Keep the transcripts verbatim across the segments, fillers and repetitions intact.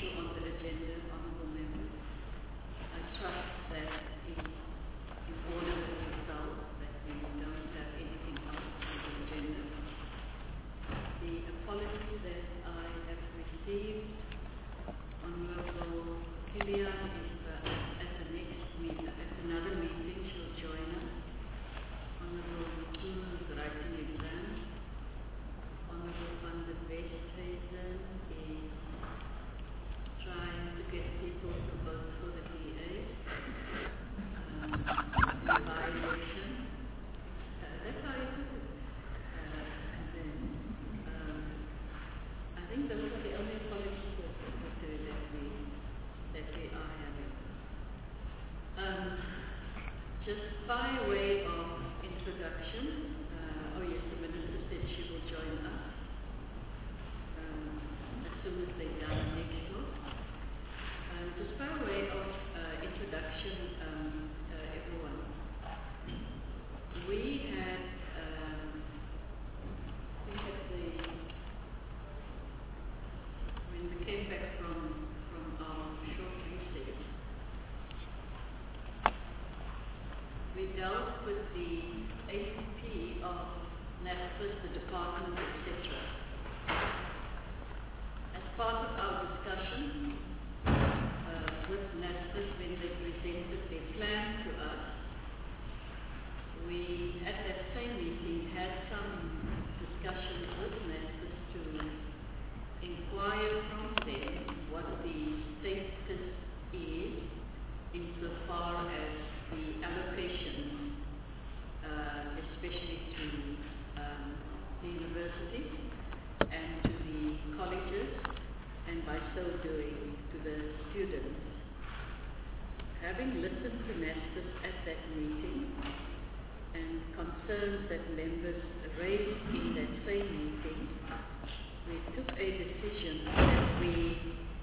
issue on the agenda, honourable members. I trust that in, in order with yourselves that we don't have anything else on the agenda. The apology that I have received, Honourable Kilian is uh, at the next meeting, at another meeting, she'll join us. Honourable Mutulu is writing exams. Honourable Van der Westhuizen is trying to get people to vote for the D A um, in by-election. Uh, that's how it is. Uh, and then, um, I think those are the only apologies that, that, we, that we are having. Um, just by way of introduction, uh, oh yes, the Minister said she will join us um, as soon as they're done next week. Um, just by way of uh, introduction, um, uh, everyone, we had, um, we had the, when we came back from, from our short recess, we dealt with the A C P of NSFAS, the department, et cetera. As part of our discussion uh, with NSFAS when they presented their plan to us, we at that same meeting had some discussions with NSFAS to inquire from them what the status is insofar as the allocations, uh, especially to um, the universities and to the colleges, and by so doing to the students. Having listened to NSFAS at that meeting and concerns that members raised in that same meeting, we took a decision that we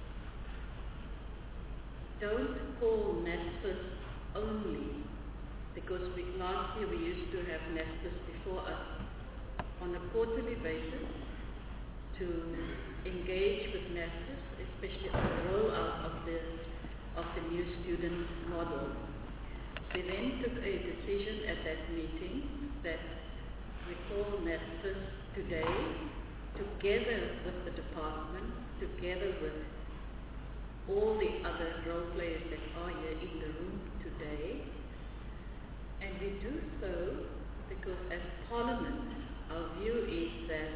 don't call NSFAS only, because we, last year we used to have NSFAS before us on a quarterly basis to engage with NSFAS, especially on the rollout of the, of the new student model. We then took a decision at that meeting that we call NSFAS today, together with the department, together with all the other role players that are here in the room today. And we do so because as Parliament, our view is that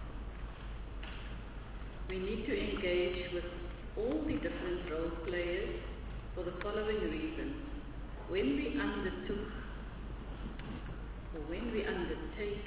we need to engage with all the different role players for the following reasons. When we undertook, or when we undertake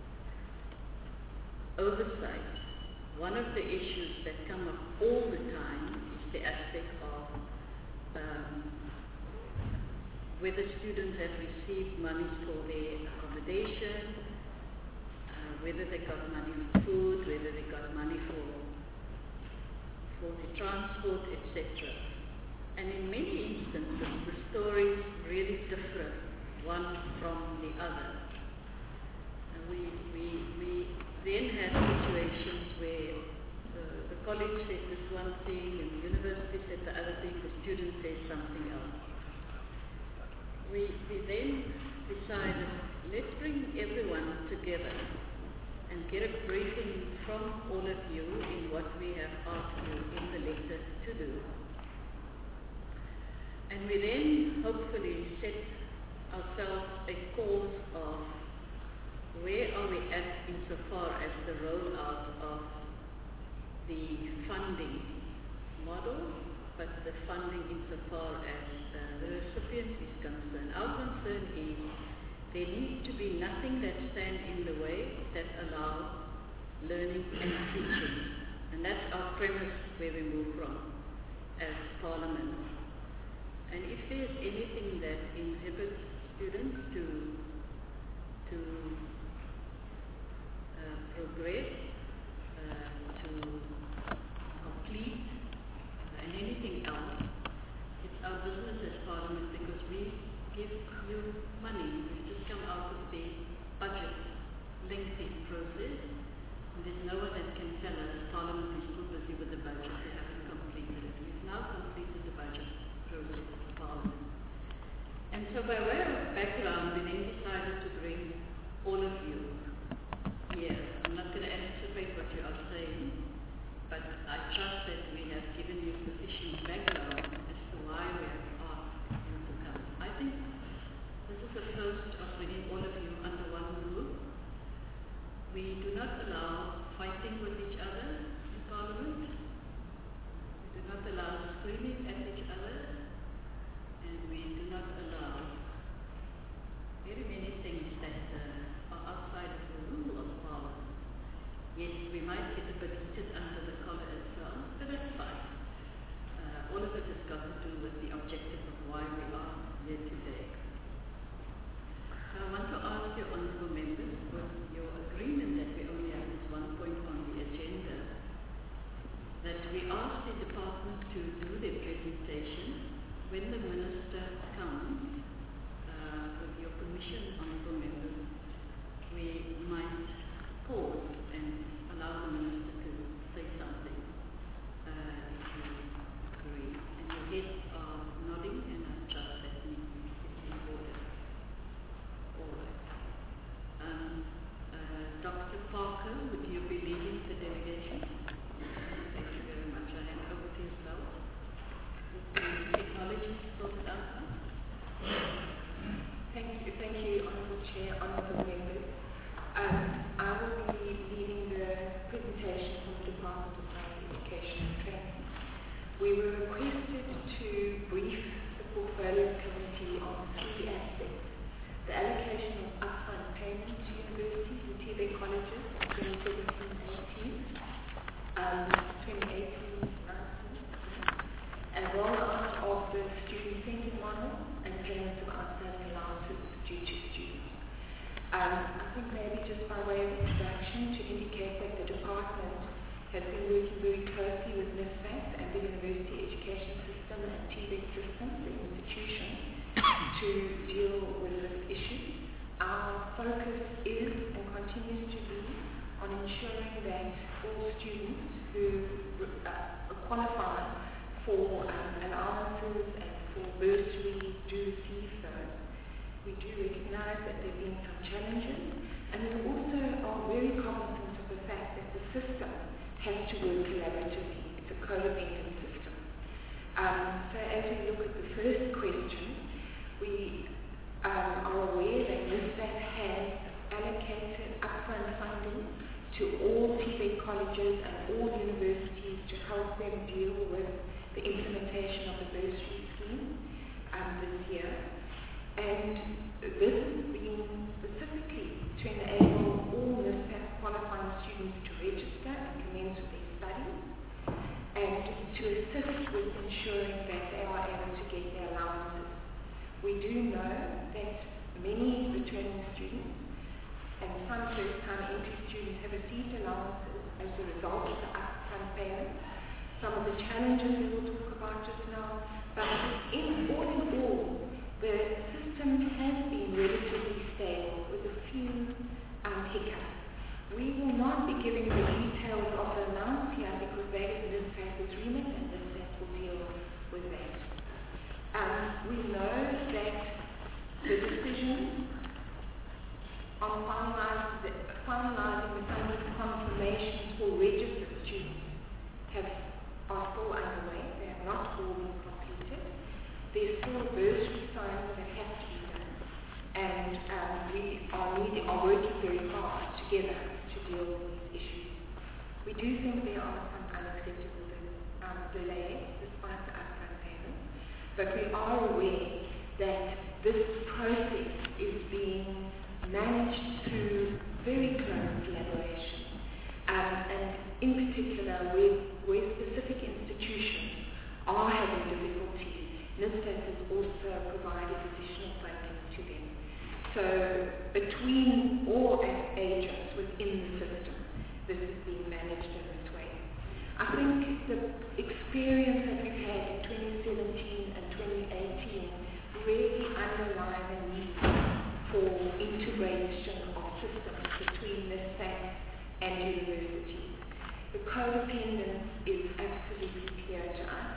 oversight, one of the issues that come up all the time is the aspect of um, whether students have received monies for their accommodation, uh, whether they got money for food, whether they got money for, for the transport, et cetera. And in many instances, the stories really differ one from the other. And we, we, we then had situations where the, the college said this one thing, and the university said the other thing, the student said something else. We, we then decided, let's bring everyone together and get a briefing from all of you in what we have asked you in the letter to do. And we then hopefully set ourselves a course of where are we at insofar as the rollout of the funding model, but the funding insofar as uh, the recipient is concerned. Our concern is there needs to be nothing that stands in the way that allows learning and teaching. And that's our premise where we move from as Parliament. And if there's anything that inhibits students to, to uh, progress, uh, to complete, uh, and anything else, it's our business as Parliament because we give you money. We just come out of the budget lengthy process. And there's no one that can tell us Parliament is too busy with the budget, they haven't completed it. process of Parliament. And so by way of background, we then decided to bring all of you here. I'm not going to anticipate what you are saying, but I trust that we have given you sufficient background as to why we have asked you to come. I think this is the first of bringing all of you under one roof. We do not allow fighting with each other in Parliament. We do not allow screaming at each other. And we do not allow very many things that uh, are outside of the rule of Parliament. Yes, we might get a bit heated under the collar as well, but that's fine. Uh, all of it has got to do with the objective of why we are here today. So I want to ask you, honourable members, with your agreement that we only have this one point on the agenda, that we ask the department to do their presentation. When the minister comes, uh, with your permission, honourable members, we might pause and allow the minister to say something, uh, if you agree. And your heads are nodding, and I trust that means it's in order. All right. Um, uh, Doctor Parker, would you be leading the delegation? Thank you very much. I hand over to yourself. Technology sorted out now? Thank you, thank you, Honourable Chair, Honourable Members. Um, I will be leading the presentation from the Department of Higher Education and Training. We were requested to brief the Portfolio Committee on three aspects: the allocation of upfront payment to universities and T V E C colleges in twenty seventeen eighteen, um, twenty eighteen nineteen, and rollout of the student-centered model and payments of outstanding allowances due to students. Um, I think maybe just by way of introduction to indicate that the department has been working very closely with NSFAS and the University Education System and T V E C system, the institution, to deal with this issue. Our focus is and continues to be on ensuring that all students who uh, qualify for um, allowances and for bursaries do receive those. We do recognise that there have been some challenges, and we also are very cognizant of the fact that the system has to work collaboratively. It's a codependent system. Um, so as we look at the first question, we um, are aware that NSFAS has allocated upfront funding to all T V E C colleges and all universities to help them deal with the implementation of the bursary scheme um, this year. And this has been specifically to enable all NSFAS qualifying students to register and commence with their studies, and to assist with ensuring that they are able to get their allowances. We do know that many returning students and some first-time entry students have received allowances as a result of the upfront payments. Some of the challenges we will talk about just now, but in all in all, the system has been relatively stable with a few um, hiccups. We will not be giving the details of the amounts here because that is NSFAS's remit and NSFAS will deal with that. Um, we know that the decision on finalizing the, finalizing the funding confirmations for registered students have are still underway. They have not all been completed. There's still a bursary signing that has to be done, and um, we are, needing, are working very hard together to deal with these issues. We do think there are some unacceptable um, delays despite the upfront payments, but we are aware that this process is being managed through very close collaboration, um, and in particular where, where specific institutions are having difficulties, NSFAS has also provided additional funding to them. So between all agents within the system, this is being managed in this way. I think the experience that we've had in twenty seventeen and twenty eighteen really underline the need for integration of systems between NSFAS and universities. The codependence is absolutely clear to us.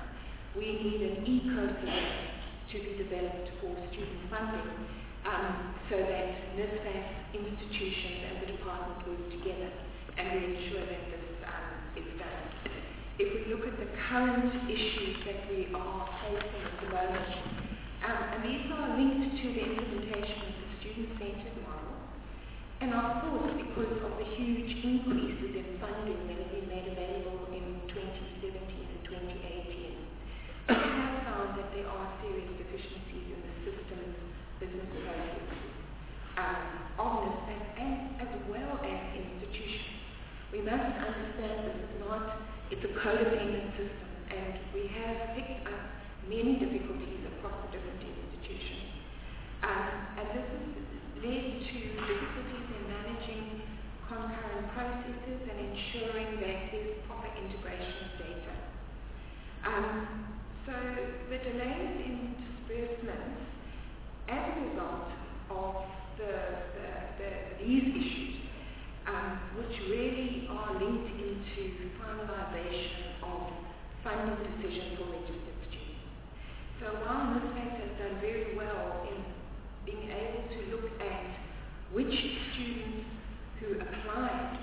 we need an ecosystem to be developed for student funding, um, so that NSFAS, institutions and the departments work together, and we ensure that this um, is done. If we look at the current issues that we are facing at the moment, um, and these are linked to the implementation of the student-centered model, and of course because of the huge increases in funding that have been made available in twenty seventeen and twenty eighteen, we have found that there are serious deficiencies in the system's business processes um, of NSFAS and as well as institutions. We must understand this is not, it's a codependent system, and we have picked up many difficulties across the different institutions. Um, and this has led to difficulties in managing concurrent processes and ensuring that there's proper integration of data. Um, so the delays in disbursements as a result of the, the, the, these issues, um, which really are linked into finalization of funding decisions for registered students. So while NSFAS has done very well in being able to look at which students who applied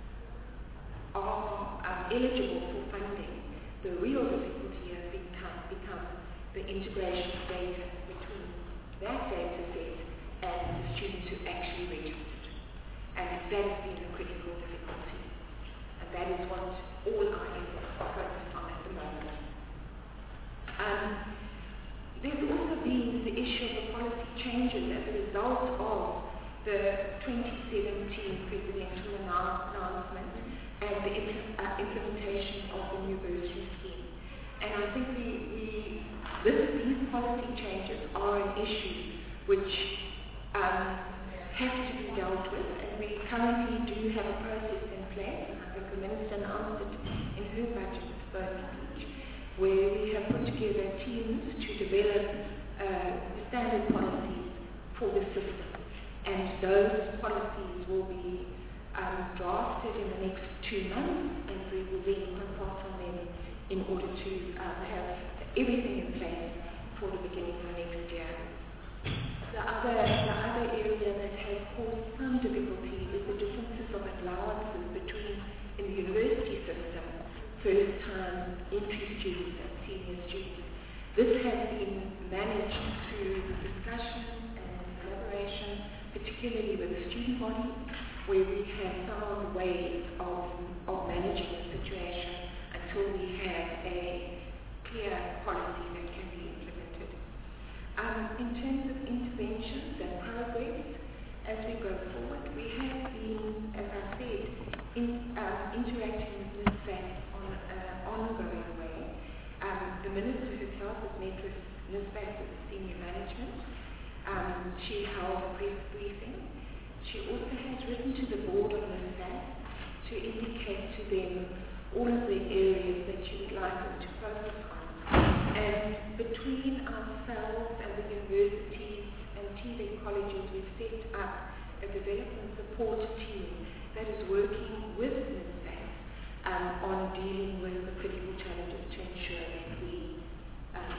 are um, eligible for funding, the real difficulty has become, become the integration of data between that data set and the students who actually registered. And that has been a critical difficulty. And that is what all our efforts are focused on at the moment. Um, there's also been the issue of the policy changes as a result of the twenty seventeen presidential announcement and the imp- uh, implementation of the new bursary scheme. And I think we, we this, these policy changes are an issue which um, have to be dealt with, and we currently do have a process in place, and I think the Minister announced it in her budget speech, where we have put together teams to develop uh, standard policies for the system. And those policies will be um, drafted in the next two months, and we will then consult on them in order to um, have everything in place for the beginning of next year. The other, the other area that has caused some difficulty is the differences of allowances between, in the university system, first-time entry students and senior students. This has been managed through discussion and collaboration, particularly with the student body, where we have found ways of, of managing the situation until we have a clear policy that can be implemented. Um, in terms of interventions and progress, as we go forward, we have been, as I said, in, um, interacting with NSFAS on an ongoing way. Um, the Minister herself has met with NSFAS with the senior management. Um, she held a press briefing. She also has written to the board of NSFAS to indicate to them all of the areas that she would like them to focus on. And between ourselves and the universities and T V E T colleges, we've set up a development support team that is working with NSFAS um, on dealing with the critical challenges to ensure that we um,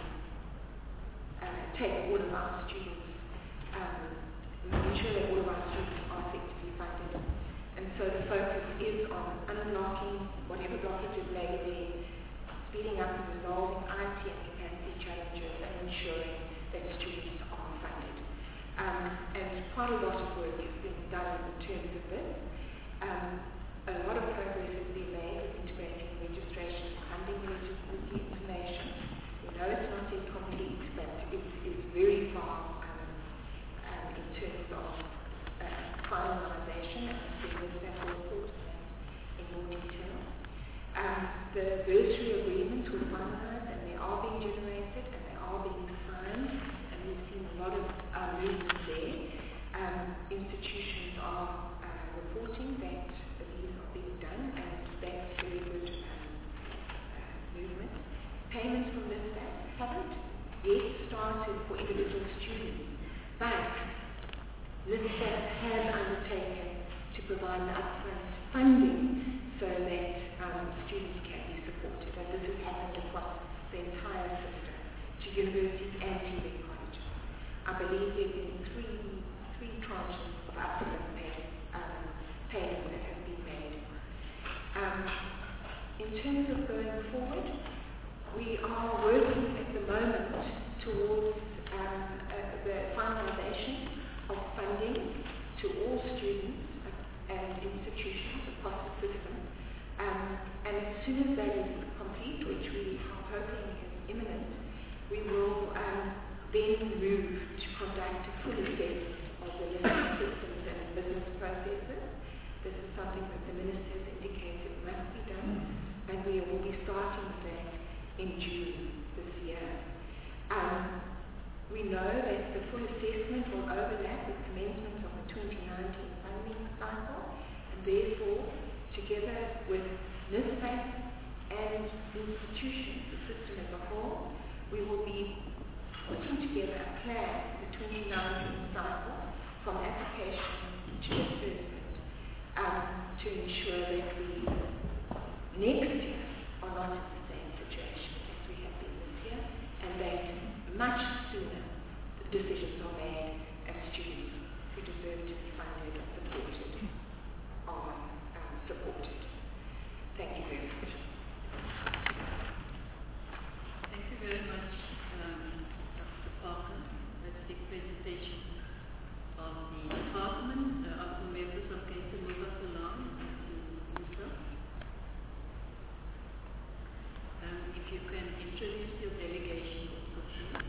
uh, take all of our students, um, ensure that all of our students are effectively funded. And so the focus is on unlocking whatever blockages lay there, speeding up and resolving I T and capacity challenges, and ensuring that students are funded. Um, and quite a lot of work has been done in terms of this. Um, a lot of progress has been made with integrating registration and funding eligibility information. We know it's not yet complete, but it is very far um, um, in terms of uh, finalization, and I think that will report in more detail. Um, the bursary agreements were finalized, and they are being generated, and they are being signed, and we've seen a lot of uh, movement there. Um, institutions are uh, reporting that these are being done, and that's very good um, uh, movement. Payments from NSFAS haven't yet started for individual students, but NSFAS has undertaken to provide the upfront funding so that um, students can be supported, and this has happened across the entire system. universities and T V E T colleges. I believe there have been three, three tranches of upfront payments, um, payments that have been made. Um, in terms of going forward, we are working at the moment towards um, uh, the finalization of funding to all students and institutions across the system. Um, and as soon as that is complete, which we are hoping is imminent, we will um, then move to conduct a full assessment of the learning systems and business processes. This is something that the Minister has indicated must be done, and we will be starting that in June this year. Um, we know that the full assessment will overlap with commencement of the twenty nineteen funding cycle, and therefore, together with NSFAS and the institutions, the system as a whole, we will be putting together a plan for the twenty nineteen cycle from application to assessment um, to ensure that we next year are not in the same situation as we have been this year, and that much sooner the decisions are made and students who deserve to be funded and supported are um, supported. Thank you very much. Thank you very much, um, Doctor Parker. That's the presentation of the department. The other members are going to move us along to Musa. Um, if you can introduce your delegation also, please.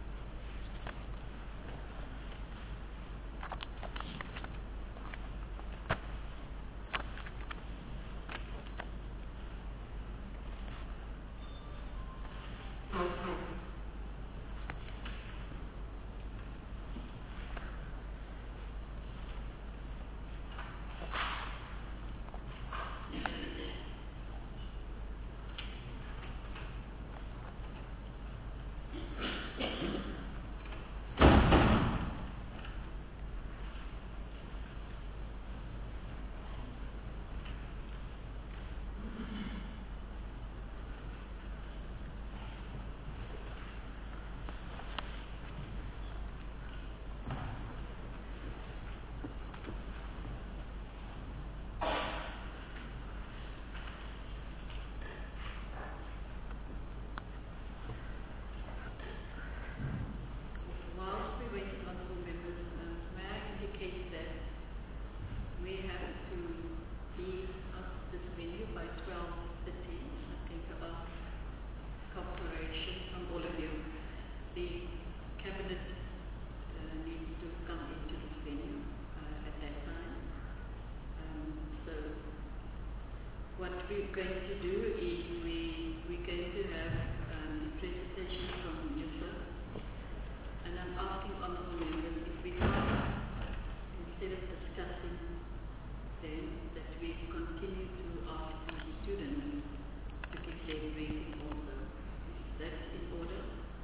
What we're going to do is we, we're going to have um, a presentation from Musa, and I'm asking honorable members if we can, instead of discussing them, that we continue to ask the students to give their briefing also. Is that in order?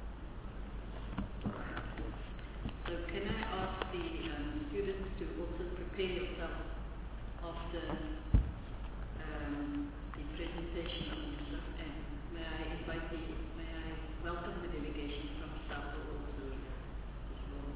So can I ask the um, students to also prepare yourself after Um, the presentation of Musa, and may I invite the, may I welcome the delegation from SAPO also as well.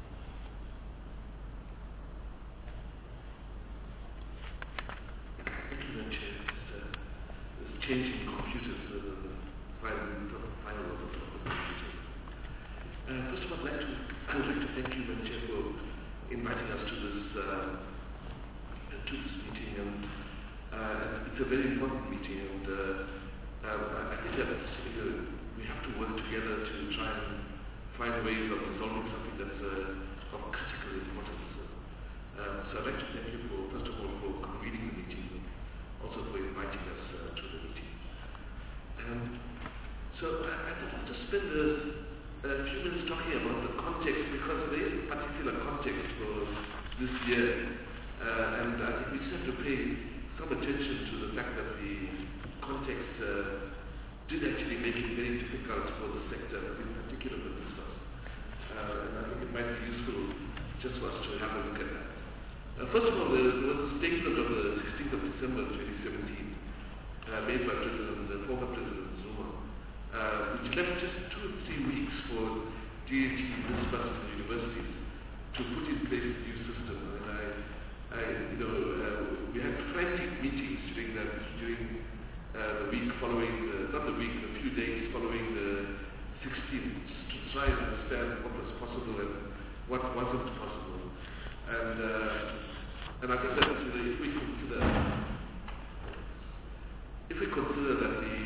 Thank you, Madam Chair. It's, uh, it's changing computers, uh, the final, final of the computers. Uh, first of all, I'd like to, I would like to thank you, Madam Chair, for inviting us to this, uh, to this meeting, and Uh, it's a very important meeting, and uh, uh, I think that uh, we have to work together to try and find ways of resolving something that's uh, of critical importance. Uh, so I'd like to thank you for, first of all, for convening the meeting, also for inviting us uh, to the meeting. Um, so I, I thought I'd just spend a, a few minutes talking about the context, because there is a particular context for this year, uh, and I think we just have to pay some attention to the fact that the context uh, did actually make it very difficult for the sector, in particular the business. Uh, and I think it might be useful just for us to have a look at that. Uh, first of all, there, there was a statement of the sixteenth of December twenty seventeen uh, made by President, the former President Zuma, uh, which left just two or three weeks for D A T, NISBAS and universities to put in place a new system. And I, I you know, uh, we had frantic meetings during that, during uh, the week following, the, not the week, the few days following the sixteenth, to try and understand what was possible and what wasn't possible. And uh, and I think that you know, if we consider if we consider that the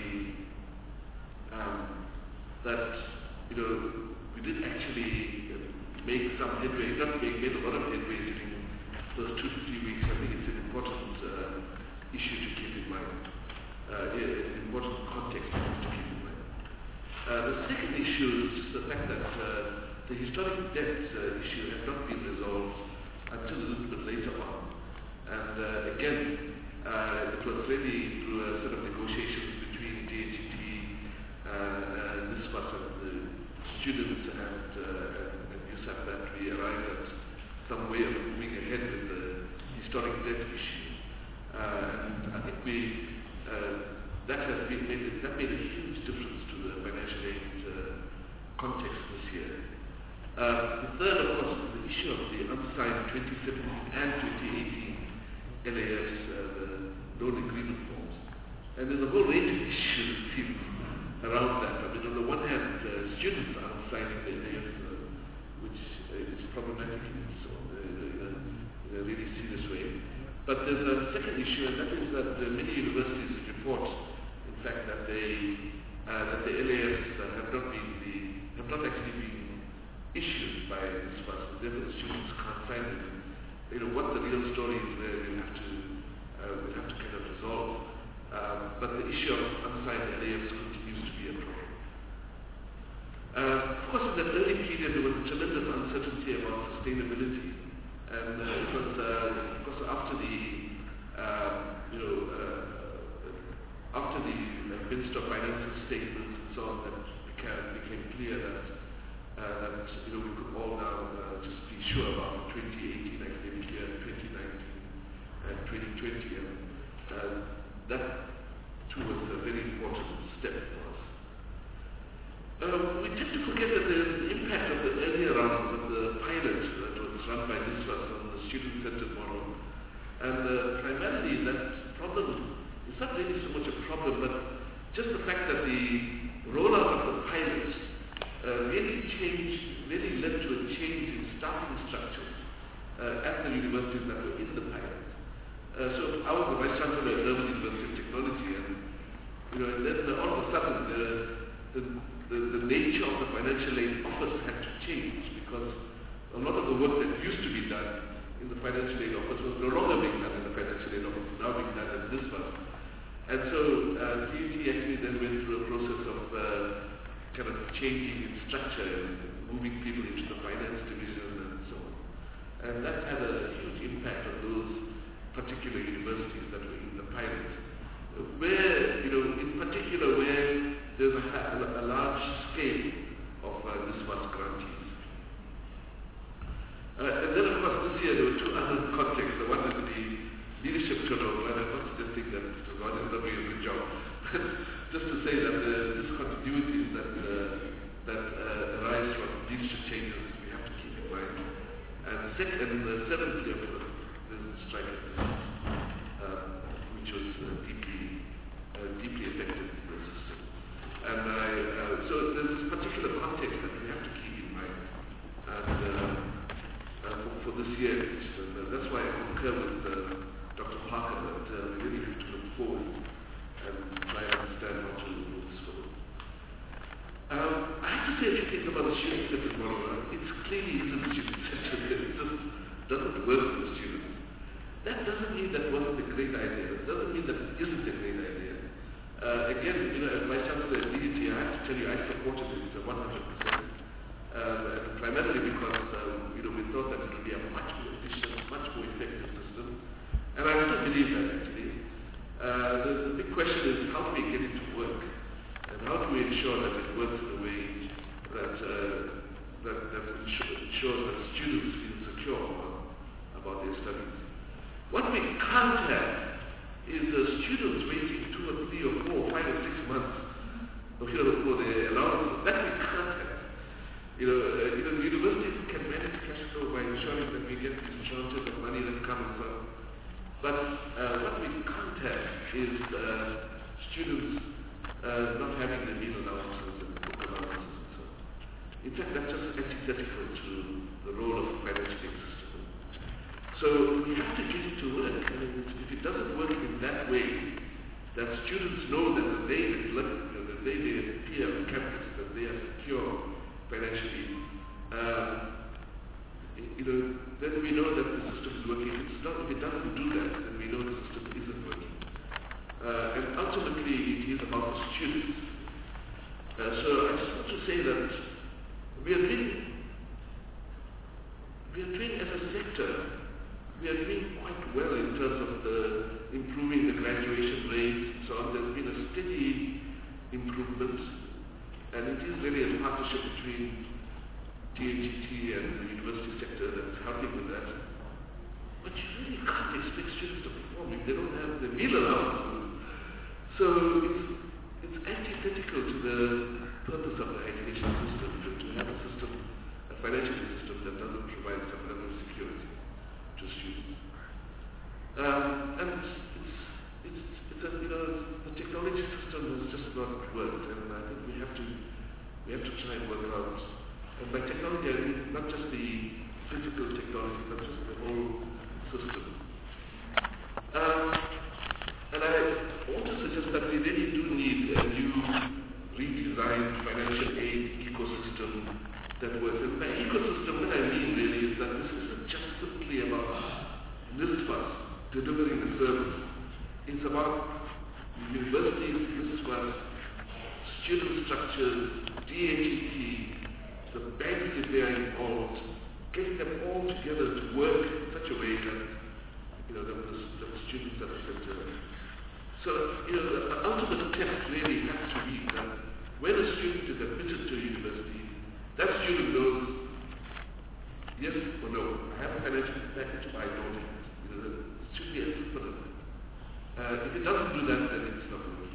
um, that you know we did actually make some headway, not make made a lot of headway during those two to three weeks. I think it's an important uh, issue to keep in mind, uh, an important context to keep in mind. Uh, the second issue is the fact that uh, the historic debt uh, issue had not been resolved until a little bit later on. And uh, again, uh, it was really through a set of negotiations between D A T T, uh, uh, NISBAS and the students and, uh, and USAP that we arrived at some way of moving ahead with the historic debt issue. Uh, and I think we, uh, that has been made, that made a huge difference to the financial aid uh, context this year. Uh, the third, of course, is the issue of the unsigned twenty seventeen and twenty eighteen L A S, uh, the loan agreement forms. And there's a whole range of issues it seems around that. I mean, on the one hand, uh, students are signing the L A S, uh, which uh, is problematic in its own, uh, in, a, in a really serious way. But there's a second issue, and that is that uh, many universities report, in fact, that they uh, that the L A S uh, have not been the have not actually been issued by NISBAS. Therefore, the students can't sign it. You know what the real story is there. We'll have to uh, we'll have to kind of resolve. Um, but the issue of unsigned L A S continues to be a problem. Uh, of course, in that early period, there was a tremendous uncertainty about sustainability, and uh, it was uh, of course after the uh, you know uh, after the uh, Minister of Finance's statements and so on that became, became clear that uh, that you know we could all now uh, just be sure about twenty eighteen academic year, twenty nineteen, and twenty twenty, and uh, that too was a very important step for us. Uh, we tend to forget that the impact of the earlier rounds of the pilot that was run by NISBAS on the student-centered model, and uh, primarily that problem is not really so much a problem, but just the fact that the rollout of the pilot uh, really changed, really led to a change in staffing structures uh, at the universities that were in the pilot. Uh, so I was the Vice Chancellor at Durban University of Technology, and you know, and then uh, all of a sudden the, the, the, the nature of the financial aid office had to change, because a lot of the work that used to be done in the financial aid office was no longer being done in the financial aid office, now being done at NISBAS. And so uh, D A T actually then went through a process of uh, kind of changing its structure and moving people into the finance division and so on. And that had a huge impact on those particular universities that were in the pilot, where, you know, in particular where there's a, a, a large scale of uh, NISBAS grantees. Uh, and then, of course, this year there were two other contexts. The one is the leadership turnover, and I'm not suggesting that Mister Gordon is not doing a good job. Just to say that the discontinuities that uh, that uh, arise from leadership changes we have to keep in mind. And second, and uh, seventhly, of course, there's the strike at NISBAS, uh, which was uh, deeply uh, deeply affected the system. And I, uh, so there's this particular context that we have to keep in mind. And uh, uh, for, for this year, and uh, that's why I concur with uh, Doctor Parker that uh, we really have to look forward and try and understand how to move this forward. Um, I have to say a few things about the student-centered model. Uh, it's clearly isn't student-centered. It just doesn't work for the students. That doesn't mean that wasn't a great idea. It doesn't mean that it isn't a great idea. Uh, again, you know, as Vice Chancellor at D A T, I have to tell you, I supported it one hundred percent. Uh, and primarily because, um, you know, we thought that it would be a much more efficient, much more effective system. And I still believe that, actually. Uh, the, the big question is, how do we get it to work? And how do we ensure that it works in a way that, uh, that, that ensures that students feel secure about, about their studies? What we can't have is the students waiting two or three or four or five or six months before they're allowed You know, uh, you know, the universities can manage cash flow by ensuring that we get these tranches of money that come and so on. But uh, what we can't have is uh, students uh, not having the meal allowances and book allowances and so on. In fact, that's just antithetical to the role of a financial aid system. So we have to get it to work. I mean, if it doesn't work in that way, that students know that the day they, you know, the day they appear on campus, that they are secure financially, um, you know, then we know that the system is working. If, it's not, if it doesn't do that, then we know the system isn't working. Uh, and ultimately, it is about the students. Uh, so I just want to say that we are doing, we are doing as a sector, we are doing quite well in terms of the improving the graduation rates and so on. There's been a steady improvement, and it is really a partnership between T A G T and the university sector that's helping with that. But you really can't expect students to perform if they don't have the meal allowance. So it's, it's antithetical to the purpose of the education system, to, to have a system, a financial system that doesn't provide some level of security to students. Um, and it's, it's, it's a, you know, the technology system has just not worked, and I think we have to, we have to try and work out. And by technology, I mean not just the physical technology, but just the whole system. Um, and I want to suggest that we really do need a new redesigned financial aid ecosystem that works. And by ecosystem, what I mean really is that this isn't just simply about NSFAS delivering a service. It's about universities, NSFAS, student structures, D A G T, the banks if they are involved, getting them all together to work in such a way that, you know, that the, that the students are the center. So, you know, the ultimate test really has to be that when a student is admitted to a university, that student knows, yes or no, I have a financial package, I don't have it. You know, it should be as simple as that. Uh, if it doesn't do that, then it's not good.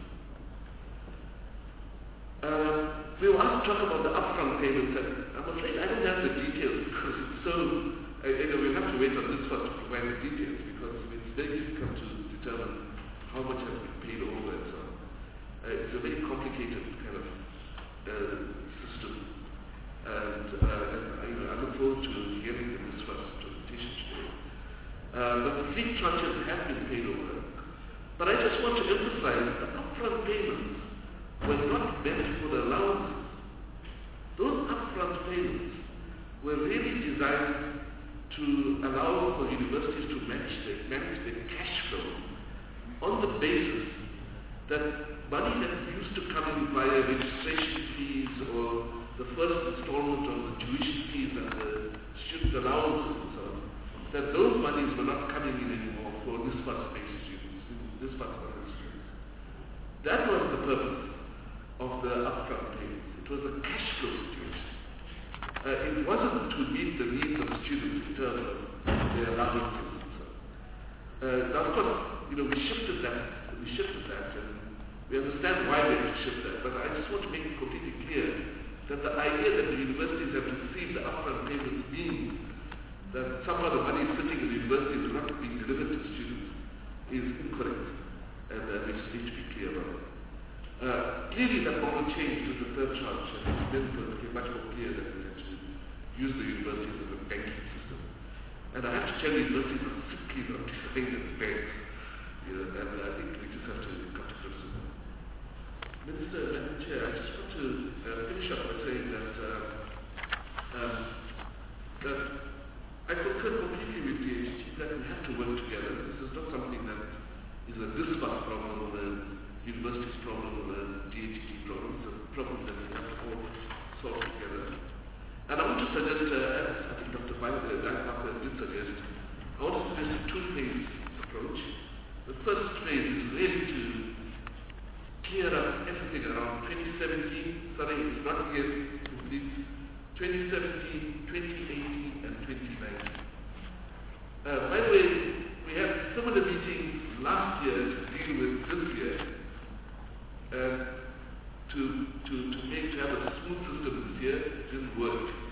Uh, we were asked to talk about the upfront payments, and I'm afraid I don't have the details because it's so, uh, you know, we'll have to wait on this one to provide the details because it's very difficult to determine how much has been paid over and so on. Uh, it's a very complicated kind of uh, system, and, uh, and I, you know, I look forward to hearing this first presentation today. Uh, but the three tranches have been paid over, but I just want to emphasize that upfront payments were not meant for the allowances. Those upfront payments were really designed to allow for universities to manage their, manage their cash flow on the basis that money that used to come in via registration fees or the first installment on the tuition fees and the student allowances and so on, that those monies were not coming in anymore for NSFAS-based students, NSFAS students. That was the purpose of the upfront payments. It was a cash flow situation. Uh, it wasn't to meet the needs of the students in terms of their allowances and so on. Uh, now, of course, you know, we shifted that, we shifted that, and we understand why we have to shift that, but I just want to make it completely clear that the idea that the universities have received the upfront payments means that somehow the money sitting in the universities is not being delivered to students is incorrect, and uh, we just need to be clear about it. Uh, clearly that model changed with the third tranche, and then it became much more clear that we had to use the universities as a banking system. And I have to tell you, universities are simply not designed as banks, you know, and I think we just have to come to grips with that. Minister, Madam Chair, I just want to uh, finish up by saying that, uh, um, that I concur completely with the H T that we have to work together. This is not something that is a NSFAS problem or a university's problem or a D H T problem. It's a problem that we have to all solve together. And I want to suggest, uh, as I think Doctor Dan Parker did suggest, I want to suggest a two-phase approach. The first phase is really to clear up everything around twenty seventeen, sorry, it's not yet complete, twenty seventeen, twenty eighteen, and twenty nineteen. Uh, by the way, we had similar meetings last year to deal with this year, uh, to, to, to make to have a smooth system this year. It didn't work.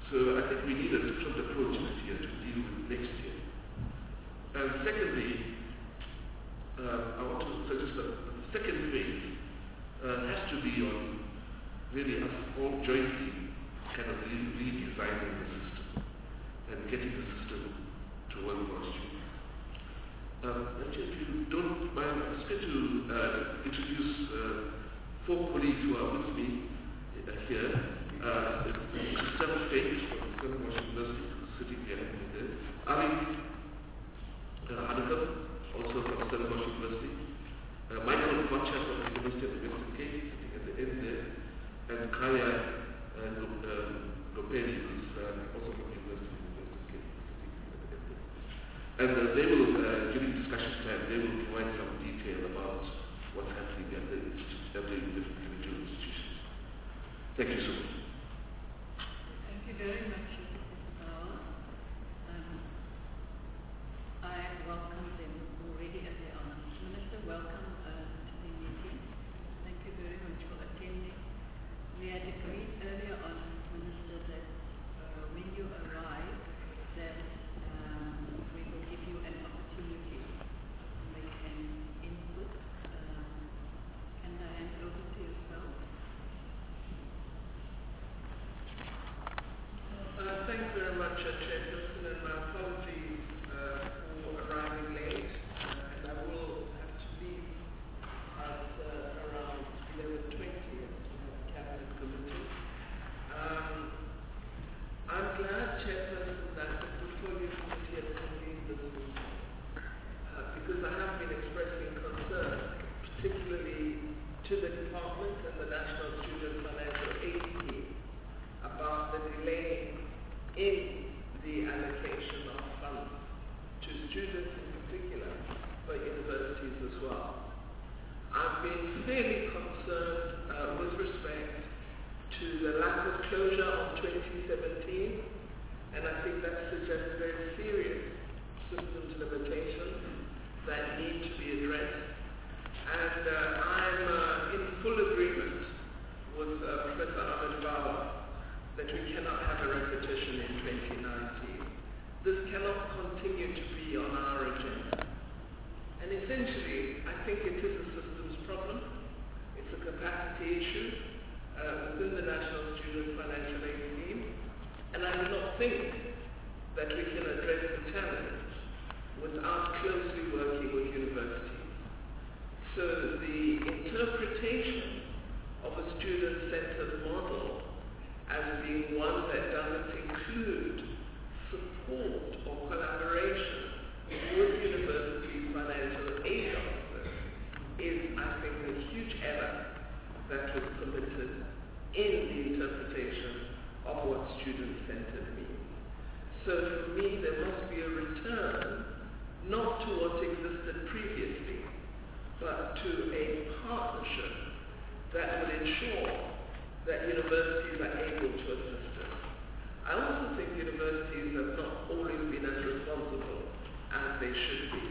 So I think we need a different approach this year to deal with next year. And secondly, uh, I want to suggest that the second phase uh, has to be on really us all jointly kind of re- redesigning the system and getting the system to work for our students. Um, actually, if you don't mind, I'm just going to uh, introduce uh, four colleagues who are with me uh, here. Uh, Christopher Faith from Stellenbosch University, who's sitting here. Ali uh, Hanakam, also from Stellenbosch University. Uh, Michael Concha from the University of the Western Cape, sitting at the end there. And Kaya uh, um, Lopeli, who's uh, also from the University of the Western Cape, sitting at the end there. And uh, they will, uh, during discussion time, they will provide some detail about what's happening at the, institu- at the different individual institutions. Thank you so much. Thank you very much, Isabel. Um, I welcome them already as they are. Minister, welcome uh, to the meeting. Thank you very much for attending. We had agreed earlier on, Minister, that uh, when you arrive, that um, we will give you an opportunity to make an input. Um, can I hand over to yourself? Uh, thanks very much, uh, Chairperson, and my apologies uh, for arriving late. Uh, and I will have to leave at uh, around eleven twenty to have a cabinet committee. Um, I'm glad, Chairperson, that the portfolio committee has convened this meeting uh, because I have been expressing concern, particularly to the department and the National Student Financial Aid Scheme, about the delay in the allocation of funds to students in particular, but universities as well. I've been fairly concerned uh, with respect to the lack of closure of twenty seventeen, and I think that suggests very serious systems limitations that need to be addressed. And uh, I'm uh, in full agreement with uh, Professor Ahmed Bawa that we cannot have a repetition in twenty nineteen. This cannot continue to be on our agenda. And essentially, I think it is a systems problem. It's a capacity issue uh, within the National Student Financial Aid Scheme. And I do not think that we can address the challenge without closely working with universities. So the interpretation of a student-centered model as being one that doesn't include support or collaboration with universities' financial aid officers is, I think, a huge error that was committed in the interpretation of what student-centered means. So for me, there must be a return not to what existed previously, but to a partnership that will ensure that universities are able to assist us. I also think universities have not always been as responsible as they should be.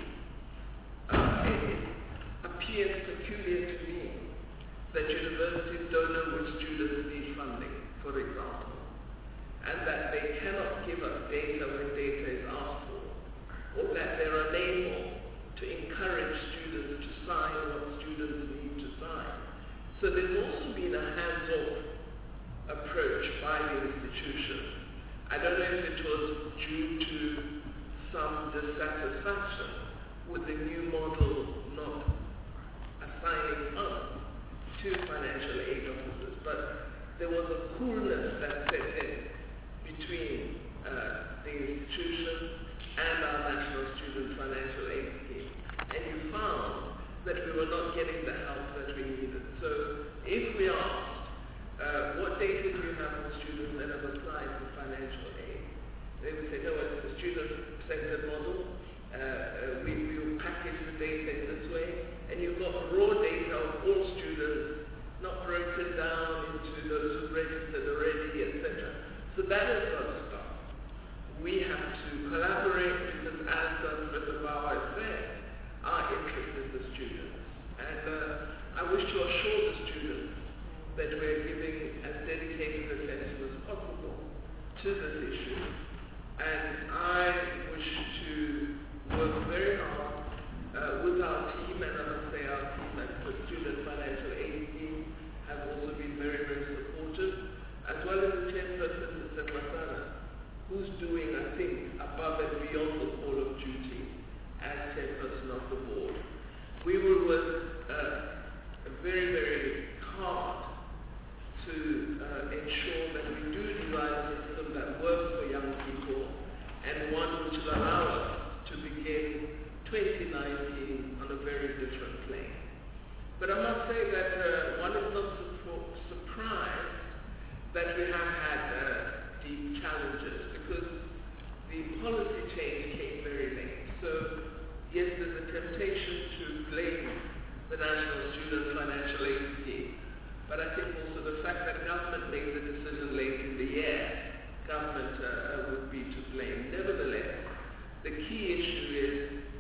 Uh, it appears peculiar to me that universities don't know which students need funding, for example, and that they cannot give us data when data is asked for, or that they're unable to encourage students to sign what students need to sign. So there's also been a hands-off approach by the institution. I don't know if it was due to some dissatisfaction with the new model not assigning funds to financial aid officers, but there was a coolness that set in between uh, the institution and our National Student Financial Aid Scheme. And you found that we were not getting the help that we needed. So if we asked, uh, what data do you have on students that have applied for financial aid? They would say, no, it's a student-centered model. Uh, uh, we will package the data in this way. And you've got raw data of all students, not broken down into those who've registered already, et cetera. So that has got to stop. We have to collaborate because, as Professor Bawa said, our interest is the students. And uh, I wish to assure the students that we're giving as dedicated attention as possible to this issue, and I wish to work very hard uh, with our team, and I must say our team at the Student Financial Aid team have also been very, very supportive, as well as the chairperson, Mister Masana, who's doing, I think, above and beyond the call of duty as chairperson of the board. We will work uh, very, very hard to uh, ensure that we do design a system that works for young people and one which will allow us to begin twenty nineteen on a very different plane. But I must say that uh, one is not su- surprised that we have had uh, deep challenges because the policy change came very late. So yes, there's a temptation to blame the National Student Financial Aid Scheme, but I think also the fact that government made the decision late in the year, government uh, would be to blame. Nevertheless, the key issue is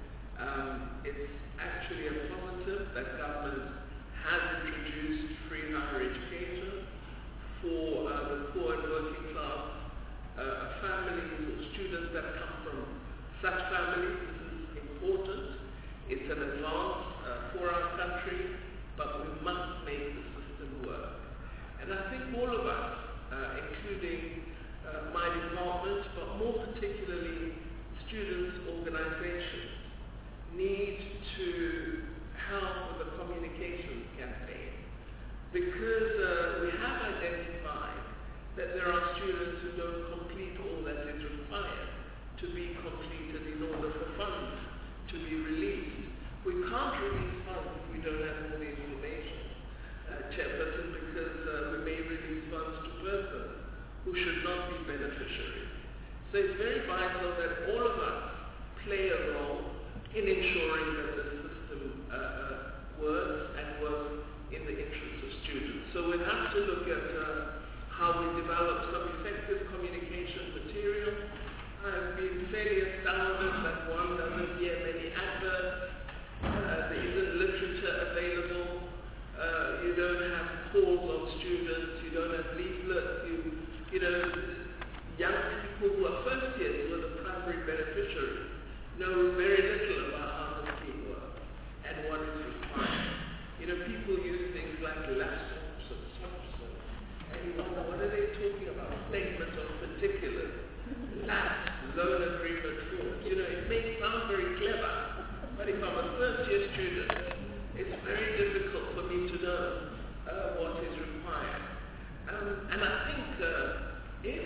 um, it's actually a positive that government has introduced free higher education for uh, the poor and working class uh, families or students that come from such families. This is important. It's an advance uh, for our country, but we must make the system work. And I think all of us, uh, including uh, my department, but more particularly students' organizations, need to help with the communications campaign, because uh, we have identified that there are students who don't complete all that is required to be completed in order for funds to be released. We can't release funds if we don't have all the information, uh, Chairperson, because uh, we may release funds to persons who should not be beneficiaries. So it's very vital that all of us play a role in ensuring that the system uh, uh, works and works in the interest of students. So we'll have to look at uh, how we develop some effective communication material. I've been fairly astounded that one doesn't hear many adverts, uh, there isn't literature available, uh, you don't have calls of students, you don't have leaflets, you, you know, young people who are first years, who are the primary beneficiaries, know very little about how the scheme works and what is required. You know, people use things like laptops and software, and you wonder, what are they talking about? Statement of particulars, lapse, loan agreement forms. You know, it may sound very clever, but if I'm a first year student, it's very difficult for me to know uh, what is required. Um, and I think uh, if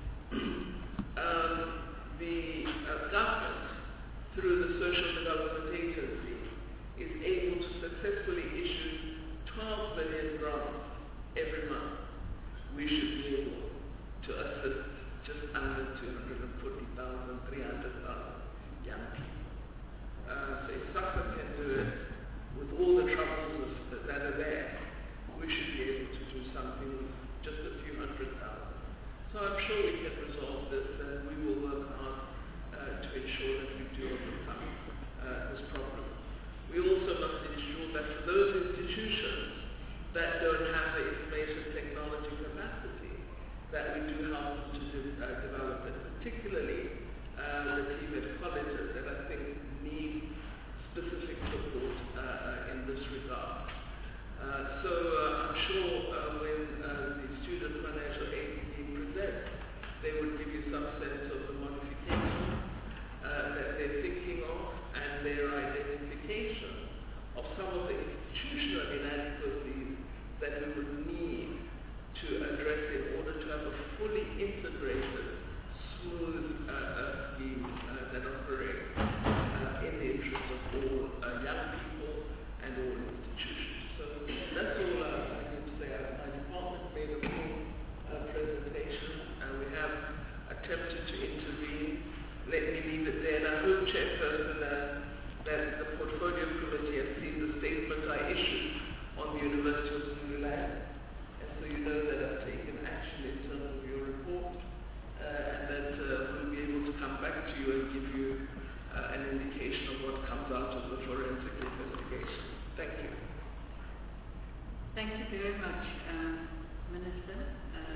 um, the uh, government, through the Social Development Agency, is able to successfully issue twelve million grants every month, we should be able to assist just under two hundred forty thousand, three hundred thousand young people. Uh, so if SAFA can do it with all the troubles that are there, we should be able to do something with just a few hundred thousand. So I'm sure we can resolve this, and we will work hard uh, to ensure that we do overcome uh, this problem. We also must ensure that for those institutions that don't have the information technology capacity, that we do help them to de uh, develop it, particularly uh, the team at colleges that I think need specific support uh, uh, in this regard. Uh, so uh, I'm sure uh, when uh, the Student Financial Aid team presents, they would give you some sense of the modifications uh, that they're thinking of and their identification of some of the institutional inadequacies that we would need to address in order to have a fully integrated, smooth uh, uh, scheme uh, that operates uh, in the interest of all uh, young people and all institutions. So that's all uh, I need to say. My department made a full uh, presentation, and we have attempted to intervene. Let me leave it there, and I hope, Chairperson, uh, that the Portfolio Committee has seen the statement I issued on the University of Zululand, and so you know that I've taken action in terms of your report, uh, and that uh, we'll be able to come back to you and give you uh, an indication of what comes out of the forensic investigation. Thank you. Thank you very much, uh, Minister. Uh,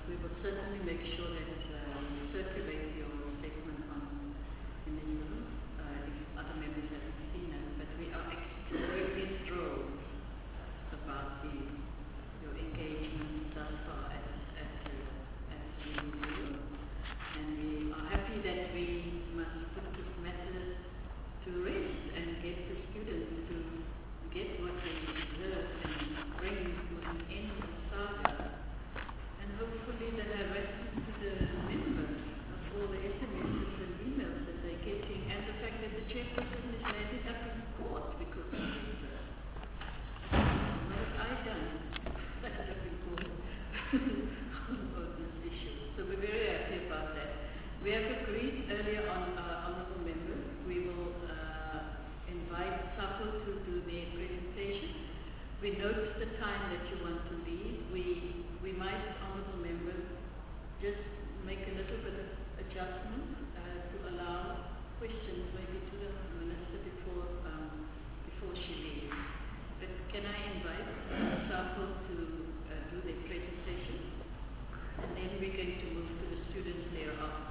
we will certainly make sure that uh, we circulate your statement on in the news uh, if other members haven't seen it. But we are extremely thrilled about the your engagement thus far at at uh, at the museum, and we are happy that we must put this matter to rest and get the students to get what they deserve and bring to an end the saga, and hopefully the harassment to the members of all the S M Ses and emails that they're getting, and the fact that the chairperson is landing up in court because of this. Uh, what have I done? Landed up in court on this issue. So we're very happy about that. We have agreed earlier on, uh, honourable members, we will uh, invite Sapo to do their presentation. We note the time that you want to leave. We we might, honourable members, just make a little bit of adjustment uh, to allow questions maybe to the minister before um, before she leaves. But can I invite uh, Sapo to uh, do their presentation, and then we're going to move to the students thereafter.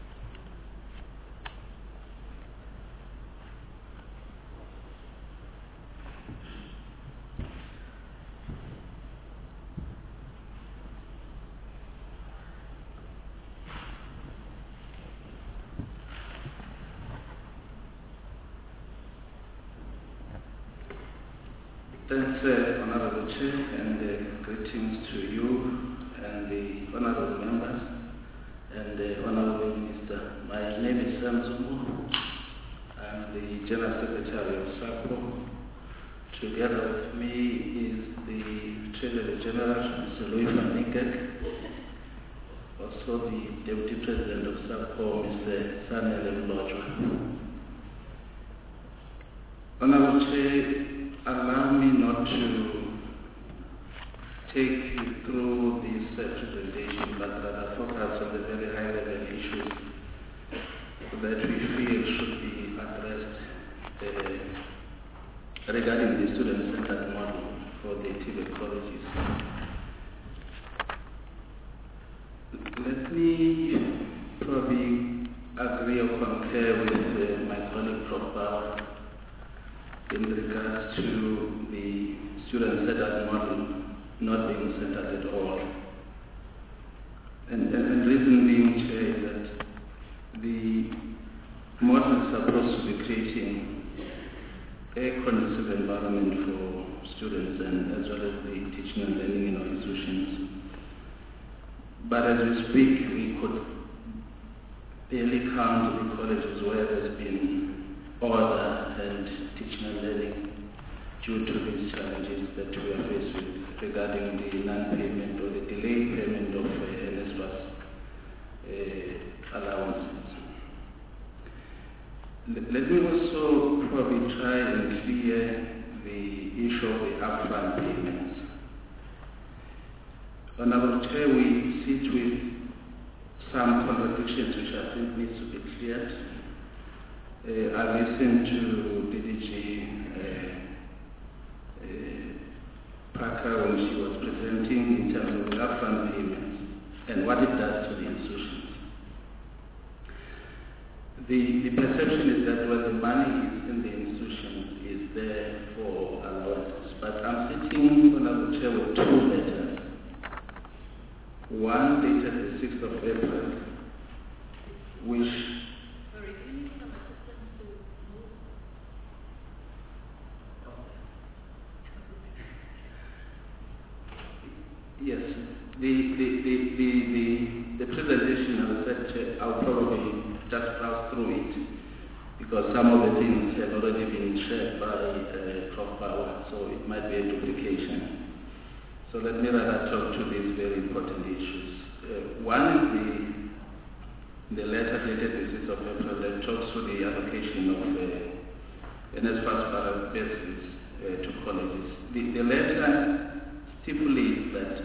Thanks, uh, Honorable Chair, and uh, greetings to you and the honorable members and the Honorable Minister. My name is Sam Zungu. I'm the General Secretary of SAPO. Together with me is the Treasurer General, Mister Louis van Niekerk, also the Deputy President of SAPO, Mister Sanele Mlojwa. Honorable Chair, allow me not to take you through this uh, presentation, but rather focus on the very high-level issues that we feel should be addressed uh, regarding the student-centered model for the T V E T colleges. Let me probably agree or concur with uh, my colleague Professor Bauer in regards to the student-centered model not being centered at all. And, and, and reason being, Chair, is that the model is supposed to be creating a conducive environment for students and as well as the teaching and learning in our institutions. But as we speak, we could barely count the colleges where there's been order and teaching and learning due to these challenges that we are faced with regarding the non-payment or the delayed payment of uh, N S F A S uh, allowances. L- let me also probably try and clear the issue of the upfront payments. Honorable Chair, we sit with some contradictions which I think needs to be cleared. Uh, I listened to D D G uh, uh, Parker when she was presenting in terms of the upfront payments and what it does to the institutions. The, the perception is that when the money is in the institution, is there for allowances. But I'm sitting on a chair with two letters. One dated the sixth of April, which Sorry, do you need some assistance to move? yes, the the the the, the, the presentation I said I'll probably just browse through it because some of the things have already been shared by uh, Professor Bauer, so it might be a duplication. So let me rather talk to these very important issues. Uh, one is the the letter dated the sixth of April that talks to the allocation of uh, N S F A S para basis uh, to colleges. The, the letter stipulates that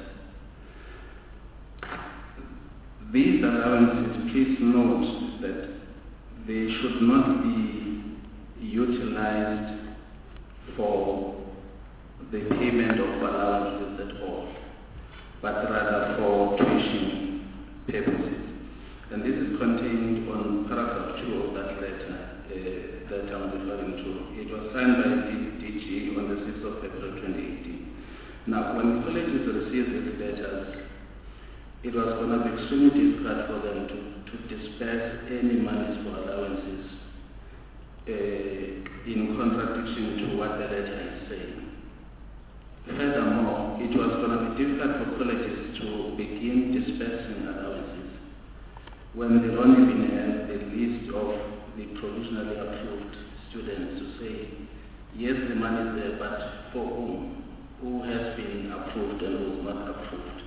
these allowances, please note that they should not be utilized for the payment of allowances at all. but rather for tuition purposes. And this is contained on paragraph two of that letter uh, that I'm referring to. It was signed by D G on the sixth of April twenty eighteen. Now, when colleges received these letters, it was going to be extremely difficult for them to, to disperse any monies for allowances uh, in contradiction to what the letter is saying. Furthermore, it was going to be difficult for colleges to begin dispersing allowances when they don't even have a list of the provisionally approved students to say, yes, the money is there, but for whom? Who has been approved and who is not approved?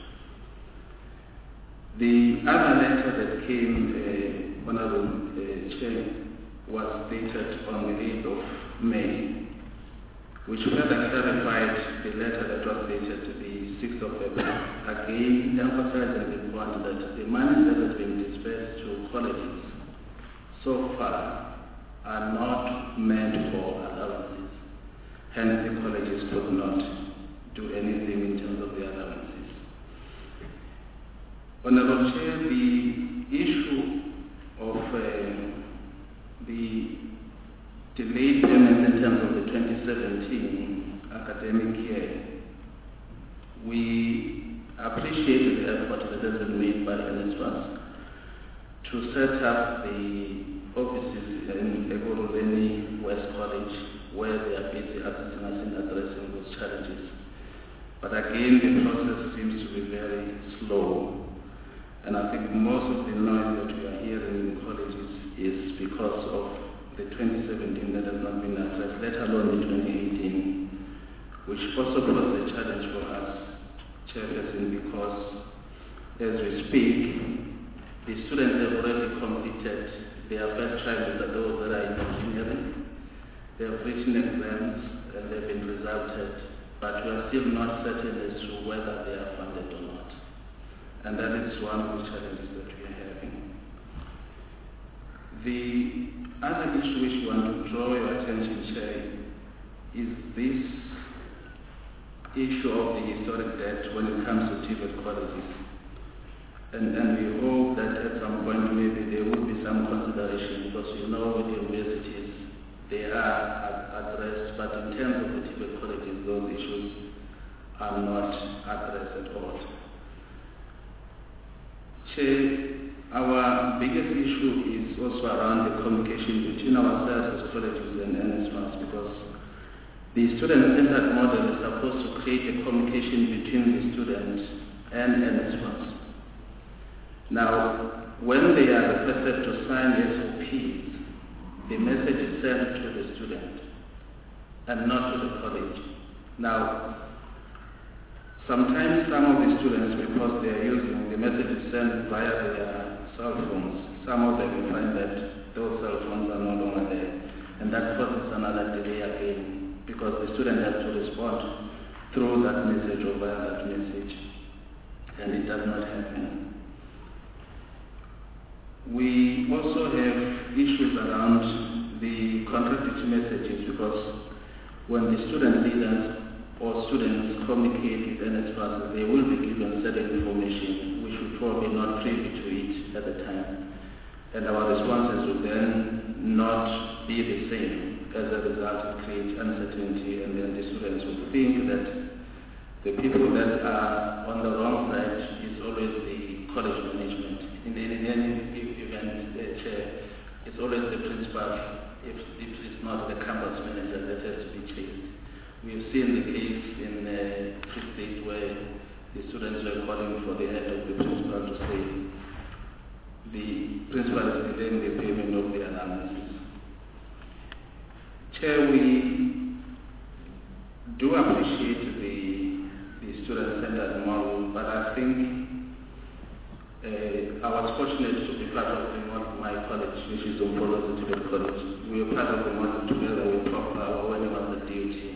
The other letter that came, uh, Honorable uh, Chair, was dated on the eighth of May, which further clarified the letter that was dated the sixth of April, again emphasizing the point that the money that has been dispersed to colleges so far are not meant for allowances. Hence, the colleges could not do anything in terms of the allowances. Honorable Chair, the issue of uh, the delayed payments in terms of the twenty seventeen academic year, we appreciate the effort that has been made by NSFAS to set up the offices in Ekurhuleni West College, where they are busy assisting us in addressing those challenges. But again, the process seems to be very slow. And I think most of the noise that we are hearing in colleges is because of the twenty seventeen that has not been addressed, let alone the twenty eighteen, which also poses a challenge for us, Chairperson, because as we speak, the students have already completed their first trimester, those that are in engineering. They have written exams and they've been resulted, but we are still not certain as to whether they are funded or not. And that is one of the challenges that we are having. The other issue which we want to draw your attention, Chair, is this issue of the historic debt when it comes to T V E T colleges. And, and we hope that at some point maybe there will be some consideration, because you know with universities they are addressed, but in terms of the T V E T colleges, those issues are not addressed at all. Chair, our biggest issue is also around the communication between ourselves as colleges and NSFAS, because the student-centered model is supposed to create a communication between the student and NSFAS. Now, when they are requested to sign S O Ps, the message is sent to the student and not to the college. Now, sometimes some of the students, because they are using the message is sent via their cell phones, some of them will find that those cell phones are no longer there, and that causes another delay again, because the student has to respond through that message or via that message, and it does not happen. We also have issues around the contradictory messages, because when the student leaders or students communicate with NSFAS, they will be given certain information which will probably not privy to it at the time. And our responses will then not be the same. As a result, it creates uncertainty, and then the students will think that the people that are on the wrong side is always the college management. In any, in any event, the chair, it's always the principal, if, if it's not the campus manager, that has to be changed. We've seen the case in uh, Free State where the students were calling for the head of the principal to say the principal is delaying the payment of the allowances. Chair, we do appreciate the, the student-centered model, but I think uh, I was fortunate to be part of the model, my college, which is Umfolo T V E T College. We were part of the model together with Prof Power when he was at D O T.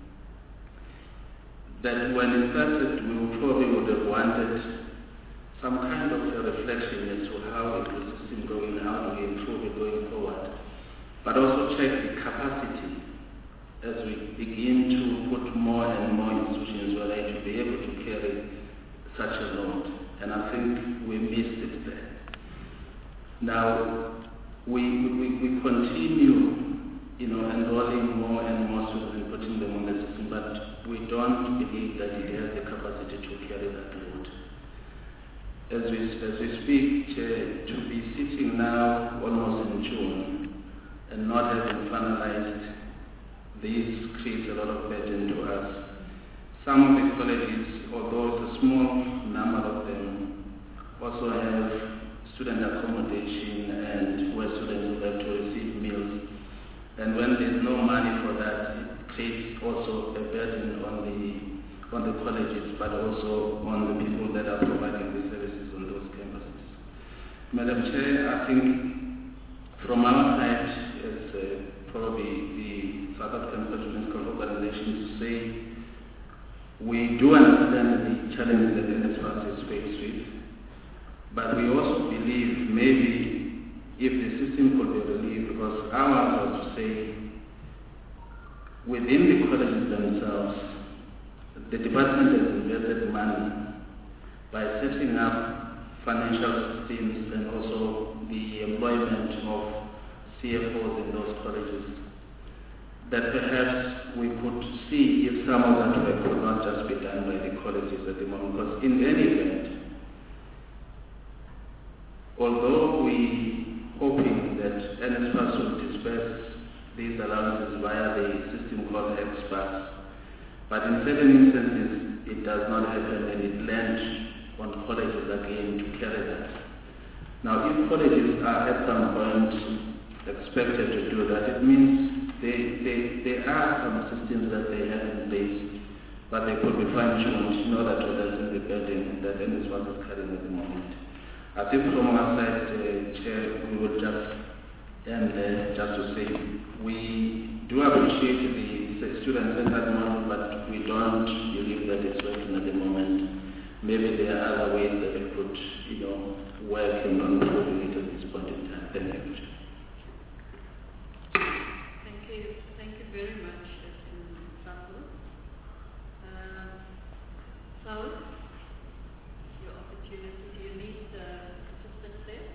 That when it started, we probably would have wanted some kind of a reflection as to how is the system going, how do we improve it going forward, but also check the capacity as we begin to put more and more institutions where they should be able to carry such a load, and I think we missed it there. Now, we, we, we continue, you know, enrolling more and more students and putting them on the system, but we don't believe that it has the capacity to carry that load. As we, as we speak, uh, to be sitting now almost in June and not having finalized this creates a lot of burden to us. Some of the colleges, although it's a small number of them, also have student accommodation and where students will have to receive meals. And when there's no money for that, it creates also a burden on the on the colleges, but also on the people that are providing the services on those campuses. Madam Chair, I think from our side, as uh, probably the South African Student Organization, to say we do understand the challenges that N S F A S is faced with, but we also believe maybe if the system could be relieved, because ours was to say within the colleges themselves, the department has invested money by setting up financial systems and also the employment of C F Os in those colleges, that perhaps we could see if some of that work could not just be done by the colleges at the moment. Because in any event, although we hoping that N S F A S will disperse these allowances via the system called X-Pass, but in certain instances it does not happen and it lands on colleges again to carry that. Now, if colleges are at some point expected to do that, it means they, they, there are some systems that they have in place, but they could be fine-tuned in order to lessen the burden that N S F A S is carrying at the moment. I think from our side, uh, Chair, we will just end there just to say we do appreciate the student-centered model, but we don't believe that it's working at the moment. Maybe there are other ways that we could, you know, work in on improving it at this point in time. Thank you. Thank you. Thank you very much, Saul. Uh, Saul, your opportunity. Do you need uh, assistance there?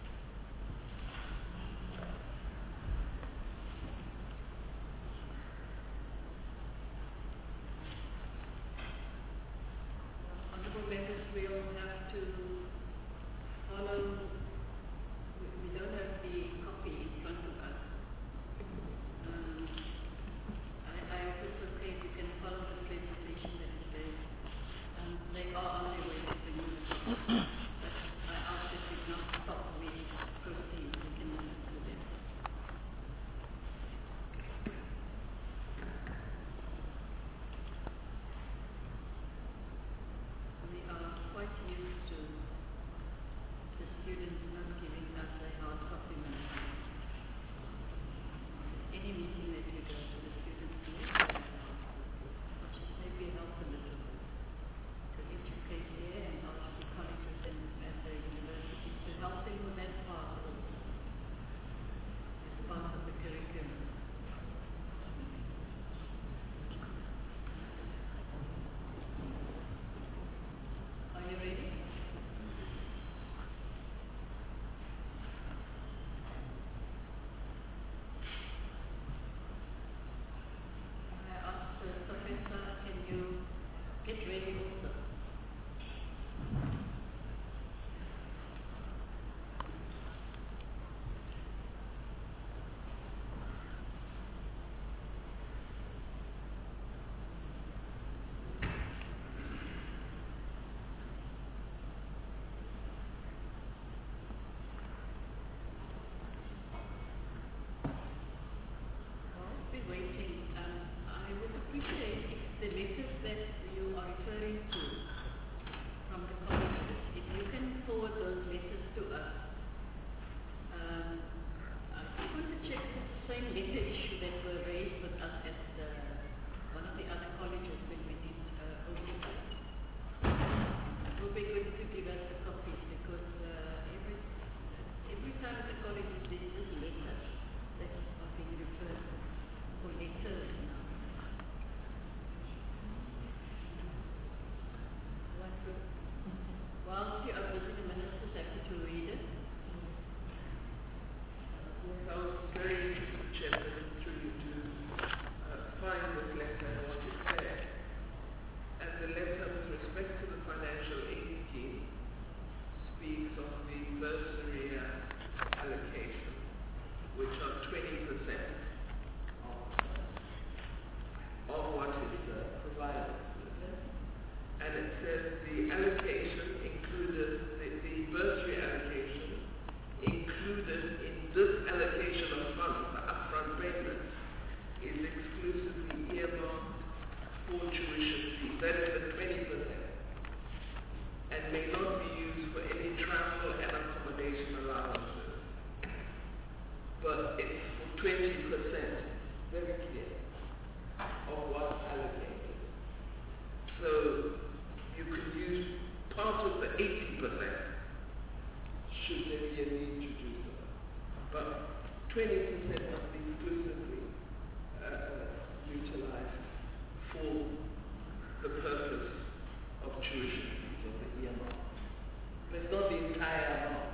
Honourable members, we all have to follow. We, we don't have the copy in front of us. Um, I, I hope it's okay if you can follow the presentation that is there. Um, they are on their way to the new but I ask that you not stop me proceed. We can listen to them. We are quite used to the students not giving us a hard copy management. Any meeting that you go to, the students do it, which is maybe help a little to educate there and ask the colleges and, and the universities to help them with that part also, as part of the curriculum. Are you ready? I asked the professor, can you get ready also? While we're waiting, um, I would appreciate if the letters that you are referring to from the colleges, if you can forward those letters to us. Um, I just want to check if it's the same letter issue that were raised with us at uh, one of the other colleges when we did uh, oversight. It will be good to give us the copies because uh, every every time at the colleges there's this letter that are being referred to, or letters now. What would said the allocation included, the, the bursary allocation included in this allocation of funds, the upfront payment, is exclusively earmarked for tuition fees. That is the twenty percent. And may not be used for any travel and accommodation allowances. But it's for twenty percent, very clear, of what's allocated. So you could use part of the eighty percent should there be a need to do so. But twenty percent must be exclusively uh, utilized for the purpose of tuition fees of the earmark. But it's not the entire amount.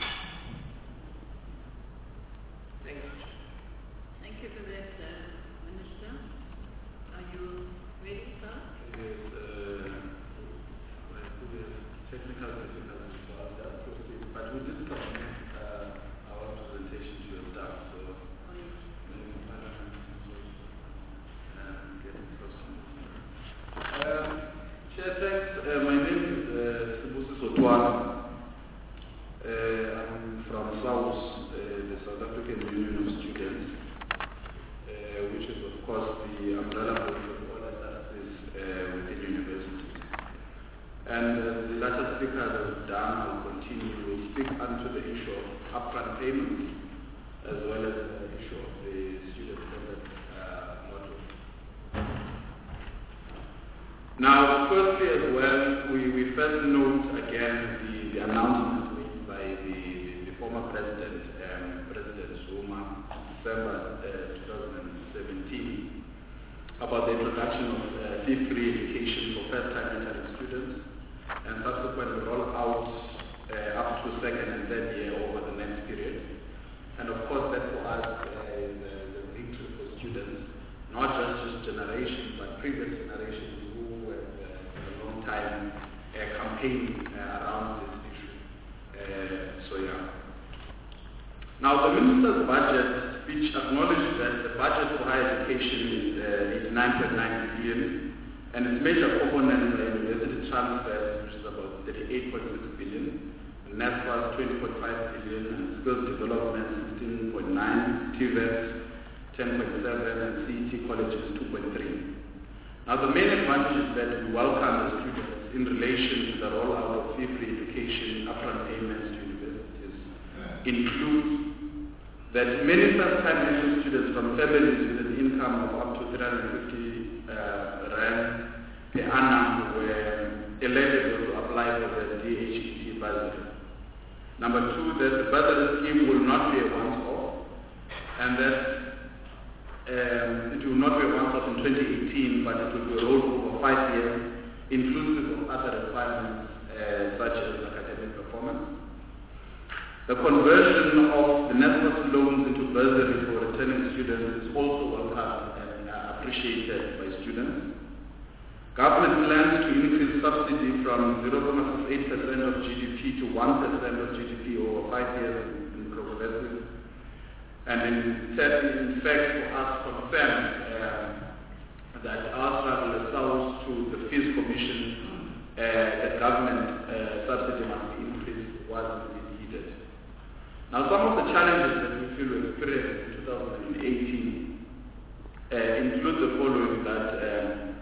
Thank you. Thank you for that, uh, Minister. Are you ready, sir? Yes, uh, well, we have technical difficulties to ask that question, but we did submit uh, our presentation to your staff, so Oh, yes. maybe Parliament can also um, get in touch with us. Um, Chair, thanks. Uh, my name is uh, Sibusiso Twana. Uh, I'm from SAUS, uh, the South African Union of Students, uh, which is of course the umbrella body of all S R Cs uh, within universities. And uh, the latter speaker has done will continue will speak onto the issue of upfront payments as well as the issue of the student-centered uh, model. Now, firstly as well, we, we first note again the, the announcement made by the, the, the former president, um, President Zuma, in December uh, twenty seventeen, about the introduction of uh, fee-free education for first-time entering students and subsequent roll-out uh, up to second and third year over the next period. And of course, that for us uh, is uh, the victory for students, not just this generation, but previous generations who have uh, for a long time uh, campaigned uh, around this issue. Uh, so yeah. Now the minister's budget speech acknowledged that the budget for higher education is uh, eighty-nine point nine billion, and its major components are university transfers, which is about thirty-eight point six billion, NSFAS twenty point five billion, and skills development sixteen point nine, T V E T ten point seven, and C E T colleges two point three. Now the main advantage is that we welcome the students in relation to the rollout of fee-free education upfront payments to universities includes that many first-time entry students from families with an income of up to three hundred fifty uh, rand per annum were eligible to apply for the D H E T bursary. Number two, that the bursary scheme will not be a once-off, and that um, it will not be a once-off in twenty eighteen, but it will be rolled over five years, inclusive of other requirements uh, such as academic performance. The conversion of the NSFAS loans into bursaries for returning students is also welcome and uh, appreciated by students. Government plans to increase subsidy from zero point six eight percent of G D P to one percent of G D P over five years in, in progressive. And in, in fact, for us, confirmed uh, that our struggle is south to the Fees Commission, uh, that government uh, subsidy must be increased was needed. Now, some of the challenges that we feel we experienced in two thousand eighteen uh, include the following: that um,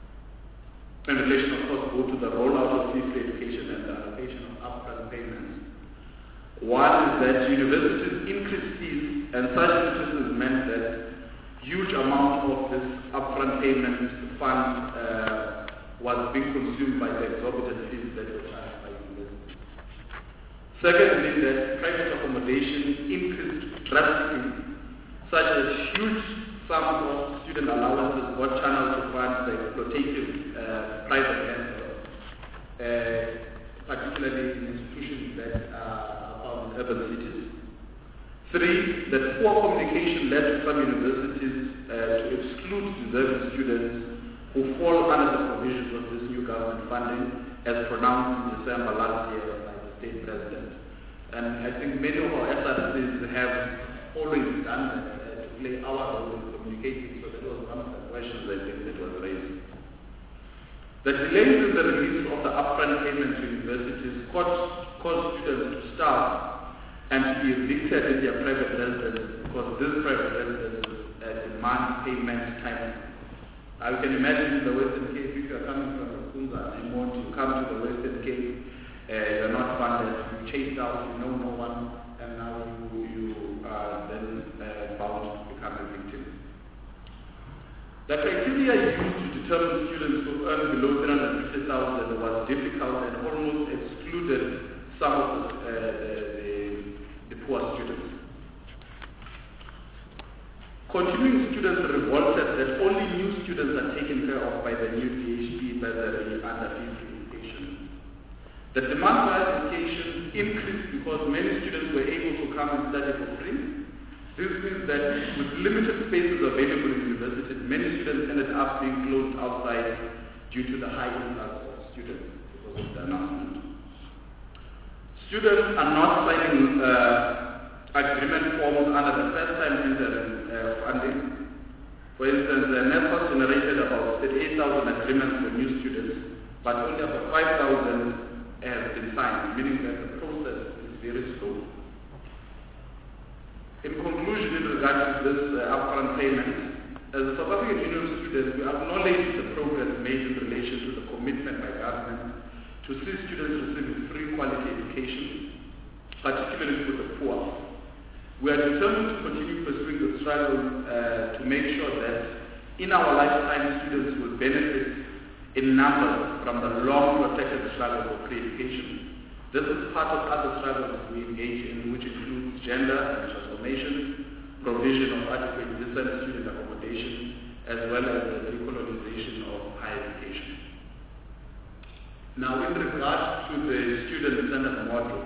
in relation, of course, go to the rollout of fee-free education and the allocation of upfront payments. One is that universities increased fees, and such increases meant that huge amount of this upfront payment fund uh, was being consumed by the exorbitant fees that were charged by universities. Secondly, that private accommodation increased drastically, such as huge sums of student allowances were channeled to fund the exploitative uh, private vendors, uh, particularly in institutions that are found in urban cities. Three, that poor communication led to some universities uh, to exclude deserving students who fall under the provisions of this new government funding, as pronounced in December last year by the state president. And I think many of our S R Cs have always done that uh, to play our role in communicating, so that was one of the questions I think that was raised. The delays in the release of the upfront payment to universities caused, caused students to starve and to be evicted in their private residences because this private residences uh, demand payment time. Now you can imagine the Western Cape, if you are coming from Kunza and you want to come to the Western Cape, uh, you are not funded, you chased out, you know no one, and now you, you are then uh, bound to become a victim. The criteria used to determine students who earn below three hundred fifty thousand was difficult and almost excluded some of the, uh, the, the, the poor students. Continuing students revolted that only new students are taken care of by the new D H B bursary under fifth education. The demand for education increased because many students were able to come and study for free. This means that with limited spaces available in universities, many students ended up being closed outside due to the high influx of students because of the announcement. Students are not signing uh, agreement forms under the first time interim uh, funding. For instance, the NSFAS generated about thirty-eight thousand agreements for new students, but only about five thousand have been signed, meaning that the process is very slow. In conclusion, in regard to this uh, upfront payment, as a South African Union student, we acknowledge the progress made in relation to the commitment by government to see students receiving free quality education, particularly for the poor. We are determined to continue pursuing the struggle uh, to make sure that in our lifetime students will benefit in numbers from the long protected struggle for free education. This is part of other struggles we engage in, which includes gender and transformation, provision of adequate decent student accommodation, as well as the decolonization of higher education. Now, in regard to the student-centered model,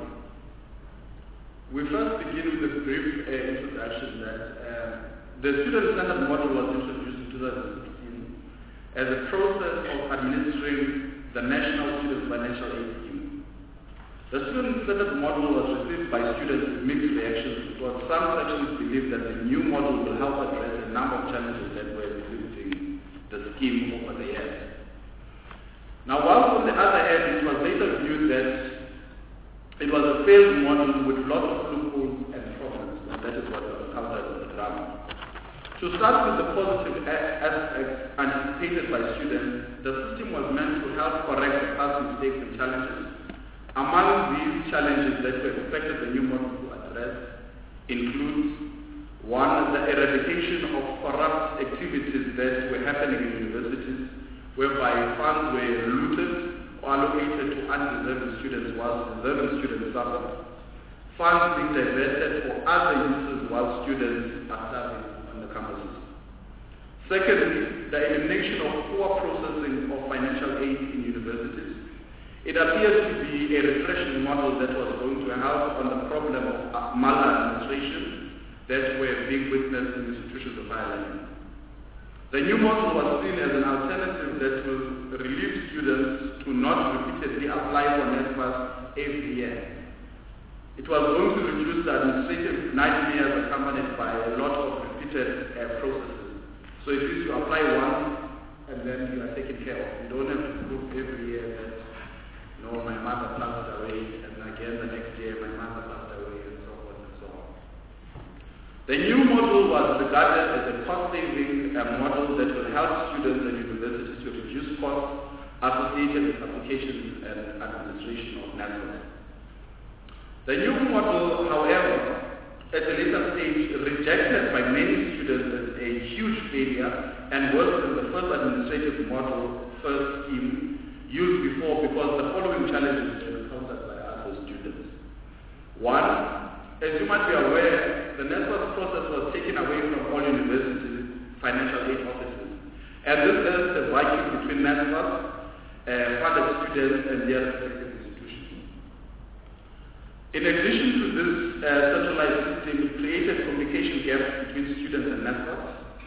we first begin with a brief uh, introduction that uh, the student-centered model was introduced in two thousand sixteen as a process of administering the National Student Financial Aid Scheme. The student-centered model was received by students with mixed reactions because some sections believe that the new model will help address a number of challenges that were existing the scheme over the years. Now, while on the other hand, it was later viewed that it was a failed model with lots of loopholes and problems, and that is what was counted in the drama. To start with the positive aspects anticipated by students, the system was meant to help correct the past mistakes and challenges. Among these challenges that we expected the new model to address includes, one, the eradication of corrupt activities that were happening in universities, whereby funds were looted or allocated to undeserving students while deserving students suffered, funds being diverted for other uses while students are serving on the campuses. Secondly, the elimination of poor processing of financial aid in universities. It appears to be a refreshing model that was going to help on the problem of maladministration that were being witnessed in institutions of higher learning. The new model was seen as an alternative that will relieve students to not repeatedly apply for NSFAS every year. It was going to reduce the administrative nightmares accompanied by a lot of repeated uh, processes. So it is you apply once and then you are taken care of. You don't have to prove every year that no, my mother passed away, and again the next year my mother passed away, and so on and so on. The new model was regarded as a cost-saving uh, model that will help students and universities to reduce costs associated with applications and administration of NSFAS. The new model, however, at a later stage, rejected by many students as a huge failure and worse than the first administrative model, first scheme, used before because the following challenges were encountered by other students. One, as you might be aware, the NSFAS process was taken away from all universities' financial aid offices. And this left a vacuum between NSFAS, uh, funded students, and their respective institutions. In addition to this uh, centralized system, it created communication gaps between students and NSFAS,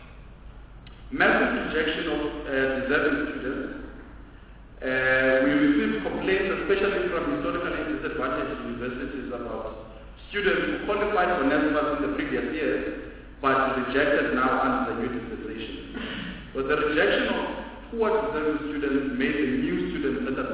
massive rejection of uh, deserving students. Uh, we received complaints, especially from historically disadvantaged universities, about students who qualified for NSFAS in the previous years, but rejected now under the new dispensation. But the rejection of poor deserving students made the new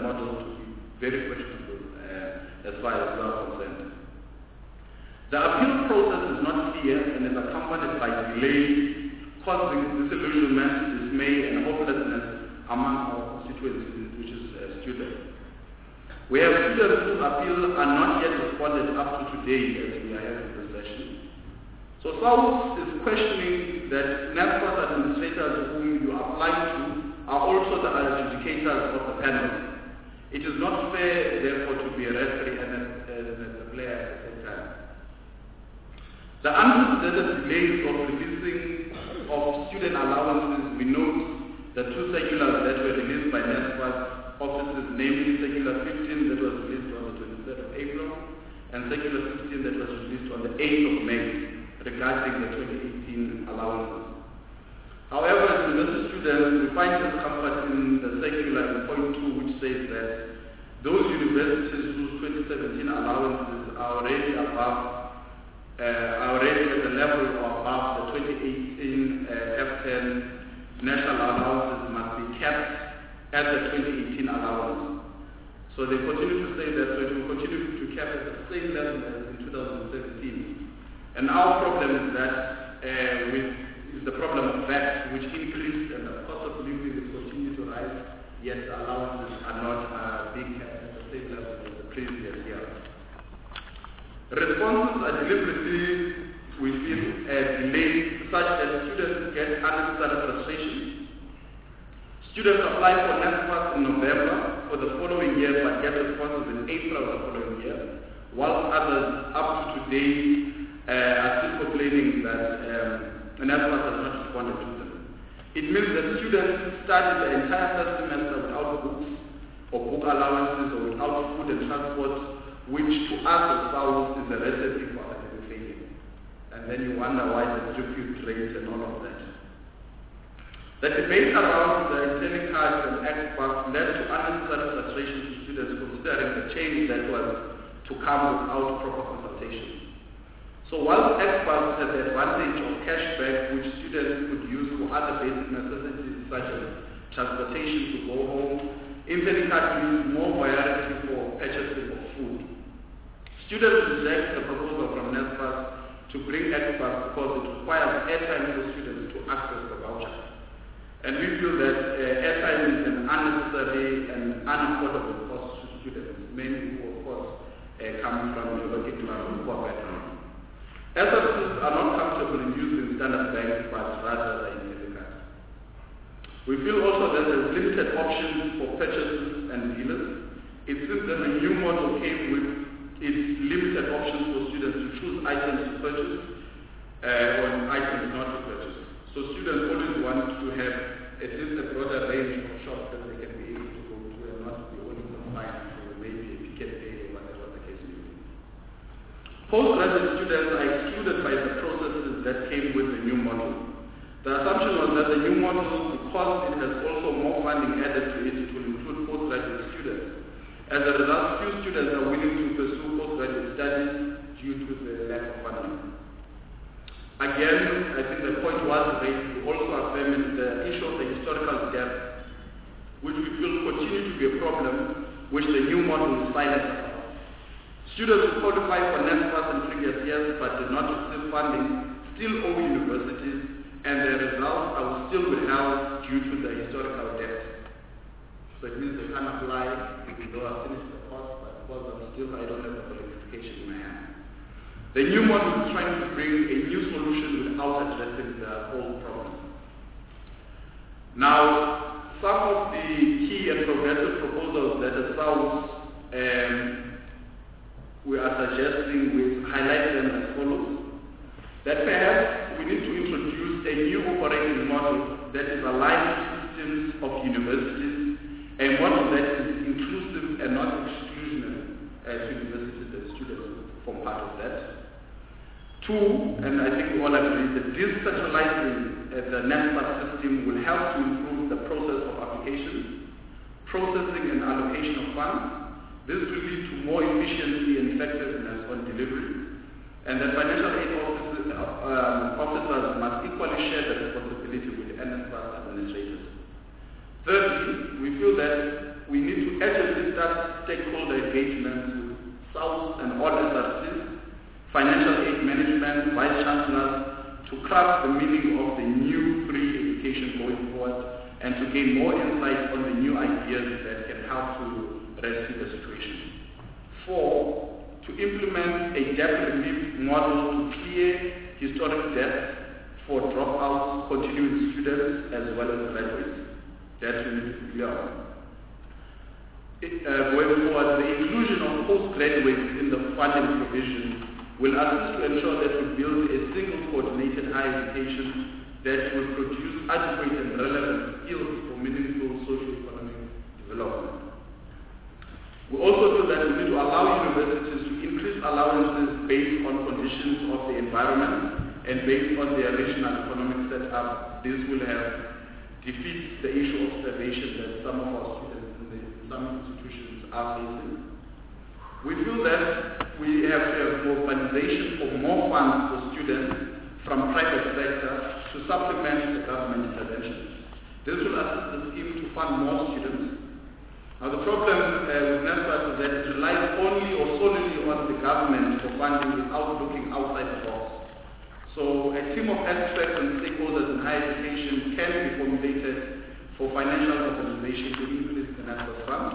model to be very questionable uh, as far as we are concerned. The appeal process is not clear and is accompanied by delay, causing disillusionment, dismay, and hopelessness among our constituencies, which is uh, students. We have students whose appeal are not yet responded up to today as we are having this session. So SAWS is questioning that NSFAS administrators whom you apply to are also the adjudicators of the panel. It is not fair, therefore, to be a referee and a, and a player at the same time. The unprecedented delays of releasing of student allowances, we note the two circulars that were released by NSFAS offices, namely Circular fifteen that was released on the twenty-third of April and Circular sixteen that was released on the eighth of May regarding the twenty eighteen allowances. However, as university students, we find some comfort in the circular in point two, which says that those universities whose twenty seventeen allowances are already above Uh, are already at the level of above the twenty eighteen uh, F ten national allowances must be kept at the twenty eighteen allowance. So they continue to say that so it will continue to cap at the same level as in two thousand seventeen. And our problem is that uh, with is the problem of V A T, which increased and the cost of living is continuing to rise, yet the allowances are not uh, being kept at the same level as the previous year. Responses are deliberately, we feel, uh, delayed such that students get unnecessary frustration. Students apply for NSFAS in November for the following year but get responses in April of the following year, while others up to today uh, are still complaining that um, NSFAS has not responded to them. It means that students started the entire first semester without books or book allowances or without food and transport, which to us as SAWS is a recipe for academic failure. And then you wonder why the refute rates and all of that. The debate around the intending cards and experts led to unnecessary frustration to students considering the change that was to come without proper consultation. So while experts had the advantage of cashback which students could use for other basic necessities such as transportation to go home, intending cards used more variety for purchasing of food. Students reject the proposal from NSFAS to bring experts because it requires airtime for students to access the voucher. And we feel that uh, airtime is an unnecessary and unaffordable cost to students, mainly who, of course, uh, come from a working class or poor background. S F Cs are not comfortable in using standard banks, but rather the intended cards. We feel also that there's limited options for purchases and dealers. It seems that the new model came with its limited options for students to choose items to purchase uh, or items not to purchase. So students always want to have at least a broader range of shops that they can be able to go to and not be only confined to maybe a Pick n Pay or whatever the case may be. Postgraduate students are excluded by the processes that came with the new model. The assumption was that the new model, because it has also more funding added to it, it will include postgraduate students. As a result, few students are willing to pursue postgraduate studies due to the lack of funding. Again, I think the point was raised to also affirm the issue of the historical gap, which we feel continue to be a problem, which the new model is silent about. Students who qualify for NSFAS in previous years but did not receive funding still owe universities, and their results are still withheld due to the historical debt. So it means they can't apply even though I finished the course, but because I'm still, I don't have the qualification in my hand. The new model is trying to bring a new solution without addressing the old problem. Now, some of the key and progressive proposals that the SAWS um, we are suggesting, we highlight them as follows. That perhaps we need to introduce a new operating model that is aligned to systems of universities, a model that is inclusive and not exclusionary uh, to universities and students form part of that. Two, and I think we all agree, that decentralizing uh, the NSFAS system will help to improve the process of application, processing and allocation of funds. This will lead to more efficiency and effectiveness on delivery, and that financial aid officers, uh, um, officers must equally share the responsibility with the NSFAS administrators. Thirdly, we feel that we need to urgently stakeholder engagement with S A Us and all S R Cs, financial aid management, vice chancellors, to craft the meaning of the new free education going forward and to gain more insight on the new ideas that can help to rescue the situation. Four, to implement a debt relief model to clear historic debt for dropouts, continuing students, as well as graduates. That we need to clear on. It, uh, going forward, the inclusion of postgraduates in the funding provision will assist to ensure that we build a single coordinated higher education that will produce adequate and relevant skills for meaningful socio-economic development. We also feel that we need to allow universities to increase allowances based on conditions of the environment and based on their regional economic setup. This will have defeats the issue of starvation that some of our students in, the, in some institutions are facing. We feel that we have to have mobilization of more funds for students from private sector to supplement the government interventions. This will assist the scheme to fund more students. Now the problem uh, with NSFAS is that it relies only or solely on the government for funding without looking outside the box. So a team of experts and stakeholders in higher education can be formulated for financial organization to increase the NSFAS funds.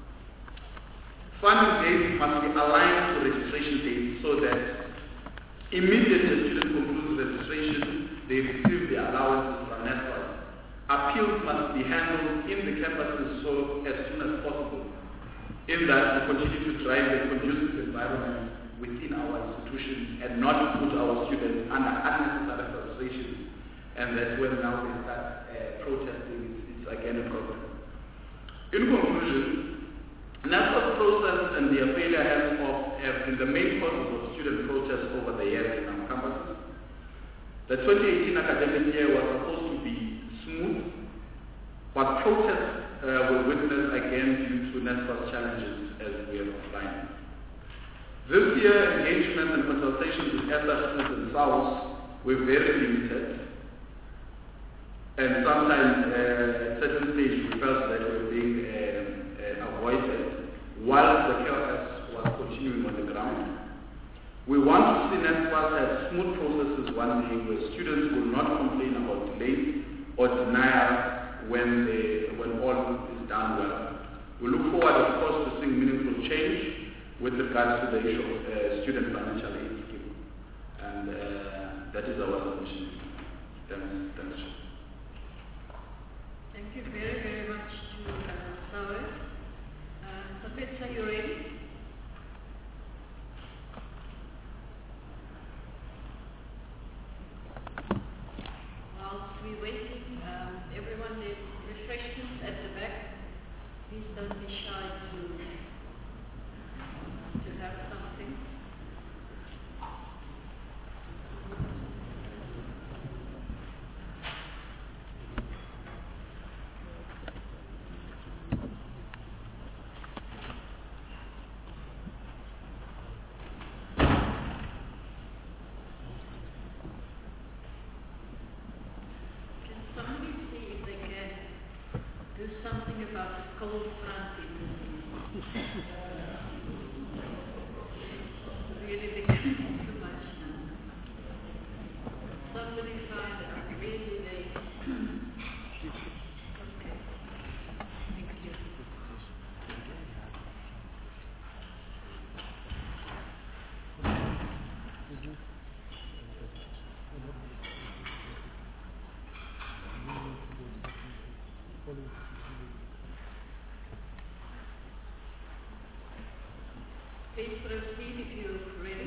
Funding dates must be aligned to registration dates so that immediately the student concludes registration, they receive the allowances from NSFAS. Appeals must be handled in the campuses so as soon as possible. In that, we continue to drive a conducive environment within our institutions and not put our students under unnecessary frustrations, and that's when now they start uh, protesting. It's, it's again a problem. In conclusion, NSFAS process and their failure have, of, have been the main causes of student protests over the years in our campuses. The twenty eighteen academic year was supposed to be smooth, but protests uh, were witnessed again due to NSFAS challenges as we have outlined. This year, engagement and consultations with S R Cs and S A Us were very limited, and sometimes uh, at certain stage we felt that we were being uh, uh, avoided while the chaos was continuing on the ground. We want to see NSFAS have smooth processes one day where students will not complain about delays or denial when, they, when all is done well. We look forward, of course, to seeing meaningful change with regards to the issue of uh, student financial aid scheme. And uh, that is our submission. Thanks. Thanks. Thank you very, very much to uh, Sawe. Uh, Safetsa, are you ready? Whilst we're waiting, um, everyone, there's refreshments at the back. Please don't be shy to to have something. Can somebody see if they can do something about the cold front in this evening? Really becoming too much now. Somebody find out really late. Okay. Thank you. Please proceed if you're ready.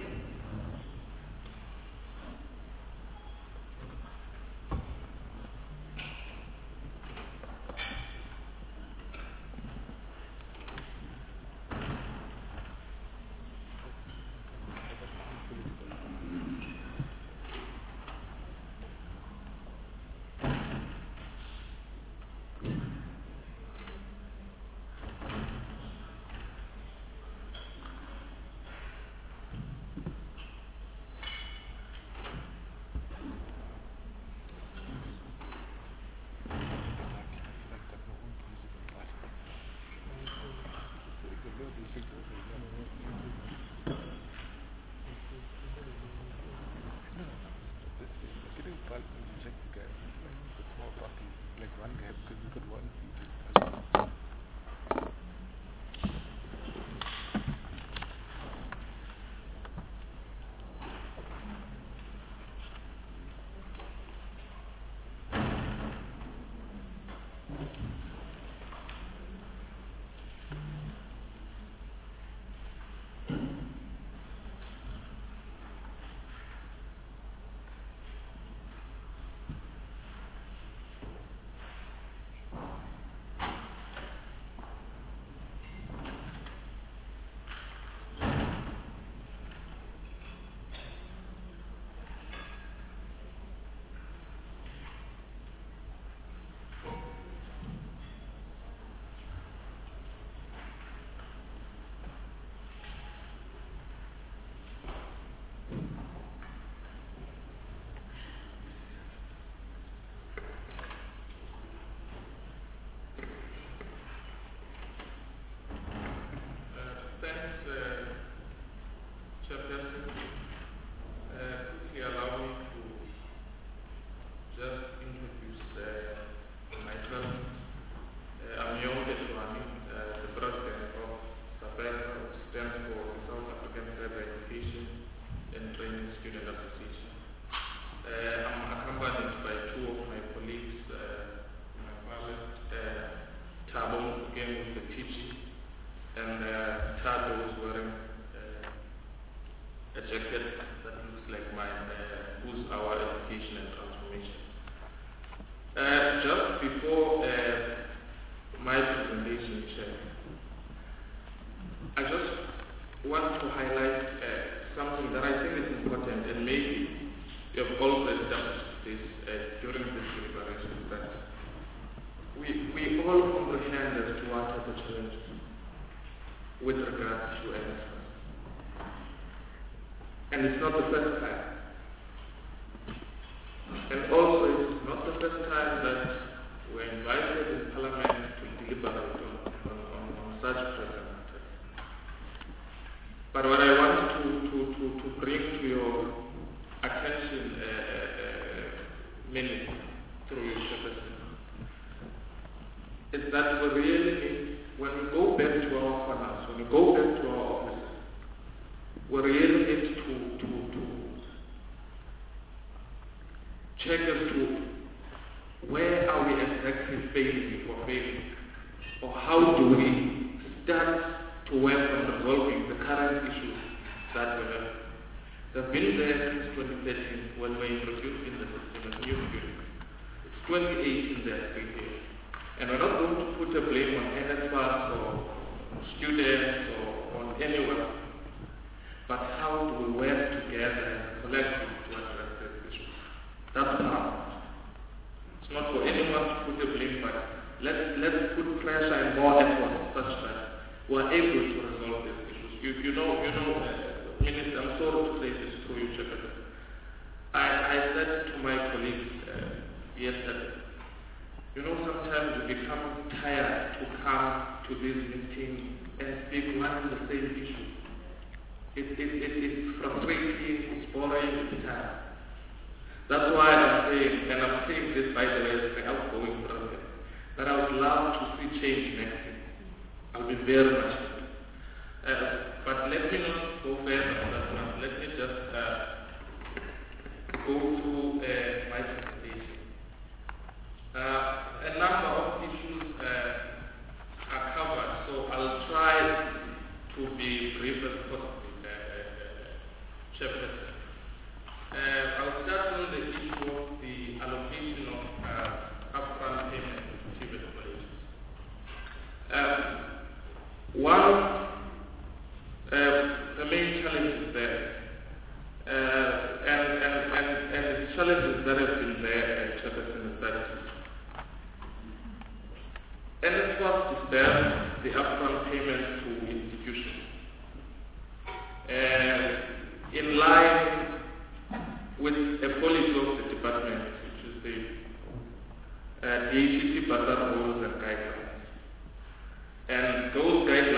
And those guidelines are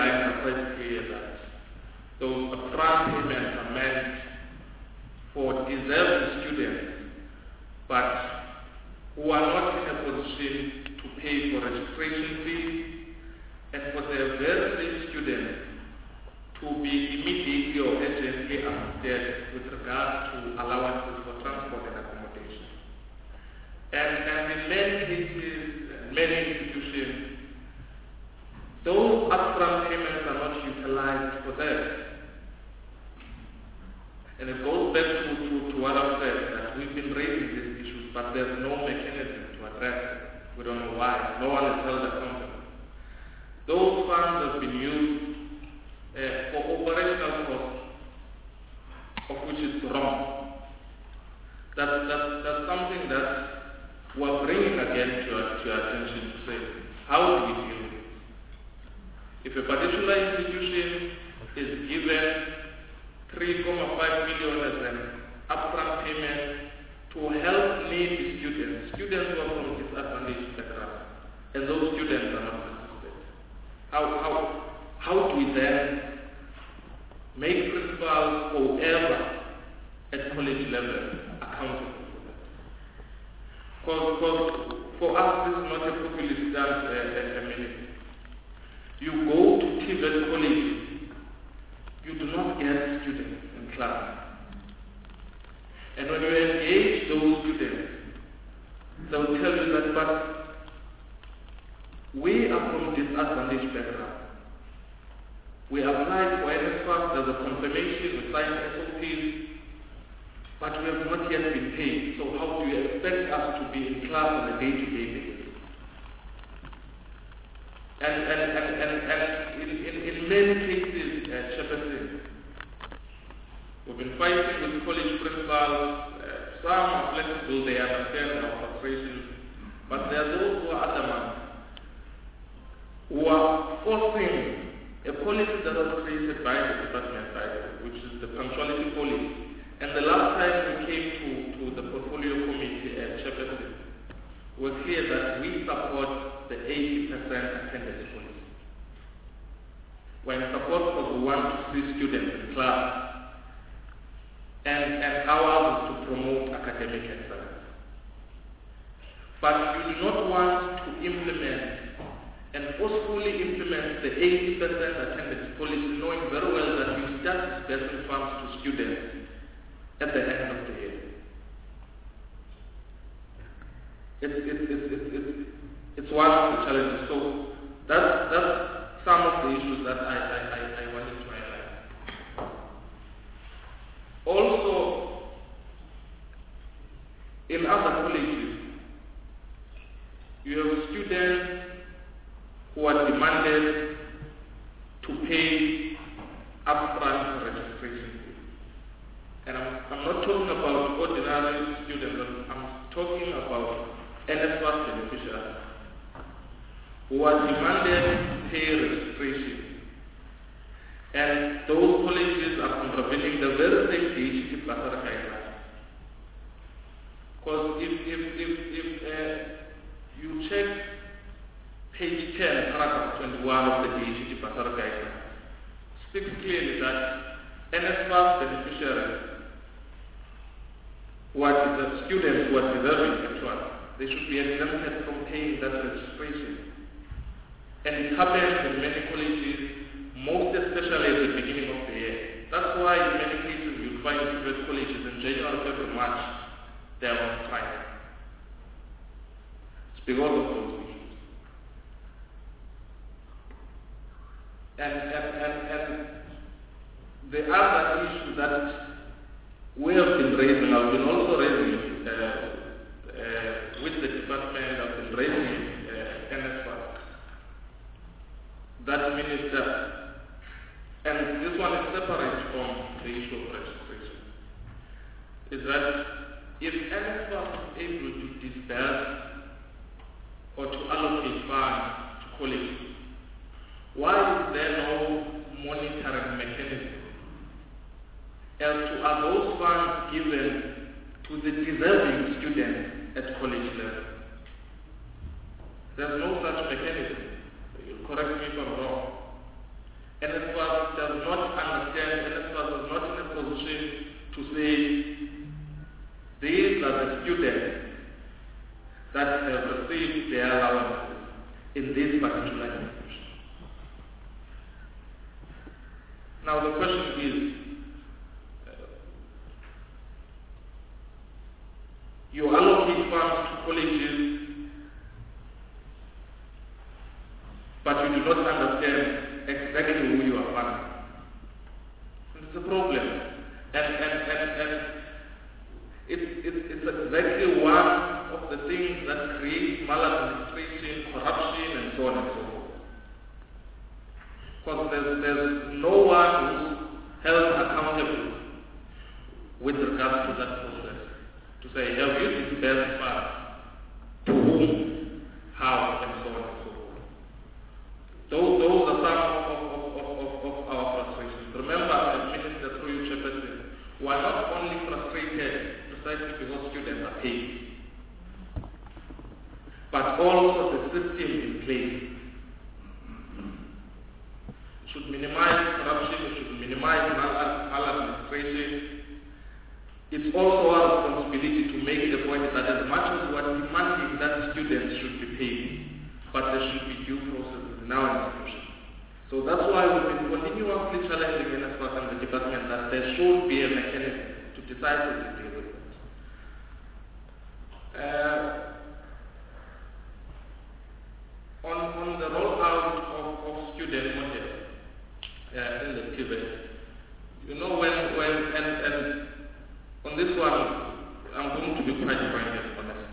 quite clear that those upfront payments are meant for deserving students, but who are not in a position to pay for registration fees, and for the very same students to be immediately or urgently assisted with regard to allowances for transport and accommodation. And, and in many cases, many institutions, those upfront payments are not utilized for that. And it goes back to, to, to what I've said, that we've been raising these issues, but there's no mechanism to address it. We don't know why. No one is held accountable. Those funds have been used uh, for operational costs, of which is wrong. That, that, that's something that we're bringing again to your, to your attention to say, how do we deal with it? If a particular institution is given three point five million as an upfront payment to help needy students, students who are from disadvantaged backgrounds, and those students are not assisted, how, how, how do we then make principals forever at college level accountable for that? Because for us, this is not a populist dance uh, a minute. You go to T V E T colleges, you do not get students in class. And when you engage those students, they will tell you that, but we are from disadvantaged background. We applied for N S F A S, there's a confirmation, we signed S O Ps, but we have not yet been paid. So how do you expect us to be in class on a day-to-day basis? And, and, and, and, and in, in, in many cases, uh, Chairperson, we've been fighting with college principals. Uh, some are flexible, they understand our frustrations, but there are those who are adamant, who are forcing a policy that was created by the department, by the, which is the punctuality policy. And the last time we came to, to the portfolio committee at Chairperson, we were clear that we support the eighty percent attendance policy. We're in support because we want to see students in class, and, and ours is to promote academic excellence. But you do not want to implement and forcefully implement the eighty percent attendance policy, knowing very well that you start disbursing funds to students at the end of the year. It's, it's, it's, it's, it's, it's one of the challenges. So that's, that's some of the issues that I, I, I, I wanted to highlight. Also, in other colleges, you have students who are demanded to pay upfront registration fees. And I'm, I'm not talking about ordinary students, I'm, I'm talking about N S F A S beneficiaries who are demanded to pay registration. And those colleges are contravening the very same D H T Basara guidelines. Because if, if, if, if uh, you check page ten, paragraph twenty-one of the D H T Basara guidelines, speaks clearly that N S F A S beneficiaries, who are the students who are deserving actually, they should be exempted from paying that registration. And it happens in many colleges, most especially at the beginning of the year. That's why in many cases you find private colleges in January, February, March, they are on strike. It's because of those issues. And, and, and, and the other issue that we have been raising, I've been also raising uh, uh, with the department, I've been raising uh, N S F A S. That minister, and this one is separate from the issue of registration, is that if N S F A S is able to disperse or to allocate funds to colleges, why is there no monitoring mechanism as to are those funds given to the deserving students at college level? There's no such mechanism. You correct me if I'm wrong. And at to say these are the students that have received their allowances in this particular institution. Now the question is, uh, you allocate funds to colleges, but you do not understand exactly who you are funding. It's a problem. And, and, and, and it, it, it's exactly one of the things that creates maladministration, corruption, and so on and so forth. Because there's, there's no one who's held accountable with regards to that process. To say, have you disbursed funds? To whom? How? And so on and so forth. Those, those are some of, of, of, of, of our frustrations. Remember, as Minister through you, Chairperson, we are not only frustrated precisely because students are paid, but also the system in place. It should minimize corruption, it should minimize mal- maladministration. It's also our responsibility to make the point that as much as we are demanding that students should be paid, but there should be due processes in our institution. So that's why we've been continuously challenging N S F A S and the department that there should be a mechanism to decisively deal with it. Uh, on, on the rollout of, of student model uh, in the T V E T, you know, when, when and, and on this one, I'm going to be quite frank and honest.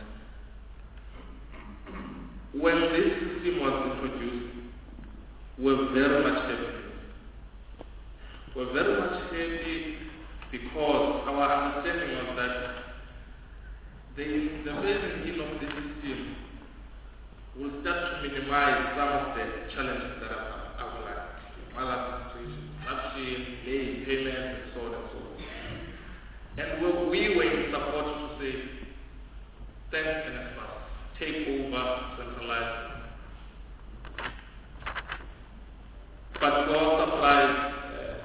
When this system was introduced, we're very much happy. We're very much happy because our understanding was that the intervention in of the system will start to minimize some of the challenges that are outlined. Maladministration, corruption, late payments, and so on and so forth. And we, we were in support to say, thanks N S F A S, take over, centralize. But to our surprise, uh,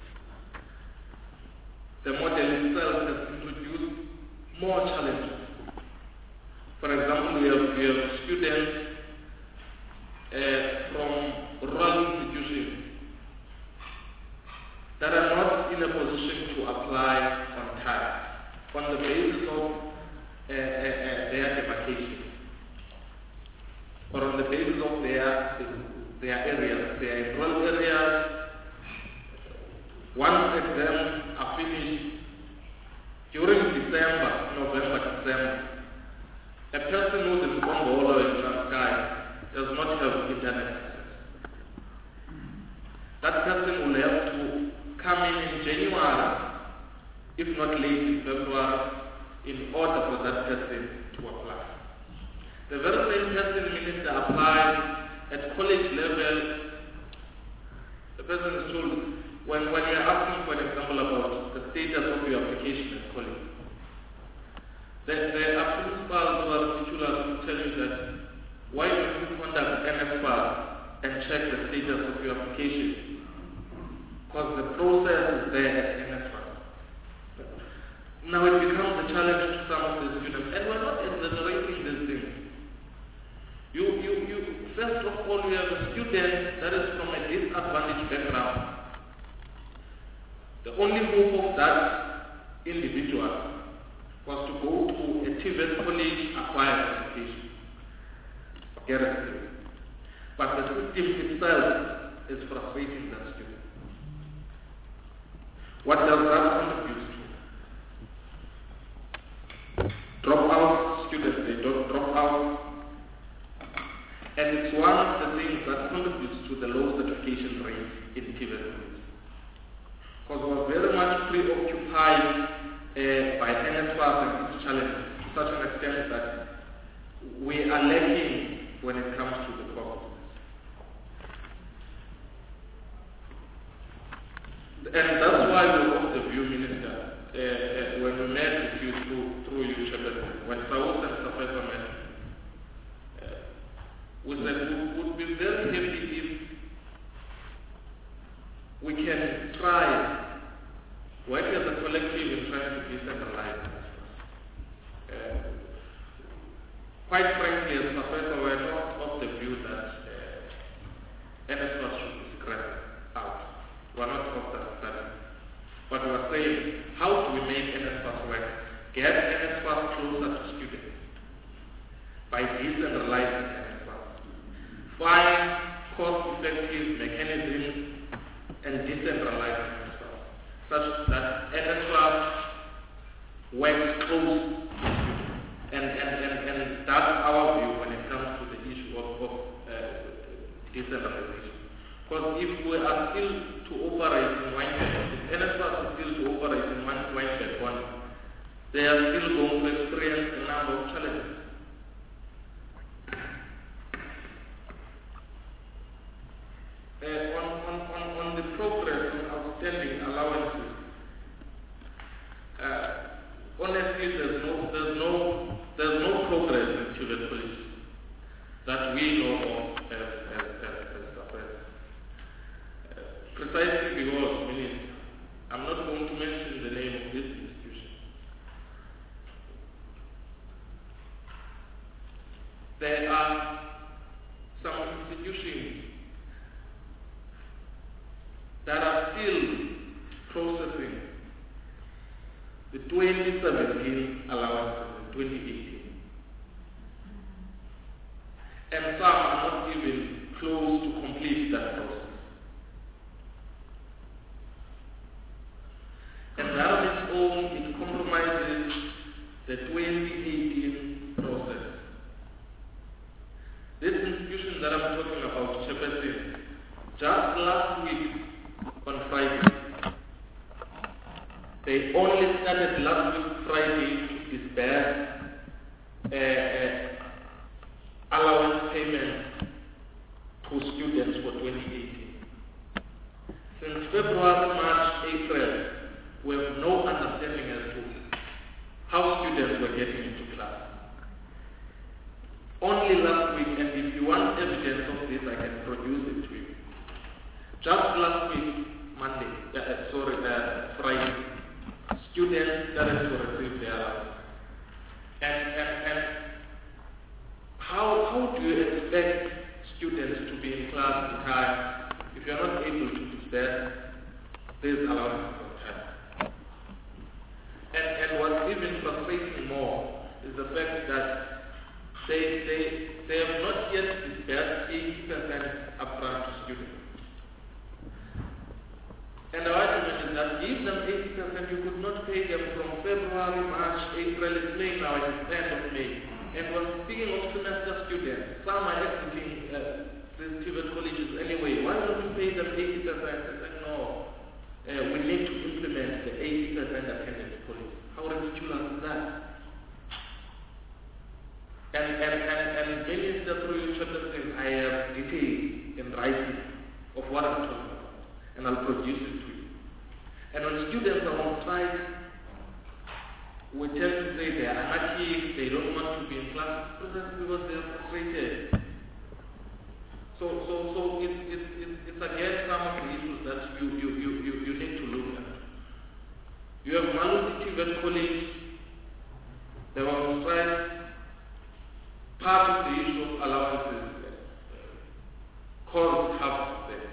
the model itself has introduced more challenges. For example, we have, we have students uh, from rural institutions that are not in a position to apply on time on the basis of uh, uh, uh, their demarcation or on the basis of their their areas, their rural areas. Once exams are finished during December, November, December, a person who is in Congo or in Transkei does not have internet access. That person will have to come in in January, if not late in February, in order for that person to apply. The very same person, Minister, applies at college level. The person is told, when, when you are asking, for example, about the status of your application at college, that there are principals who are titulars who tell you that why don't you conduct N S F A S and check the status of your application? Because the process is there at N S F A S. Now it becomes a challenge to some of the students, and we're not exaggerating these things. You, you, you, first of all, you have a student that is from a disadvantaged background. The only hope of that individual was to go to a T V E T college, acquire education, get a skill. But the system itself is frustrating that student. What does that contribute to? Drop out students, they don't drop out. And it's one of the things that contributes to the low certification rate in T V E T colleges. Because we're very much preoccupied uh, by N S F A S and its challenges to such an extent that we are lacking when it comes to the core business. And that's why we of the view, Minister, uh, uh, when we met with you through, through you, Chairperson, when Saul and Professor met, uh, we said we would be very happy if we can try work as a collective in trying to decentralize N S F A S. Uh, quite frankly, as Professor, we're not of the view that uh, N S F A S should be scrapped out. We're not of that study. But we're saying, how do we make N S F A S work? Get N S F A S closer to students by decentralizing N S F A S. Find cost-effective mechanisms and decentralize N S F A S such that N S F A S works close to students. And, and, and, and that's our view when it comes to the issue of, of uh, decentralization. Because if we are still to operate in one bed, if N S F A S is still to operate in one one bed one, they are still going to experience a number of challenges. Uh, on, on, on, on the progress on outstanding allowances, uh, honestly, there's no, there's no, there's no progress in Tibet Police that we know of as, as, as, as affairs. Uh, precisely because, Minister, I'm not going to mention the name of this institution. There are some institutions that are still processing the twenty seventeen allowances in twenty eighteen. And some are not even close to complete that process. And that on its own, it compromises the twenty eighteen process. This institution that I'm talking about, Chairperson, just last week on Friday, they only started last week Friday to disperse uh, uh, allowance payments to students for twenty eighteen. Since February, March, April, we have no understanding as to how students were getting into class. Only last week, and if you want evidence of this, I can produce it to you. Just last week, Monday, uh, sorry, uh, Friday, students started to receive their allowance. And, and, and how, how do you expect students to be in class in time if you are not able to disperse these allowances on time? And, and what's even frustrating more is the fact that they, they, they have not yet dispersed eighty percent upfront to students. And the argument is that give them eighty percent, you could not pay them from February, March, April, it's May now, it's end of May. And when speaking of semester students, some are exiting uh, these Tibet colleges anyway. Why don't you pay them eighty percent? I said, no, uh, we need to implement the eighty percent attendance policy. How ridiculous is that? And, and, and, and Minister through your Chairperson, I have details in writing of what I'm talking about, and I'll produce it to you. And when students are on site, we tend to say they are anarchic, they don't want to be in class, because they are frustrated. So, so, so it's, it's, it's, it's again some of the issues that you, you, you, you, you need to look at. You have Malusi Tibet College, they were on site. Part of the issue of allowances uh, caused havoc there.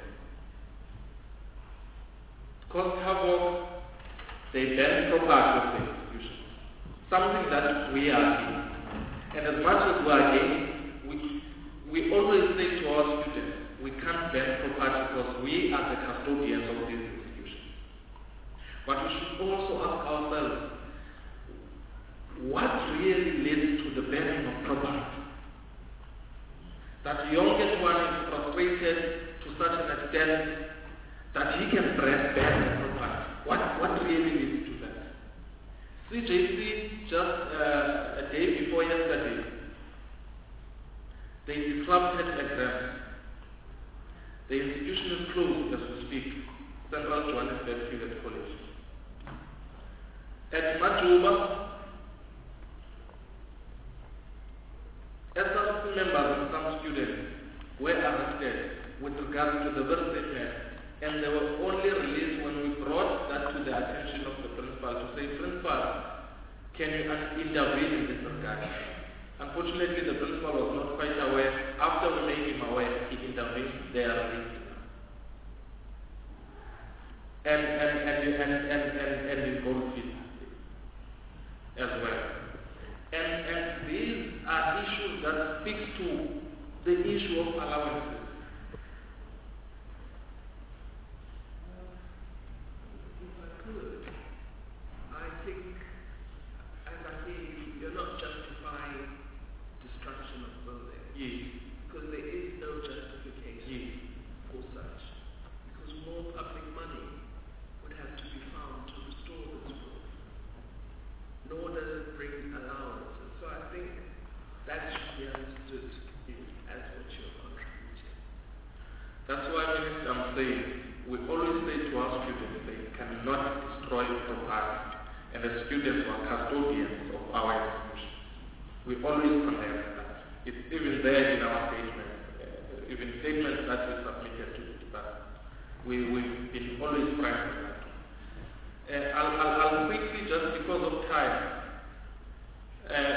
Caused havoc, they then propagate the institutions. Something that we are doing. And as much as we are doing, we, we always say to our students, we can't ban property because we are the custodians of these institutions. But we should also ask ourselves, what really leads to the banning of property? That the youngest one is frustrated to such an extent that he can ban the property. What, what really leads to that? C J C, just uh, a day before yesterday, they disrupted exams. The institution is closed as we speak, Central Johannesburg Tibet College. At Majuba, S R C members and some students were arrested with regard to the very same matter, and they were only released when we brought that to the attention of can you uh, intervene in this regard? Unfortunately, the principal was not quite aware. After we made him aware, he intervened. They are released. And and and and and and, and his gold feet as well. And and these are issues that speak to the issue of allowances. If I could, I think, as I hear you, you're not justifying destruction of buildings. Yes. Because there is no justification Yes. for such. Because more public money would have to be found to restore this building. Nor does it bring allowances. So I think that should be understood as what you're contributing. That's why, Minister, I'm saying, we always say to our students, they cannot destroy property, and the students are custodians of our institutions. We always condemn that. It's even there in our statements, uh, even statements that we submitted to the department. We, we've been always frank with that. Uh, I'll, I'll, I'll quickly, just because of time, uh,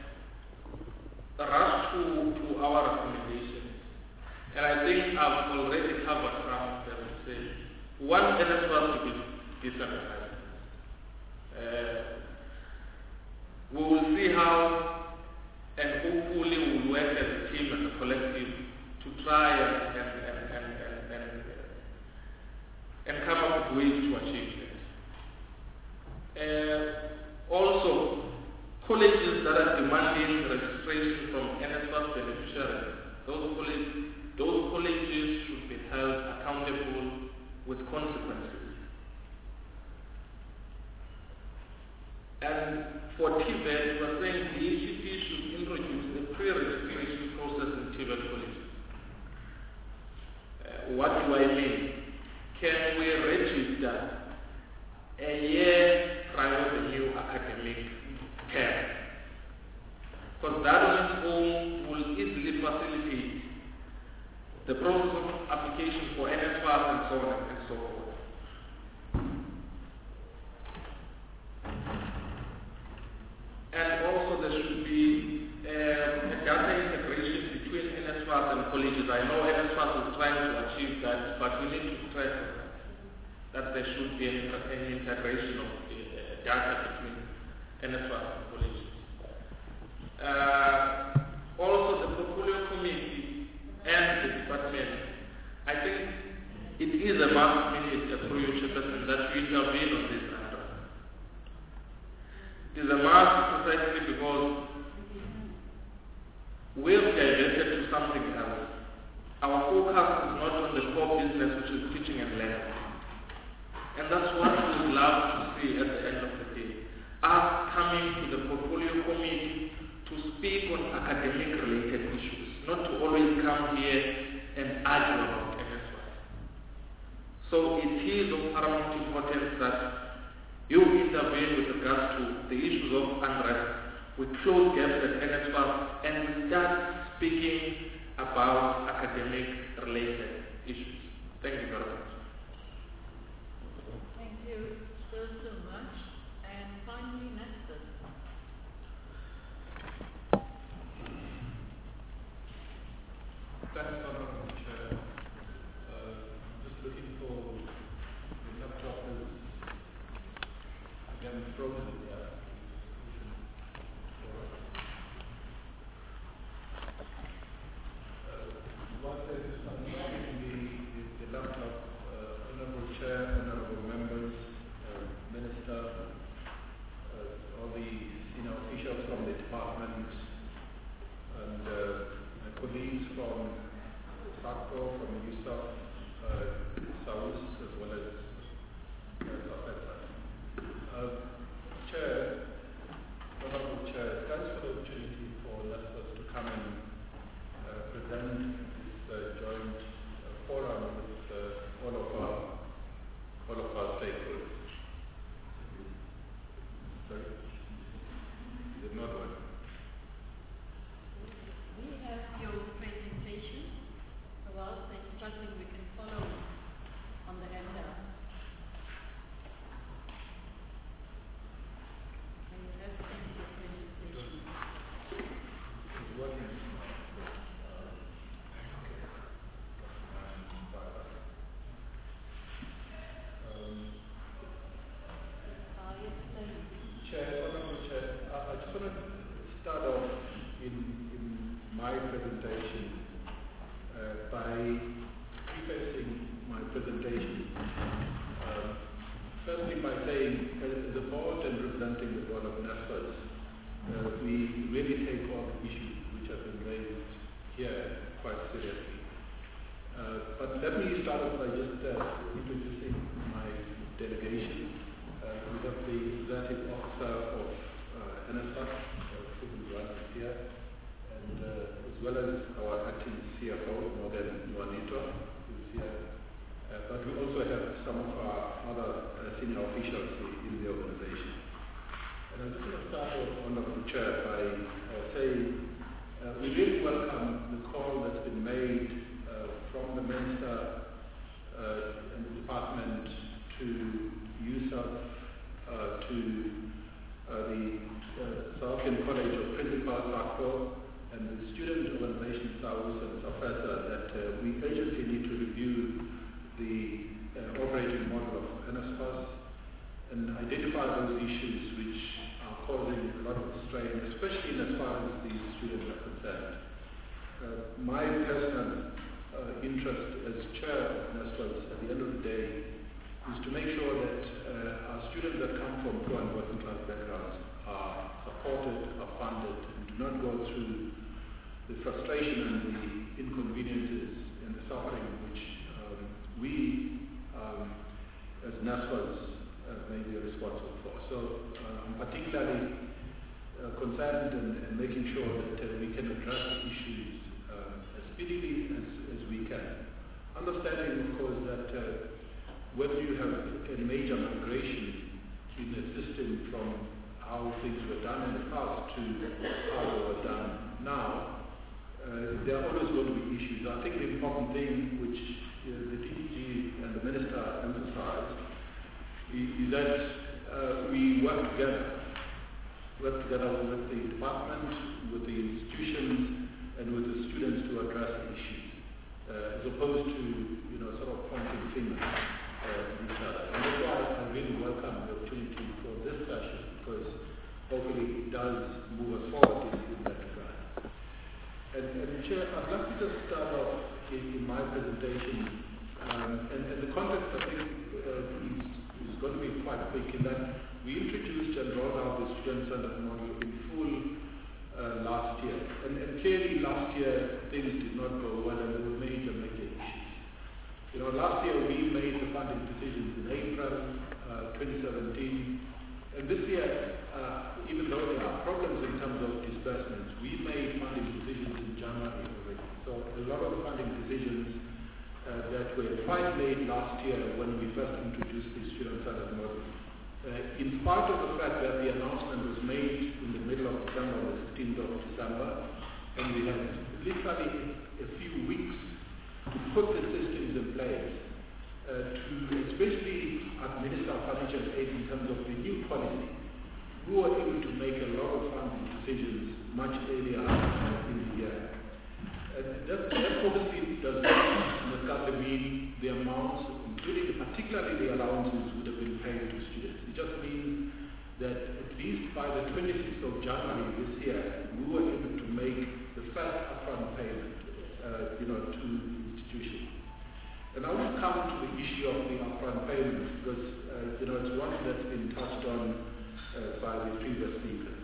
rush to, to our recommendations. And I think I've already covered some of them. Say, one, N S F A S to be decentralized. Uh, we will see how, and hopefully we will work as a team, as a collective, to try and, and, and, and, and, and, and come up with ways to achieve that. Uh, also, colleges that are demanding registration from N S F A S beneficiaries, those colleges, those colleges should be held accountable with consequences. And for T V E T, we are saying the E C P should introduce a pre-registration process in T V E T colleges. Uh, what do I mean? Can we register a year prior to the new academic term? Because that on its own will easily facilitate the process of application for N S F A S and so on and so forth. And also there should be um, a data integration between N S F A S and colleges. I know N S F A S is trying to achieve that, but we need to stress that, that there should be an, an integration of uh, data between N S F A S and colleges. Uh, also the portfolio committee and the department, I think it is a must minute through your chairperson that you intervene on this matter. It is a must precisely because we have diverted to something else. Our focus is not on the core business, which is teaching and learning. And that's what we would love to see at the end of the day. Us coming to the portfolio committee to speak on academic related issues, not to always come here and argue about N S F A S. So it is of paramount importance that you intervene with regards to the issues of unrest, we close gaps at N S F A S, and we start speaking about academic related issues. Thank you very much. Thank you so, so much. And finally, Nestor. Thanks, Honorable Chair. Uh, just looking for the laptop is again frozen. Yeah. Uh, what is unlocking the, the, the laptop, uh, Honorable Chair, Honorable Members, uh, Minister, uh, all the senior officials from the department, and uh, my colleagues from SACCO, from USAF, uh, SAUS, as well as uh, SAFETA. Uh, Chair, Honorable Chair, thanks for the opportunity for N S F A S to come and uh, present this uh, joint uh, forum with uh, all of our all of our stakeholders. Sorry, is it not one? We have your presentation. So whilst they're struggling with firstly by saying, as a board and representing the board of NSFAS, uh, we really take all the issues which have been raised here quite seriously. Uh, but let me start off by just uh, introducing my delegation. Uh, we have the executive officer of uh, NSFAS, uh, Susan Grant is here, and uh, as well as our acting C F O, Morgan Juanito, who is here. Uh, but we also have some of our other uh, senior officials in the organization. And I'm just going to start off, Honorable Chair, by uh, saying uh, we really welcome the call that's been made uh, from the Minister uh, and the Department to use us uh, to uh, the uh, South African College of Principals, SACCO, and the student organization, SAUS and SAFESA, that uh, we urgently need to review the uh, operating model of NSFAS and identify those issues which are causing a lot of strain, especially as far as the students are concerned. Uh, my personal uh, interest as chair of NSFAS at the end of the day is to make sure that uh, our students that come from poor and working class backgrounds are supported, are funded, and do not go through the frustration and the inconveniences and the suffering which um, we um, as NSFAS uh, may be responsible for. So uh, I'm particularly uh, concerned in, in making sure that uh, we can address the issues um, as speedily as, as we can. Understanding, of course, that uh, when you have a major migration in the system from how things were done in the past to how they were done now, uh, there are always going to be issues. I think the important thing which uh, the D D G and the Minister emphasized is, is that uh, we work together, work together with the department, with the institutions, and with the students to address the issues, uh, as opposed to, you know, sort of pointing fingers uh, at each other. And that's why I really welcome the opportunity for this session, because hopefully it does move us forward in, in that regard. And, and Chair, I'd like to just start off in, in my presentation, um, and, and the context I think uh, is, is going to be quite quick in that we introduced and rolled out the student-centered model in full uh, last year. And, and clearly last year things did not go well and there were major, major issues. You know, last year we made the funding decisions in April uh, twenty seventeen, and this year, uh, even though there are problems in terms of disbursements, we made funding decisions in January already. So a lot of the funding decisions uh, that were quite late last year when we first introduced the student-centered model, uh, in spite of the fact that the announcement was made in the middle of December, the sixteenth of December, and we had literally a few weeks to put the systems in place uh, to especially administer financial aid in terms of the new policy. We were able to make a lot of funding decisions much earlier uh, in the year. Uh, that, that obviously does not necessarily mean the amounts, including particularly the allowances, would have been paid to students. It just means that at least by the twenty-sixth of January this year, we were able to make the first upfront payment, uh, you know, to the institution. And I will come to the issue of the upfront payment because, uh, you know, it's one that's been touched on uh, by the previous speakers.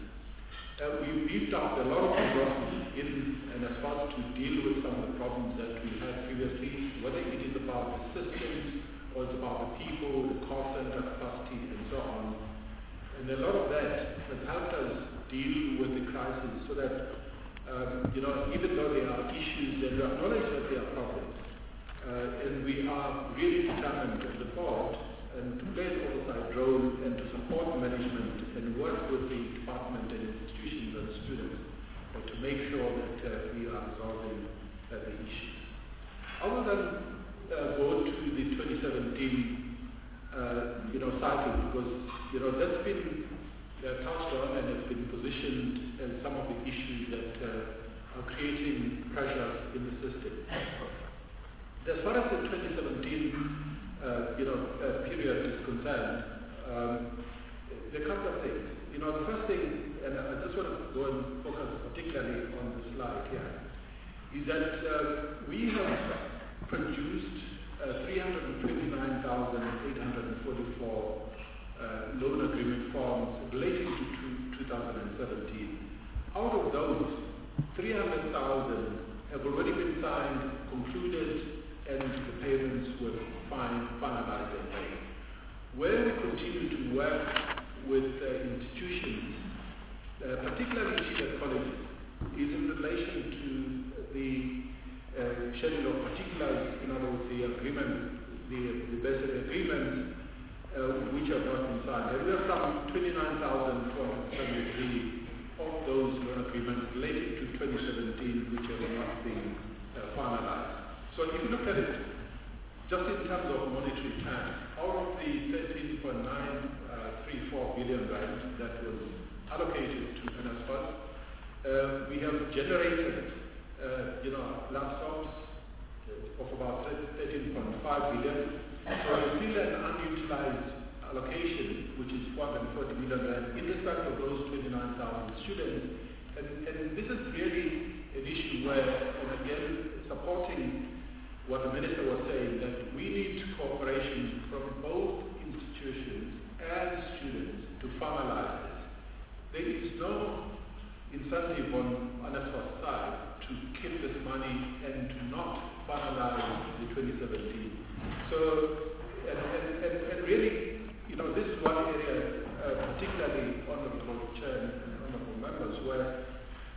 Uh, we beefed up a lot of resources in and as far as to deal with some of the problems that we had previously, whether it is about the systems or it's about the people, the call center capacity, and so on. And a lot of that has helped us deal with the crisis so that, um, you know, even though there are issues that we acknowledge that there are problems, uh, and we are really determined as a board and to play an oversight role and to support management and work with the department and institutions and students uh, to make sure that uh, we are resolving uh, the issues. I will then uh, go to the twenty seventeen uh, you know, cycle because, you know, that's been uh, touched on and has been positioned as some of the issues that uh, are creating pressure in the system. As far as the twenty seventeen uh, you know, uh, period is concerned, um, there are a couple of things. You know, the first thing, and I just want to go and focus particularly on the slide here, is that uh, we have produced uh, three hundred twenty-nine thousand eight hundred forty-four loan agreement forms relating to two thousand seventeen. Out of those, three hundred thousand have already been signed, concluded, and the payments were fin- finalized and paid. Where we continue to work with uh, institutions, uh, particularly T-led colleges, is in relation to the uh, schedule of particulars, in other words, the agreement, the, the basic agreements uh, which have not been signed. And we have some twenty-nine thousand four hundred seventy-three of those loan agreements relating to twenty seventeen which have not been uh, finalized. So if you look at it, just in terms of monetary terms, out of the thirteen point nine three four billion rand that was allocated to NSFAS, uh, we have generated, uh, you know, lump sums of about thirteen point five billion. So there's still an unutilized allocation, which is four hundred forty million rand, in respect of those twenty-nine thousand students. And, and this is really an issue where, and again, supporting what the Minister was saying, that we need cooperation from both institutions and students to formalize this. There is no incentive on NSFAS side to keep this money and to not finalize the twenty seventeen. So, and, and, and, and really, you know, this is one area, uh, particularly Honourable Chair and Honourable Members, where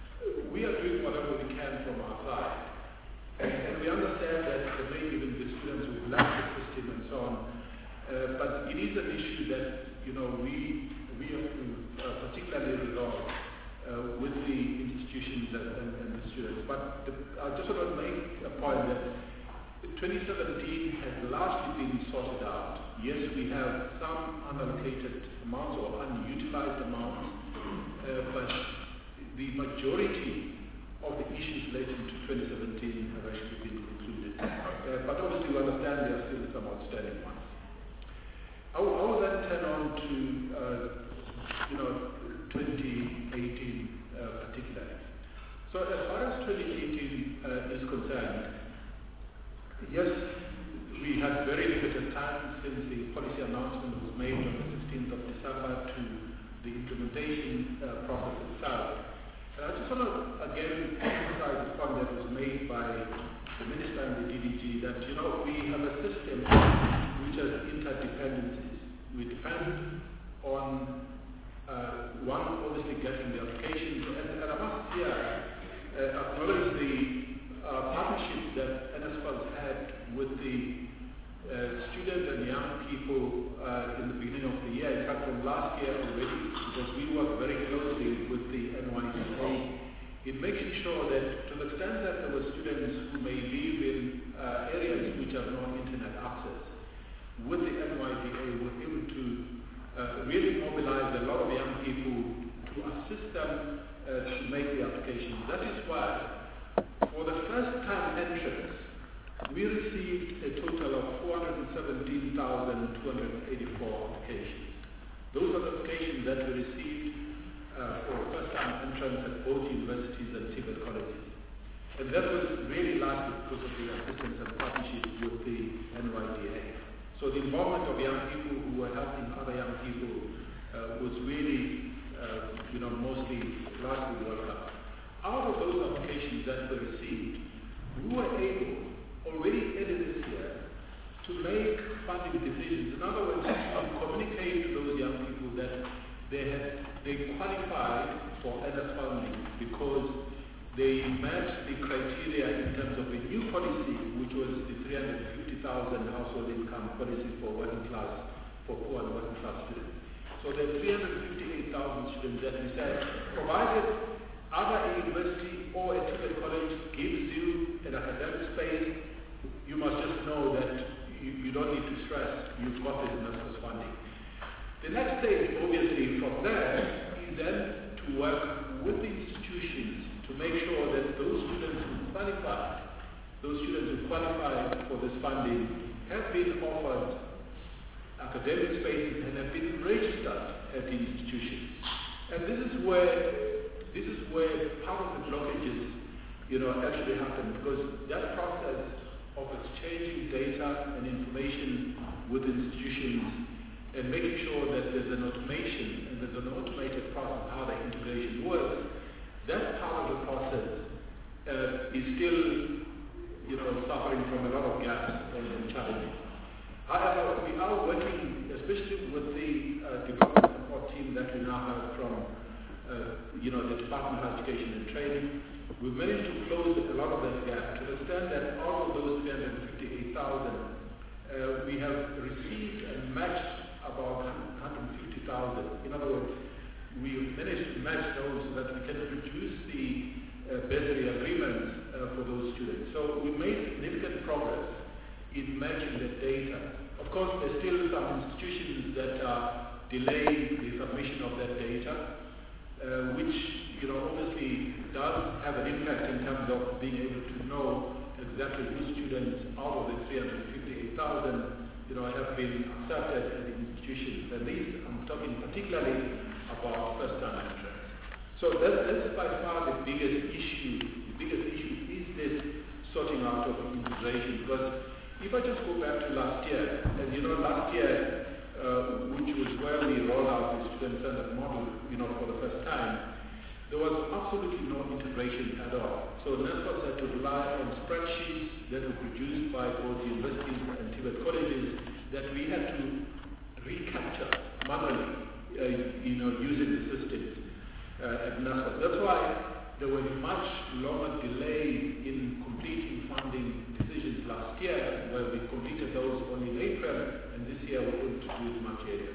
we are doing whatever we can from our side. And, and we understand that there may even be students who lack the system and so on, uh, but it is an issue that, you know, we, we have to uh, particularly resolve uh, with the institutions and, and, and the students. But the, I just want to make a point that twenty seventeen has largely been sorted out. Yes, we have some unallocated amounts or unutilized amounts, uh, but the majority of the issues relating to twenty seventeen have actually been concluded. Uh, but obviously we understand there are still some outstanding ones. I will, I will then turn on to, uh, you know, twenty eighteen uh, particularly. So as far as twenty eighteen uh, is concerned, yes, we had very limited time since the policy announcement was made on the sixteenth of December to the implementation uh, process itself. And I just want to again emphasize the point that was made by the Minister and the D D G that, you know, we have a system which has interdependencies. We depend on uh, one obviously getting the applications, and, and I must here uh, acknowledge the uh, partnership that NSFAS had with the uh, students and young people uh, in the beginning of the year. In fact, from last year already, because we work very closely with the N Y D A in making sure that, to the extent that there were students who may live in uh, areas which have no internet access, with the N Y D A we were able to uh, really mobilize a lot of young people to assist them uh, to make the applications. That is why, for the first time entrance, we received a total of four hundred seventeen thousand two hundred eighty-four applications. Those are the applications that we received uh, for first time entrance at both universities and civil colleges. And that was really largely because of the assistance and partnership with the N Y D A. So the involvement of young people who were helping other young people uh, was really, uh, you know, mostly largely welcome. Out of those applications that were received, we were able, already early this year, to make funding decisions. In other words, to communicate to those young people that they had they qualified for N S funding because they met the criteria in terms of a new policy, which was the three hundred fifty thousand household income policy for working class, for poor and working class students. So the three hundred fifty-eight thousand students that we said, provided either a university or a teacher college gives you an academic space, you must just know that you, you don't need to stress, you've got this NSFAS funding. The next stage, obviously, from there is then to work with the institutions to make sure that those students who qualify, those students who qualify for this funding have been offered academic spaces and have been registered at the institutions. And this is where this is where part of the blockages, you know, actually happen, because that process of exchanging data and information with institutions and making sure that there's there's an automation and there's an automated process how the integration works, that part of the process uh, is still, you know, suffering from a lot of gaps and challenges. However, we are working, especially with the uh, development support team that we now have from, uh, you know, the Department of Education and Training. We've managed to close a lot of that gap to understand that out of those three hundred fifty-eight thousand, uh, we have received and matched about one hundred fifty thousand. In other words, we managed to match those so that we can produce the uh, bursary agreements uh, for those students. So we made significant progress in matching the data. Of course, there's still some institutions that are delaying the submission of that data, uh, which, you know, obviously does have an impact in terms of being able to know exactly which students out of the three hundred fifty-eight thousand, you know, have been accepted at the institutions. And these, I'm talking particularly about first-time entrants. So that, that's by far the biggest issue. The biggest issue is this sorting out of integration. Because if I just go back to last year, and you know, last year, uh, which was where we rolled out the student-centered model, you know, for the first time, there was absolutely no integration at all. So NSFAS had to rely on spreadsheets that were produced by both universities and TVET colleges that we had to recapture manually, uh, you know, using the systems uh, at NSFAS. That's why there was much longer delay in completing funding decisions last year, where we completed those only in April, and this year we're going to do it much earlier.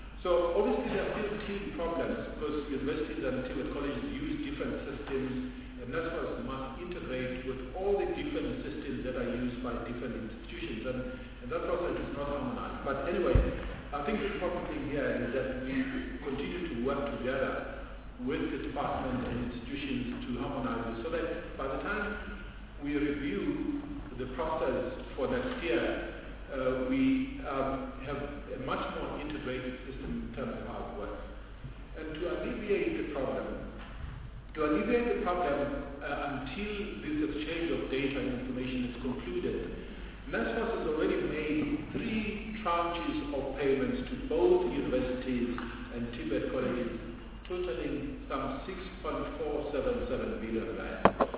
So obviously there are still teething problems because universities and TVET colleges use different systems, and NSFAS must integrate with all the different systems that are used by different institutions, and, and that process is not harmonized. But anyway, I think the important thing here is that we continue to work together with the department and institutions to harmonize it, so that by the time we review the process for next year, uh, we um, have a much more integrated system in terms of how it works. And to alleviate the problem, to alleviate the problem uh, until this exchange of data and information is concluded, NSFAS has already made three tranches of payments to both universities and TVET colleges, totaling some six point four seven seven billion rand.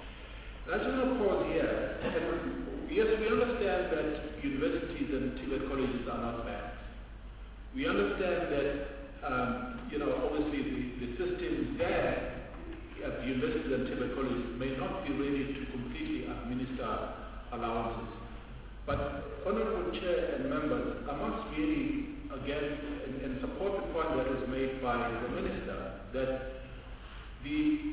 I just want to pause here. Yes, we understand that universities and TVET colleges are not banks. We understand that, um, you know, obviously the, the systems there at the universities and TVET colleges may not be ready to completely administer allowances. But, Honorable Chair and members, I must really, again, and, and support the point that was made by the Minister, that the,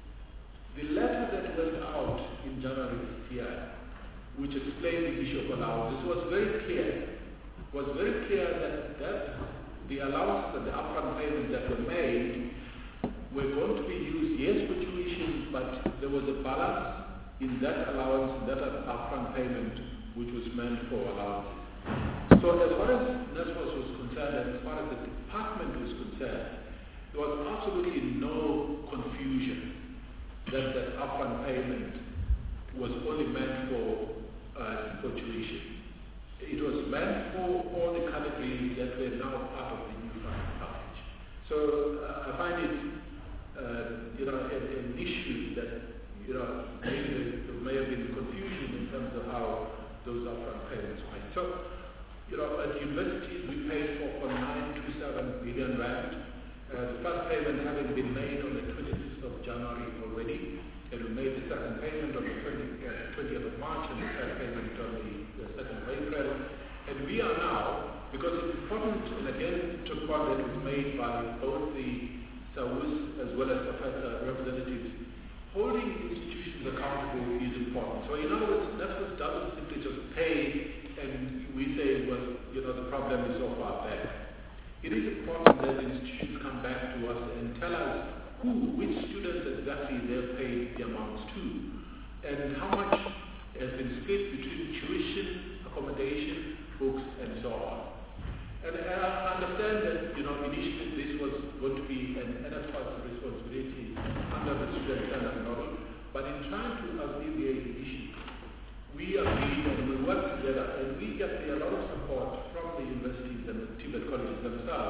the letter that went out in January this year, which explained the issue of allowances, was very clear. Was very clear that, that the allowances and the upfront payments that were made were going to be used, yes, for tuition, but there was a balance in that allowance, that upfront payment, which was meant for allowances. So as far as NSFAS was concerned, and as far as the department was concerned, there was absolutely no confusion that that upfront payment was only meant for Uh, for tuition. It was meant for all the categories that were now part of the new funding package. So uh, I find it, uh, you know, an, an issue that, you know, maybe there may have been confusion in terms of how those upfront payments were made. So, you know, at universities we paid four point nine two seven billion rand. Uh, the first payment having been made on the twenty-sixth of January already. And we made the second payment on the twentieth of March and the third payment on the second of April. And we are now, because it's important, and again, to a point that was made by both the S A W S as well as professor representatives, holding institutions accountable is important. So in other words, NSFAS doesn't simply just pay and we say, well, you know, the problem is off our back. It is important that institutions come back to us and tell us who, which students exactly they've paid the amounts to, and how much has been split between tuition, accommodation, books, and so on. And I understand that, you know, initially this was going to be an NSFAS responsibility under the student-centered model, but in trying to alleviate the issue, we agreed and we worked together, and we get a lot of support from the universities and the TVET colleges themselves to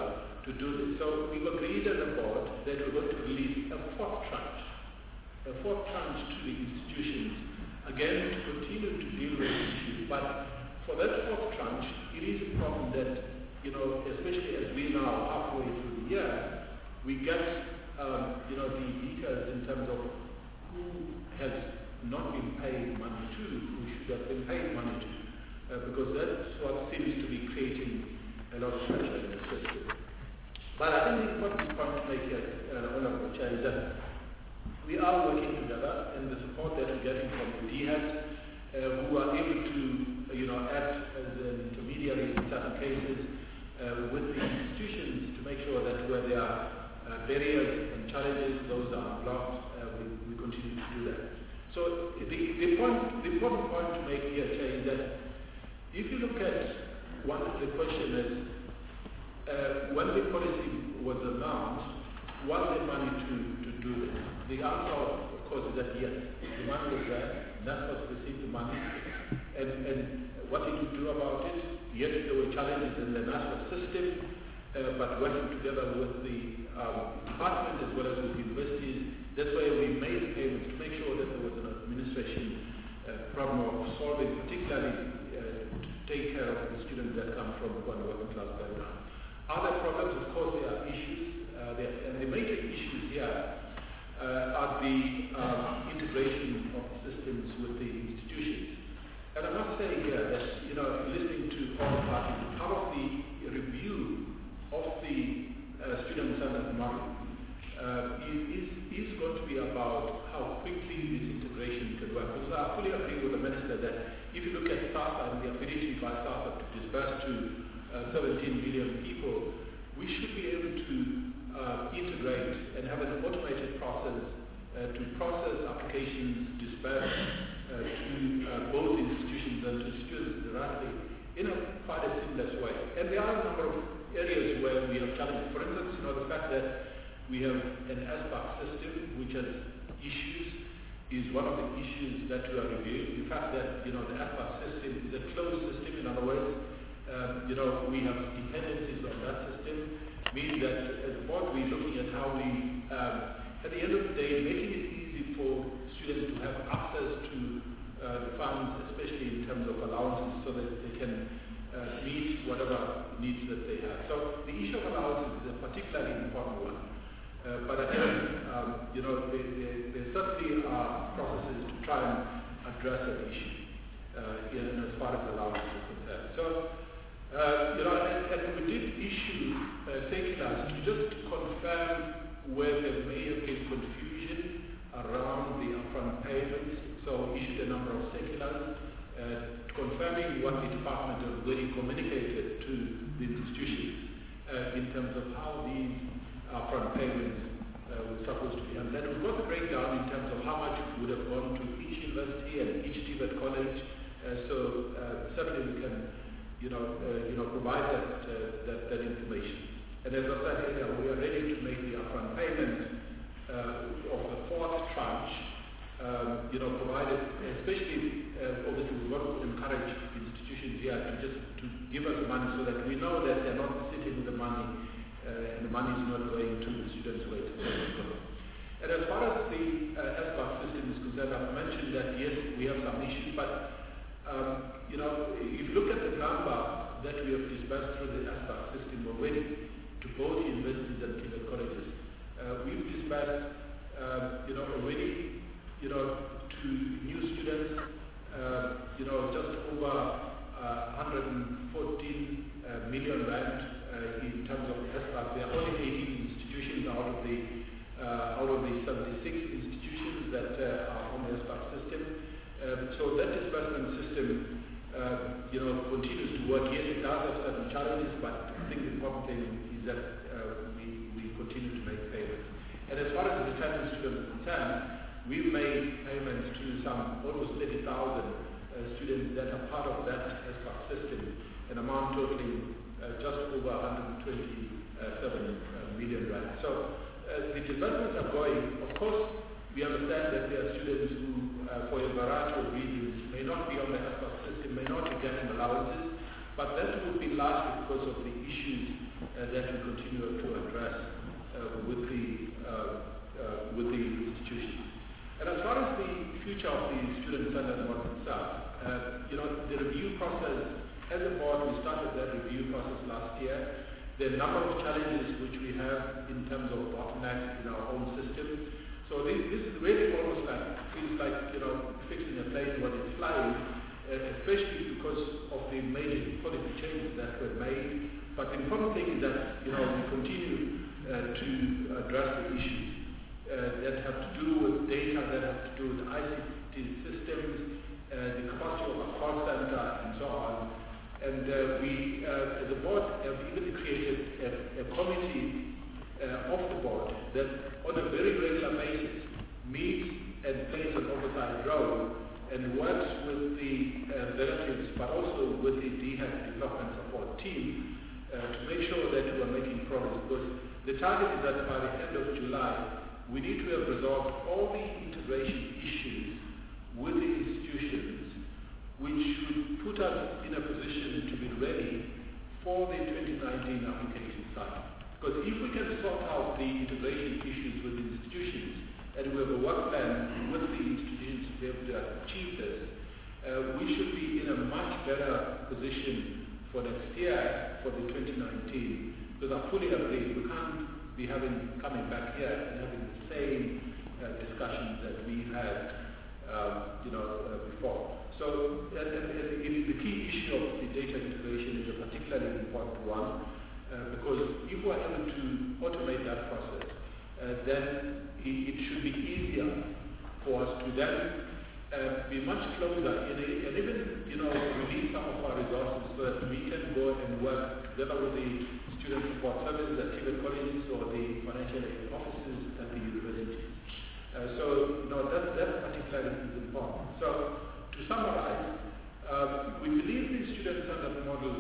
to do this. So we've agreed as a board that we're going to release a fourth tranche, a fourth tranche to the institutions, again to continue to deal with the issue. But for that fourth tranche, it is important that, you know, especially as we now halfway through the year, we get, um, you know, the details in terms of who has not been paid money to, who should have been paid money to, uh, because that's what seems to be creating a lot of pressure in the system. But I think the important point to make here, uh, Honourable Chair, is that we are working together, and the support that we're getting from the D HET, uh, who are able to, uh, you know, act as an intermediary in certain cases uh, with the institutions to make sure that where there are uh, barriers and challenges, those are blocked. Uh, we, we continue to do that. So the, the, point, the important point to make here, Chair, is that if you look at one of the question is, uh, when the policy was announced, was there money to, to do this? The answer, of course, is that yes, the money was there, NSFAS received the money, and, and what did you do about it? Yes, there were challenges in the NSFAS system, uh, but working together with the um, department as well as with the universities, that's why we made payments to make sure that there was an administration uh, problem of solving, particularly uh, to take care of the students that come from one working class background. Other problems, of course, there are issues, uh, there, and the major issues here uh, are the um, integration of systems with the institutions. And I must say here that, you know, listening to all parties, part of the review of the uh, student centered model uh, is, is going to be about how quickly this integration can work. Because I fully agree with the Minister that if you look at SARSA and the ability by SARSA to disperse to uh, seventeen million people, we should be able to uh, integrate and have an automated process uh, to process applications, disperse uh, to uh, both institutions and to students directly in a quite a seamless way. And there are a number of areas where we have challenges. For instance, you know, the fact that we have an S B A C system which has issues is one of the issues that we are reviewing. The fact that, you know, the S B A C system is a closed system, in other words, um, you know, we have dependencies on that system, means that as a board we're looking at how we, um, at the end of the day, making it easy for students to have access to uh, the funds, especially in terms of allowances, so that they can uh, meet whatever needs that they have. So the issue of allowances is a particularly important one. Uh, but again, um, you know, there, there, there certainly are processes to try and address that issue uh, in, as far as allowances are concerned. So, uh, you know, and, and we did issue uh, circulars to just confirm where there may have been confusion around the upfront payments. So we issued a number of circulars uh, confirming what the department has already communicated to the institutions uh, in terms of how these upfront payments uh, were supposed to be. And then we've got the breakdown in terms of how much would have gone to each university and each T V E T college. Uh, so uh, certainly we can, you know, uh, you know, provide that, uh, that that information. And as I said earlier, we are ready to make the upfront payment uh, of the fourth tranche. Um, you know, provided, especially uh, obviously we want to encourage institutions here to just to give us the money so that we know that they're not sitting with the money uh, and the money is not going to the students where it's supposed to go. And as far as the uh, S B A C system is concerned, I've mentioned that yes, we have some issues, but um, you know, if you look at the number that we have disbursed through the S B A C system already to both universities and T V E T colleges, uh, we've disbursed, uh, you know, already, you know, to new students, uh, you know, just over uh, one hundred fourteen uh, million rand uh, in terms of S B A C. There are only eighteen institutions out of the uh, out of the seventy-six institutions that uh, are on the S B A C system. Um, so that disbursement system, uh, you know, continues to work. Yes, it does have certain challenges, but I think the important thing is that uh, we, we continue to make payments. And as far as the returning students are concerned, we've made payments to some almost thirty thousand uh, students that are part of that S B A C system, an amount totaling uh, just over one hundred twenty-seven uh, million rand. So uh, the developments are going. Of course, we understand that there are students who, uh, for a variety of reasons, may not be on the S B A C system, may not be getting allowances. But that would be largely because of the issues uh, that we continue to address uh, with the uh, uh, with the institutions. And as far as the future of the student centered model itself, uh, you know, the review process, as a board, we started that review process last year. There are a number of challenges which we have in terms of bottlenecks in our own system. So this, this is really almost like, feels like, you know, fixing a plane when it's flying, uh, especially because of the major policy changes that were made. But the important thing is that, you know, we continue uh, to address the issues uh, that have to do with data, that have to do with I C T systems, uh, the capacity of a call center, and so on. And uh, we, uh, as a board, have even created a, a committee uh, of the board that on a very regular basis meets and plays an oversight role and works with the uh, relatives but also with the D HEC development support team uh, to make sure that we are making progress, because the target is that by the end of July we need to have resolved all the integration issues with the institutions, which should put us in a position to be ready for the twenty nineteen application cycle. Because if we can sort out the integration issues with the institutions, and we have a work plan with the institutions to be able to achieve this, uh, we should be in a much better position for next year, for the twenty nineteen. Because I fully agree, we can't be having coming back here and having the same uh, discussions that we had, um, you know, uh, before. So uh, uh, the key issue of the data integration is a particularly important one, uh, because if we are able to automate that process, uh, then it, it should be easier for us to then uh, be much closer in a, and even, you know, release some of our resources so that we can go and work together with the student support services at T V E T colleges or the financial aid offices at the universities. Uh, so, you know, that, that particularly is important. So, to summarize, uh, we believe the student-centered model,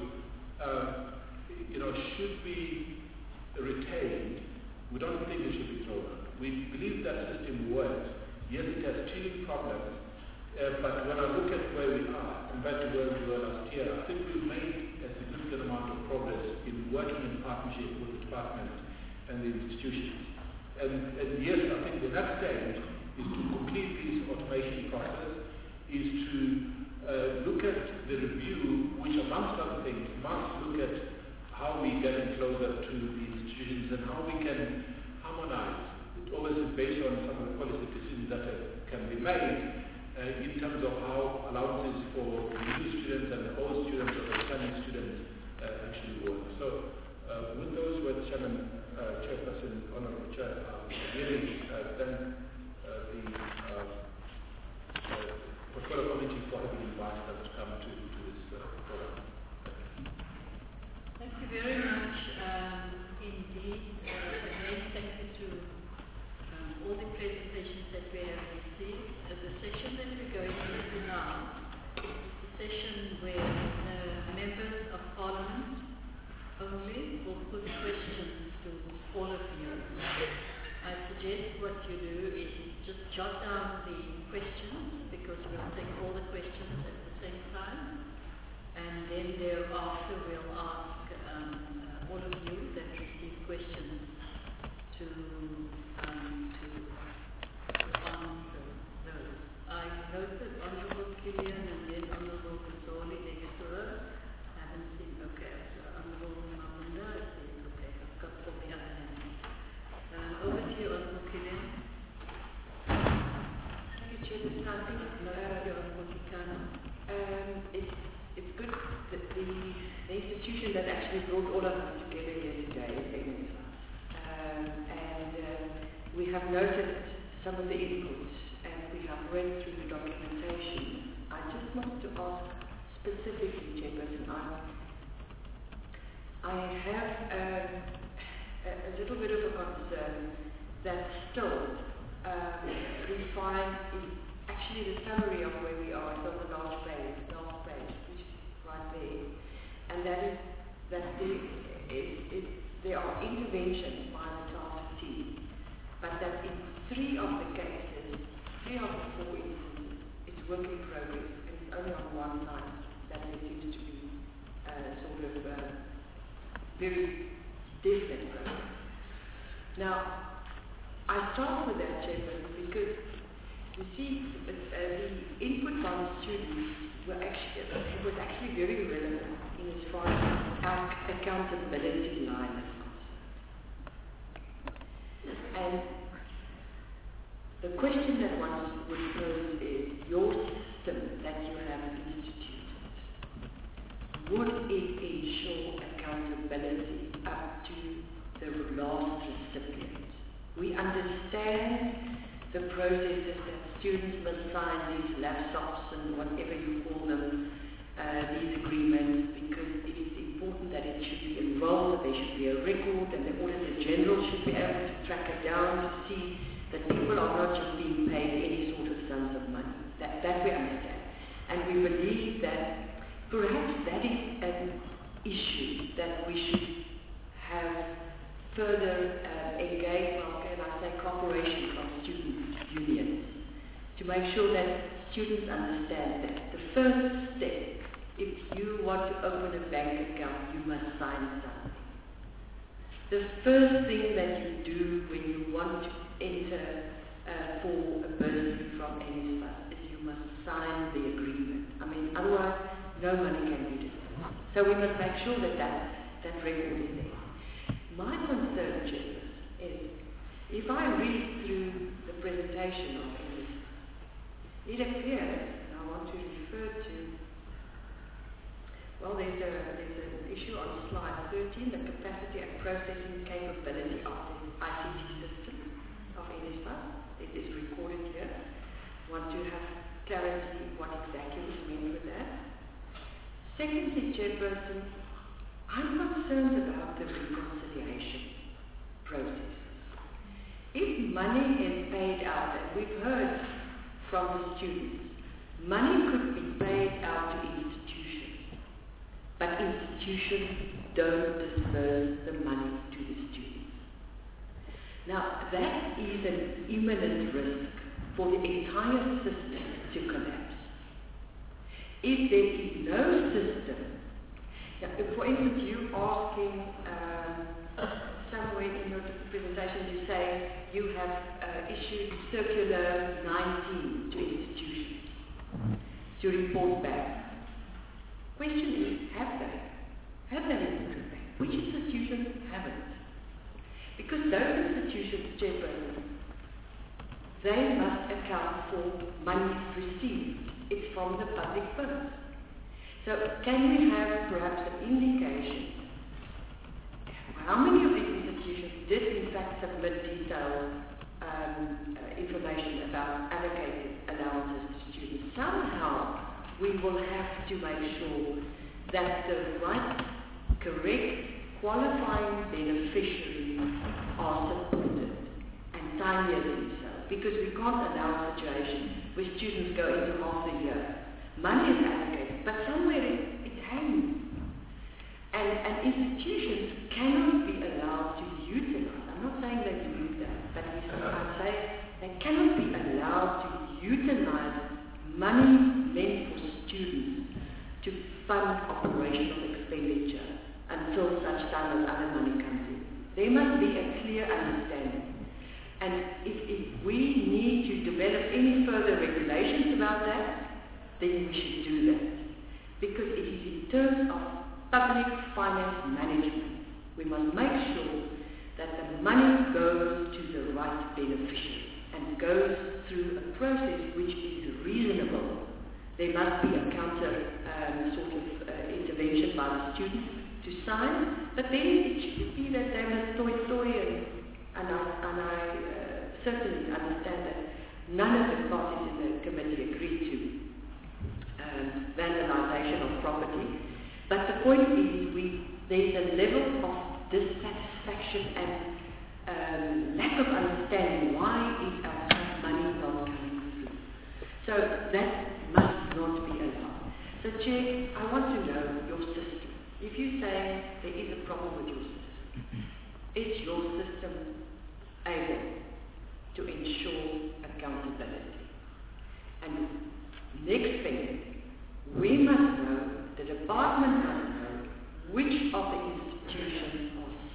uh, you know, should be retained. We don't think it should be thrown out. We believe that system works. Yes, it has teething problems, uh, but when I look at where we are compared to where we were last year, I think we've made a significant amount of progress in working in partnership with the department and the institutions. And, and yes, I think the next stage is to complete this automation process, is to uh, look at the review, which amongst other things must look at how we get closer to the institutions and how we can harmonize. It always is based on some of the policy decisions that uh, can be made uh, in terms of how allowances for new students and old students or returning students uh, actually work. So uh, with those words, Chairman, uh, Chairperson, Honorable Chair, I really uh, thank uh, the uh, uh, Portfolio Committee for having invited us to come to, to this uh, program. Thank you very much um, indeed. Uh, again, thank you to um, all the presentations that we have received. Uh, the session that we're going into now is the session where the members of Parliament only will put questions to all of you. I suggest what you do is just jot down the questions, because we'll take all the questions at the same time, and then thereafter we'll ask um, uh, all of you that receive questions to um, to answer those. I noted Honourable Killian and then Honourable Kazoli Legatura. I haven't seen, okay, so Honourable Mamunda, I see, okay, I've got all the other hands. Uh, over to you, Honourable Killian. Chairperson, I think uh, um, it's, it's good that the, the institution that actually brought all of us together here today is Ignis. Um, and uh, we have noted some of the inputs and we have read through the documentation. I just want to ask specifically, Chairperson, I, I have um, a, a little bit of a concern that still Um, we find in actually the summary of where we are is on the last page, last page, which is right there, and that is that there, is, is, there are interventions by the task team, but that in three of the cases, three of the four instances, it's work in progress, and it's only on one side that there seems to be uh, uh, sort of uh, very definite process. Now, I start with that, Chairperson, because you see, uh, the input by the students were actually, it was actually very relevant in as far as our accountability line is concerned. And the question that one would pose is, your system that you have instituted, would it ensure accountability up to the last recipient? We understand the processes that students must sign these laptops and whatever you call them, uh, these agreements, because it is important that it should be enrolled, that there should be a record, and the Auditor General should be able to track it down to see that people are not just being paid any sort of sums of money. That, that we understand. And we believe that perhaps that is an issue that we should have further uh, engage, how can I say, cooperation from student unions to make sure that students understand that the first step, if you want to open a bank account, you must sign something. The first thing that you do when you want to enter uh, for a bursary from N S F A S is you must sign the agreement. I mean, otherwise, no money can be disbursed. So we must make sure that that, that record is there. My concern, Chair, is if I read through the presentation of N S F A S, it appears, and I want to refer to, well, there's, a, there's an issue on slide thirteen, the capacity and processing capability of the I C T system of N S F A S. It is recorded here. I want to have clarity what exactly is meant with that. Secondly, Chairperson, I'm concerned about the reconciliation process. If money is paid out, and we've heard from the students, money could be paid out to institutions, but institutions don't disperse the money to the students. Now, that is an imminent risk for the entire system to collapse. If there is no system, now, if, for instance, you asking um, somewhere in your presentation, you say you have uh, issued circular nineteen to institutions to report back. Question is, have they? Have they reported back? Which institutions haven't? Because those institutions, Chairperson, they must account for money received. It's from the public purse. So can we have perhaps an indication how many of these institutions did in fact submit detailed um, uh, information about allocated allowances to students? Somehow we will have to make sure that the right, correct, qualifying beneficiaries are supported and timely themselves, because we can't allow a situation where students go into half the year. Money is allocated, but somewhere it, it hangs. And, and institutions cannot be allowed to utilize, I'm not saying they do that, but I say they cannot be allowed to utilize money meant for students to fund operational expenditure until such time as other money comes in. There must be a clear understanding. And if, if we need to develop any further regulations about that, then we should do that. Because it is in terms of public finance management, we must make sure that the money goes to the right beneficiary and goes through a process which is reasonable. There must be a counter um, sort of uh, intervention by the students to sign, but then it should be that they must toy toy and, and I, and I uh, certainly understand that none of the parties in the committee agreed to um, vandalization of property. But the point is, we, there's a level of dissatisfaction and um, lack of understanding why is our money not coming through. So that must not be allowed. So Chair, I want to know your system. If you say there is a problem with your system, is your system able to ensure accountability? And next thing, we must know, the department must know,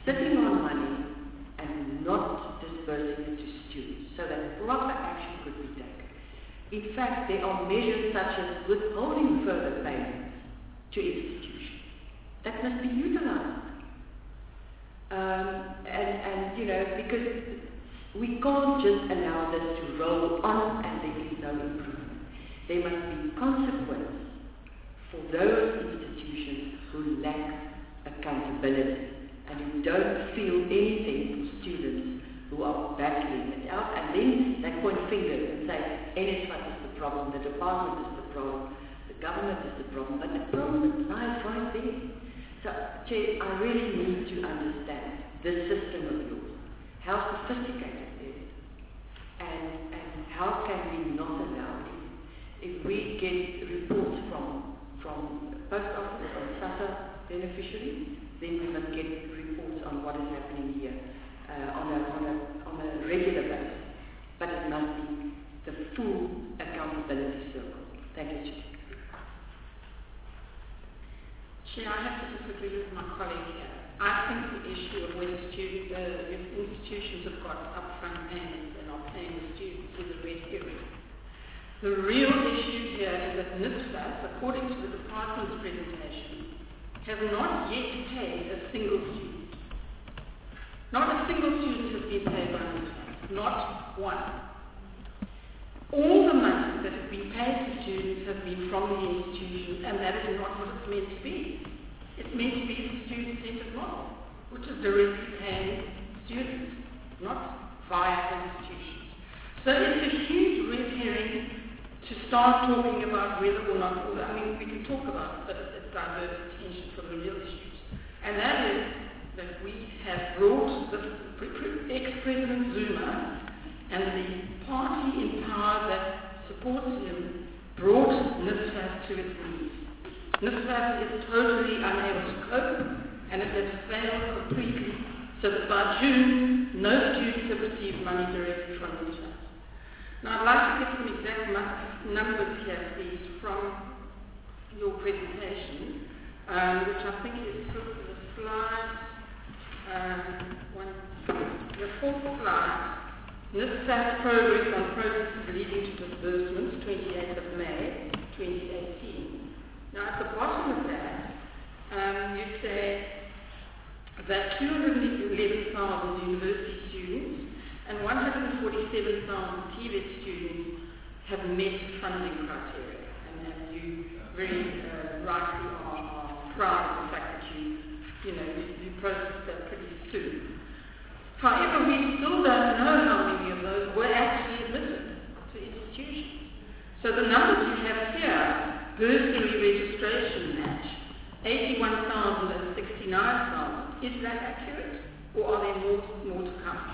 sitting on money and not dispersing it to students so that proper action could be taken. In fact, there are measures such as withholding further payments to institutions. That must be utilized. Um, and, and, you know, because we can't just allow this to roll on and there is no improvement. There must be consequence for those institutions who lack accountability and who don't feel anything for students who are battling it out, and then they point fingers and say, N S F A S is the problem, the department is the problem, the government is the problem, but the problem lies right there. So, Chair, I really need to understand this system of yours, how sophisticated it is, and, and how can we not allow it. If we get reports from, from post office, from SASSA beneficiaries, then we must get reports on what is happening here uh, on, a, on, a, on a regular basis. But it must be the full accountability circle. Thank you, Chair. Chair, I have to disagree with my colleague here. I think the issue of whether students, uh, if institutions have got upfront payments and are paying the students is a red herring. The real issue here is that N S F A S, according to the department's presentation, has not yet paid a single student. Not a single student has been paid by N S F A S. Not one. All the money that has been paid to students has been from the institutions, and that is not what it's meant to be. It's meant to be the student-centered model, which is directly paying students, not via institutions. So it's a huge red herring to start talking about whether or not, I mean, we can talk about it, but it diverts attention from the real issues. And that is that we have brought the ex-President Zuma and the party in power that supports him brought N S F A S to its knees. N S F A S is totally unable to cope, and it has failed completely, so that by June, no students have received money directly from N S F A S. Now, I'd like to get some exact mu- numbers here, please, from your presentation, um, which I think is sort of the slide, um, one, the fourth slide. N S F A S progress on processes leading to disbursements, twenty-eighth of May, twenty eighteen. Now, at the bottom of that, um, you say that two hundred eleven thousand university students and one hundred forty-seven thousand T V E T students have met funding criteria. And, and you very uh, rightly are, are proud of the fact that you, you know, you, you processed that pretty soon. However, we still don't know how many of those were actually admitted to institutions. So the numbers you have here, bursary registration match, eighty-one thousand and sixty-nine thousand, is that accurate? Or are there more, more to come?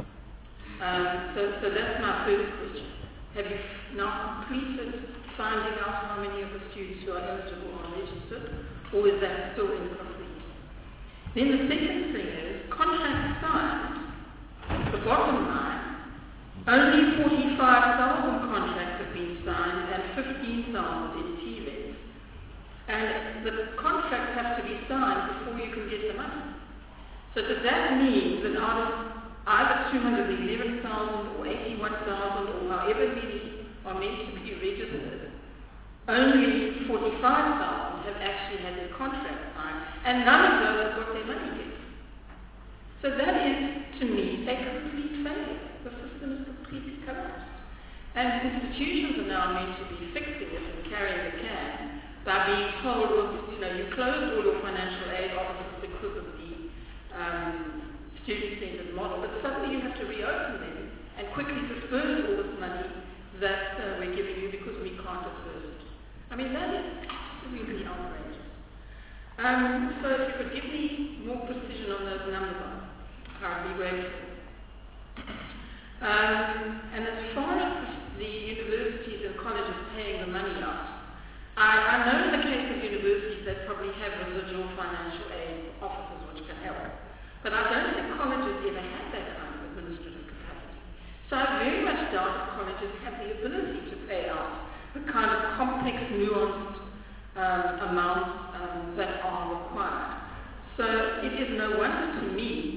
Um, so, so that's my first question. Have you now completed finding out how many of the students who are eligible are registered? Or is that still incomplete? Then the second thing is, contracts signed. The bottom line, only forty-five thousand contracts have been signed and fifteen thousand in T V E T. And the contracts have to be signed before you can get the money. So does that mean that out of either two hundred eleven thousand or eighty-one thousand or however many are meant to be registered, only forty-five thousand have actually had their contract signed, and none of those have got their money yet? So that is, to me, a complete failure. The system is completely collapsed. And institutions are now meant to be fixing it and carrying the can by being told, well, you know, you closed all your financial aid offices because of the um, student-centered model, but suddenly you have to reopen them and quickly disperse all this money that uh, we're giving you because we can't disperse it. I mean, that is absolutely outrageous. Um, so if you could give me more precision on those numbers, I'd be grateful. Um, and as far as the universities and colleges paying the money out, I, I know in the case of universities they probably have residual financial aid offices which can help. But I don't think colleges ever had that kind of administrative capacity. So I very much doubt that colleges have the ability to pay out the kind of complex, nuanced um, amounts um, that are required. So it is no wonder to me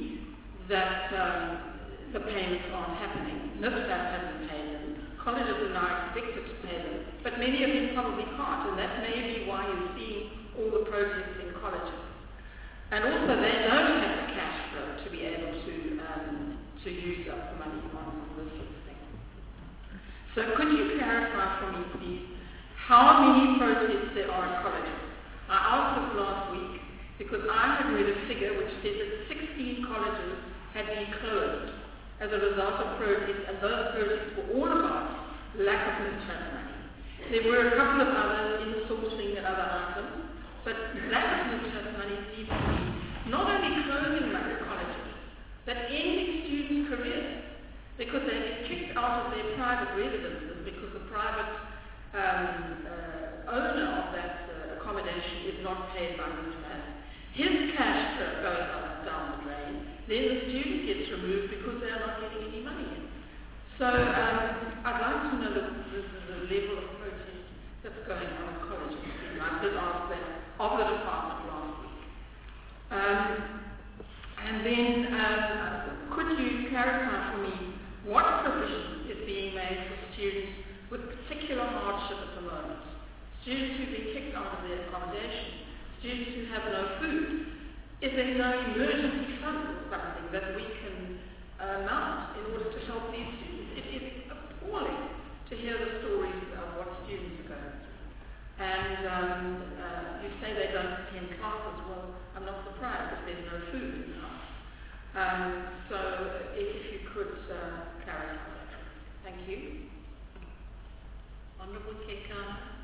that um, the payments aren't happening. NSFAS hasn't paid them. Colleges are now expected to pay them, but many of them probably can't, and that may be why you're seeing all the protests in colleges. And also, they don't have the cash flow to be able to um, to use up the money on this sort of thing. So, could you clarify for me, please, how many protests there are in colleges? I asked this last week because I had read a figure which said that sixteen colleges had been closed as a result of protests, and those protests were all about lack of NSFAS money. There were a couple of others in sourcing and other items, but lack of NSFAS money seems to be not only closing most colleges, but ending students' careers, because they get kicked out of their private residences because the private um, uh, owner of that uh, accommodation is not paid by NSFAS. His cash uh, goes up, down the drain. Then the student gets removed because they are not getting any money in. So um, I'd like to know the, the, the level of protest that's going on in colleges. I did ask that of the department last week. Um, and then um, could you clarify for me what provision is being made for students with particular hardship at the moment? Students who've been kicked out of their accommodation, students who have no food. Is there no emergency fund or something that we can uh, mount in order to help these students? It is appalling to hear the stories of what students are going through. And um, uh, you say they don't attend classes. Well, I'm not surprised if there's no food in the house. Um, so if, if you could uh, clarify that. Thank you. Honourable Kekana.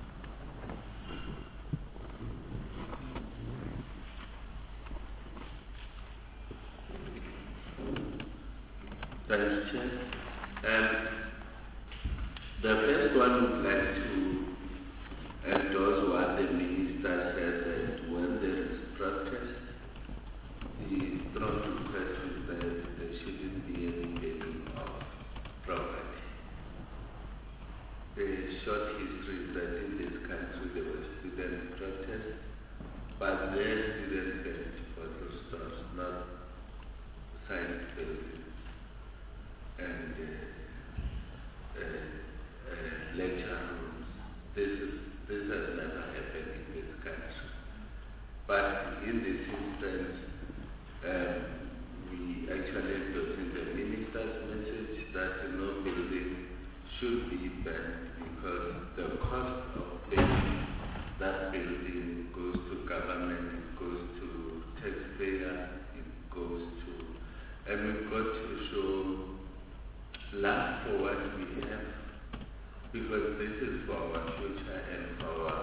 Vice Chair. Um, the first one would like to endorse what the Minister said, that when there is protest, the strong request is that there shouldn't be any taking of property. The short history is that in this country there were student protests, but their students get bottle stores, not science buildings and uh, uh, uh, lecture rooms. This is this has never happened in this country. But in this instance, um, we actually got in the minister's message that no building should be banned because the cost of building that building goes to government, it goes to taxpayers, it goes to, and we've got to show love for what we have, because this is for our future and for our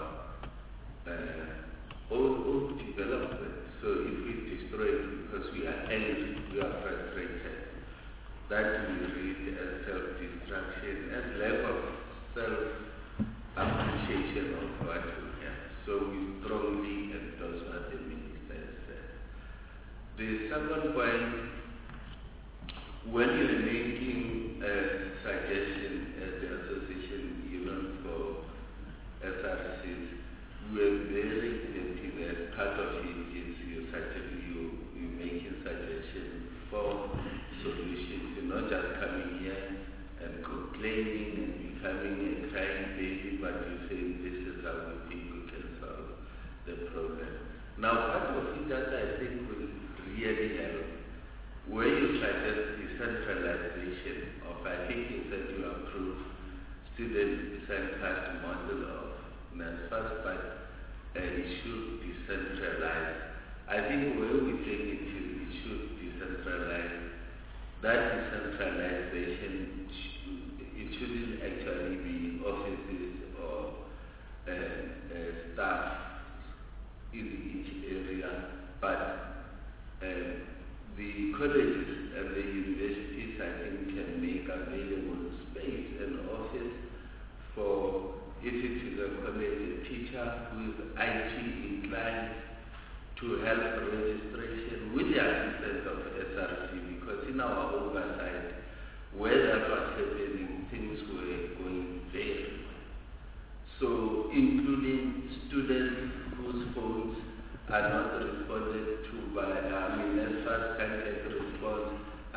uh, own, own development. So if we destroy it because we are angry, we are frustrated, that we read as self-destruction and lack of self-appreciation of what we have. So we strongly endorse what the minister said. The second point, when you're making a suggestion as the association, even for S R Cs, we're very happy that part of it is you you you making suggestions for solutions. You're not just coming here and complaining and becoming a crying baby, but you say this is how we think we can solve the problem. Now, part of it that I think will really help, where you suggest decentralization of, I think you said you approve student-centered model of NSFAS, but uh, it should decentralize. I think where we take it to, it should decentralize. That decentralization, it shouldn't actually be offices or uh, uh, staff in each area, but uh, the colleges and the universities, I think, can make available space and office for, if it is a college, a teacher who is I T inclined to help registration with the assistance of S R C, because in our oversight, where that was happening, things were going very well. So, including students whose phones are not responded to by, I mean, NSFAS can get response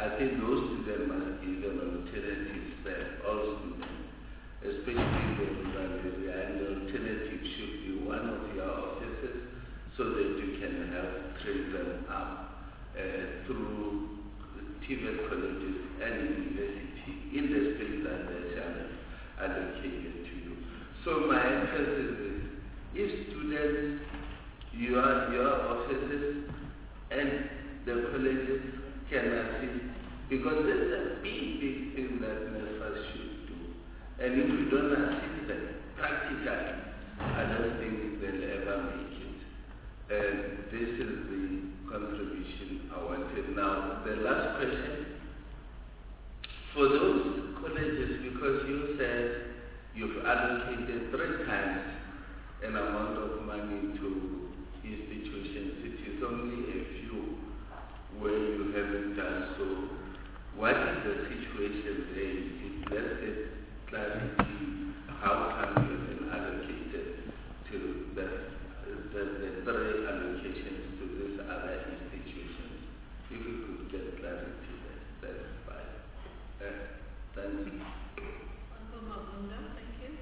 I think those students must be given alternatives that all students, especially those that and the alternative should be one of your offices so that you can help train them up uh, through T V E T colleges and university in the space that they shall allocated to you. So my emphasis is, if students, your, your offices and the colleges can assist, because that's a big, big thing that NSFAS should do. And if we don't assist them practically, I don't think they'll ever make it. And this is the contribution I wanted. Now, the last question. For those colleges, because you said you've allocated three times an amount of money to institutions, it is only a few where you haven't done so. What is the situation there? Is let's get clarity. How come you have been allocated to the, the, the three allocations to these other institutions? If you could get clarity, that, that's fine. Uh, thank you. Honorable Mabunda, thank you.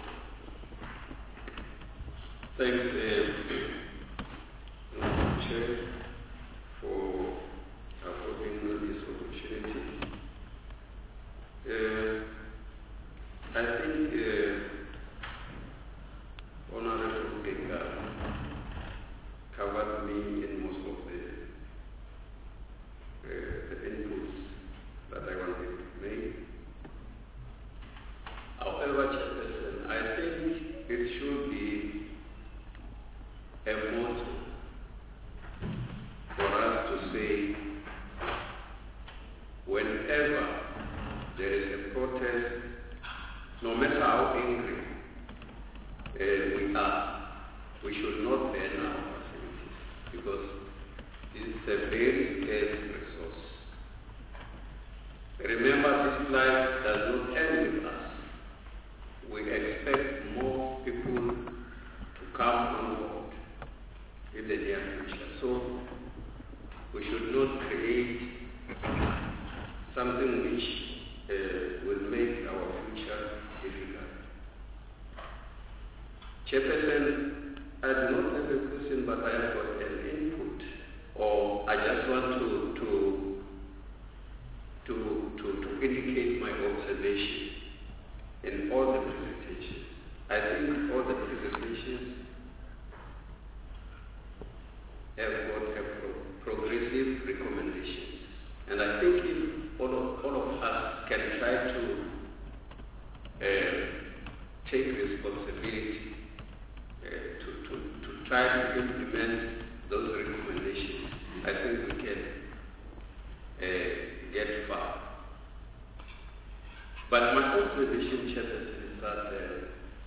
Thanks, uh, Chair, for affording this opportunity. Uh, I think uh, Honorable Genga covered me in most of the, uh, the inputs that I wanted to make. However, Chairperson, I think it should be a motto for us to say, whenever there is a protest, no matter how angry uh, we are, we should not burn our facilities, because it's a very scarce resource. Remember, this life does not end with us. We expect more people to come on board in the near future. So we should not create something which uh, will make our future difficult. Chairperson, I do not have a question, but I have got an input, or I just want to to to to, to indicate my observation in all the presentations. I think all the presentations have got a pro progressive recommendations. And I think if all of, all of us can try to uh, take responsibility uh, to, to, to try to implement those recommendations, I think we can uh, get far. But my observation, Chairperson, is that uh,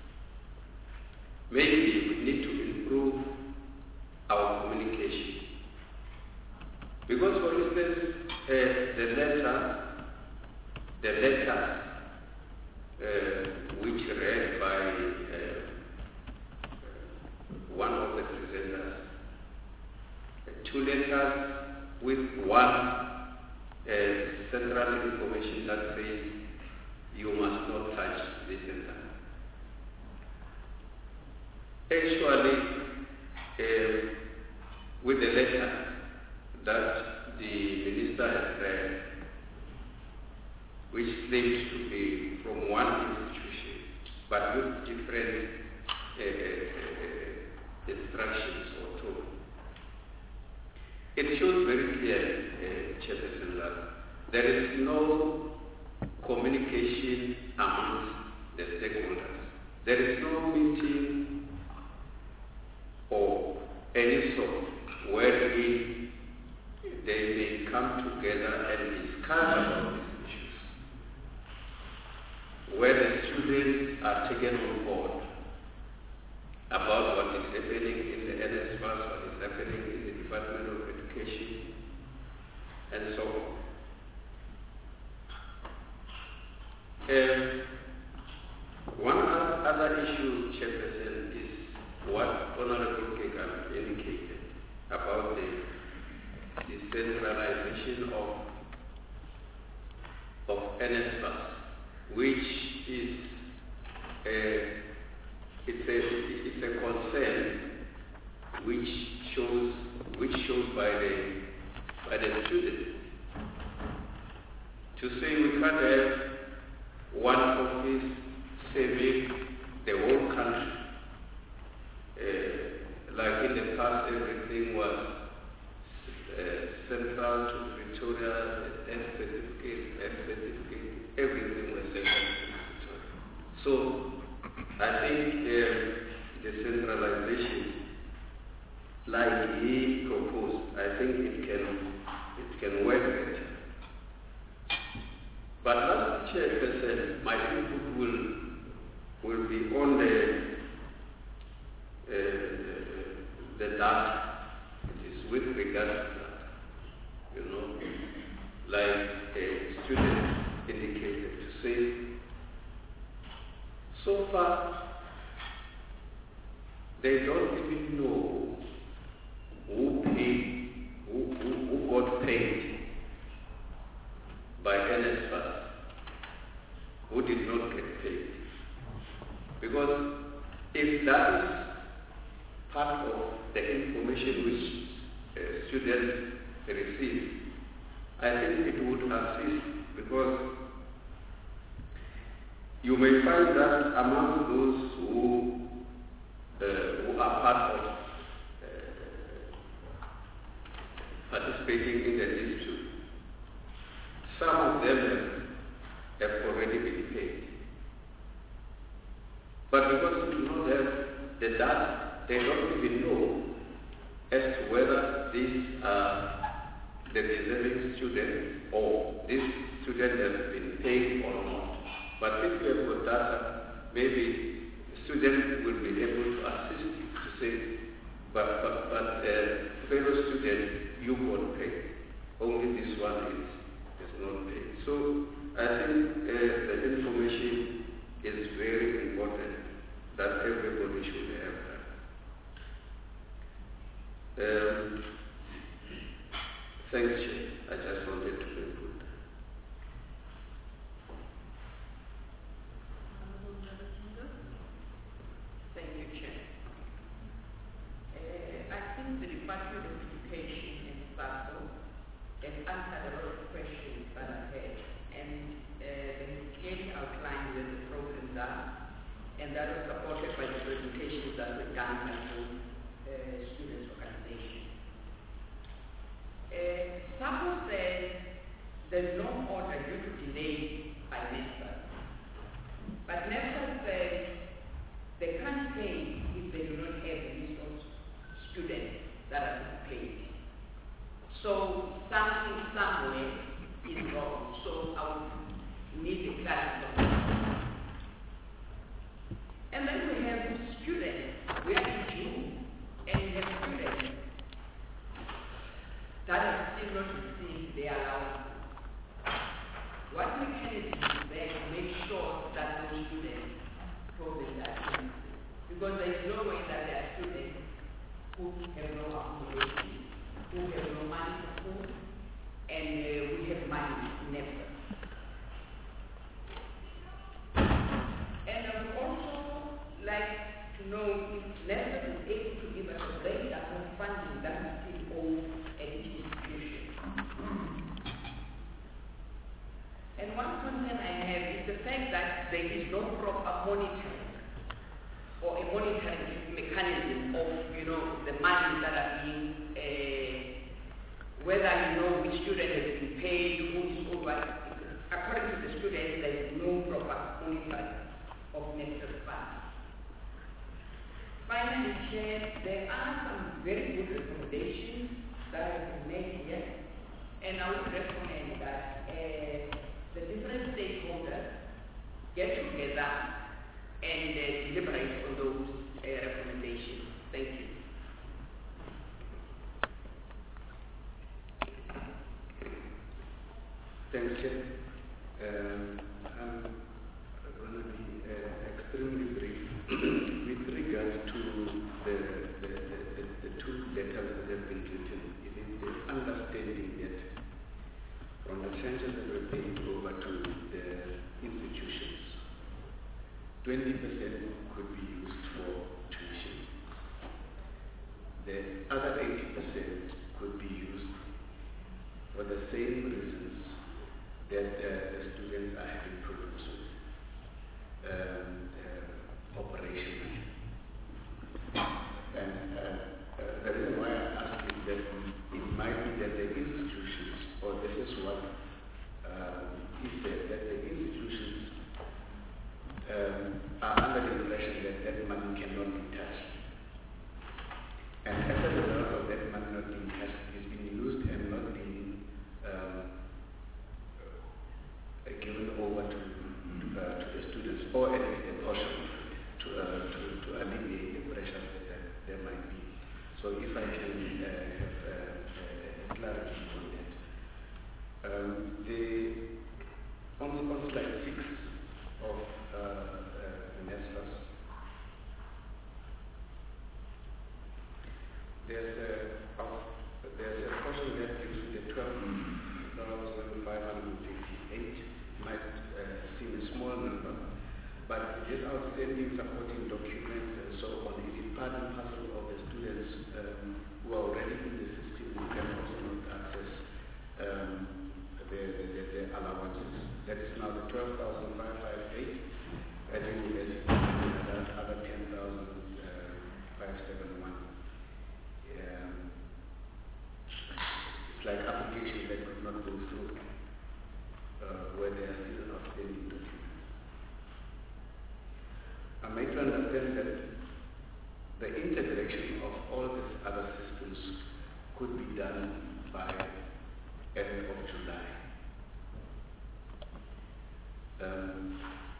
maybe we need to improve our communication. Because, for instance, uh, the letter, the letter uh, which read by uh, one of the presenters, uh, two letters with one uh, central information that says you must not touch this and that. Actually, uh, with the letter that the minister has read, which seems to be from one institution, but with different uh, uh, instructions or tone, it shows very clearly, uh, Chairperson, that there is no communication amongst the stakeholders. There is no meeting or any sort wherein they may come together and discuss about these issues, where the students are taken on board about what is happening in the N S F A S, what is happening in the Department of Education, and so on. Um, one other issue, Chairperson, is what Honorable Kegan indicated about the decentralization of of N S F A S, which is a, it's a, it's a concern which shows, which shows by the, by the students. To say we can't have one office serving the whole country. Uh, like in the past, everything was uh, central to Pretoria, F certificate, F certificate, everything was central to Pretoria. So I think uh, the centralization, like he proposed, I think it can it can work better. But as the chairperson, my input will will be on the uh, the data. It is with regard to that, you know, like a student indicated to say. So far, they don't even know who paid, who, who, who got paid by N S F A S, who did not get paid. Because if that is part of the information which uh, students receive, I think it would assist, because you may find that among those who, uh, who are part of uh, participating in the dispute, some of them have, have already been paid. But because we do not have the data, they don't even know as to whether these are the deserving students or these students have been paid or not. But if you have got data, maybe the student will be able to assist you to say, but, but, but uh, fellow student, you got paid. Only this one is, is not paid. So I think uh, the information is very important that everybody should have that. Um, thanks, Chair. I just wanted to input. Thank you, Chair. Uh, I think the Department of Education and SASO has answered a lot of questions that I had, and uh, they clearly outlined where the problems are, and that was supported by the presentations that were done by the uh, students' organization. Uh, SASO says there's no order due to delay by NESFA, but NESFA says they can't pay if they do not have a list of students that are to be paid. So something somewhere is wrong. So I would need a clarity on that. And then we have students. We are in June, and we have students that have still not received their allowance. What mechanism is there to make sure that those students process that? Because there is no way that there are students who have no accommodation, who have no money for food, and uh, we have money never. And I would also like to know if NESFA is able to give us a breakdown of funding that we still owe at each institution. And one concern I have is the fact that there is no proper monitoring or a monitoring mechanism of, you know, the money that are being, uh, whether you know which student has been paid, who is over. According to the students, there is no proper monitoring of NESFA funds. Finally, Chair, there are some very good recommendations that have been made here, and I would recommend that uh, the different stakeholders get together and uh, deliberate on those uh, recommendations. Thank you. Thanks, Chair. Um, I'm going to be uh, extremely brief with regard to the, the, the, the two letters that have been written. It is the understanding that from the Central Level Paying over to same reasons that uh, the students are having problems with um, uh, operationally. And uh, uh, the reason why I ask is that it might be that the institutions, or this is what um, he said, that the institutions um, are under the impression that that money cannot be touched. And as a result of that money not being touched, it's been used and not being um, uh, given over to, uh, to the students, or at least a portion of it, to, uh, to, to alleviate the pressure that, that there might be. So if I can uh, have uh, uh, clarity on that. Um, the, on, on slide six of uh, uh, NSFAS, there's a, uh, there's a portion that gives you the twelve thousand five hundred fifty-eight. Might uh, seem a small number, but this outstanding supporting documents and so on, is it part and parcel of the students um, who are already in the system who can also not access um, their, their, their allowances? That is now the twelve thousand five hundred fifty-eight. I think as it is the other ten thousand five hundred seventy-one. Um, it's like applications that could not go through uh, where there are still outstanding documents. I'm made to understand that the integration of all these other systems could be done by end of July. Um,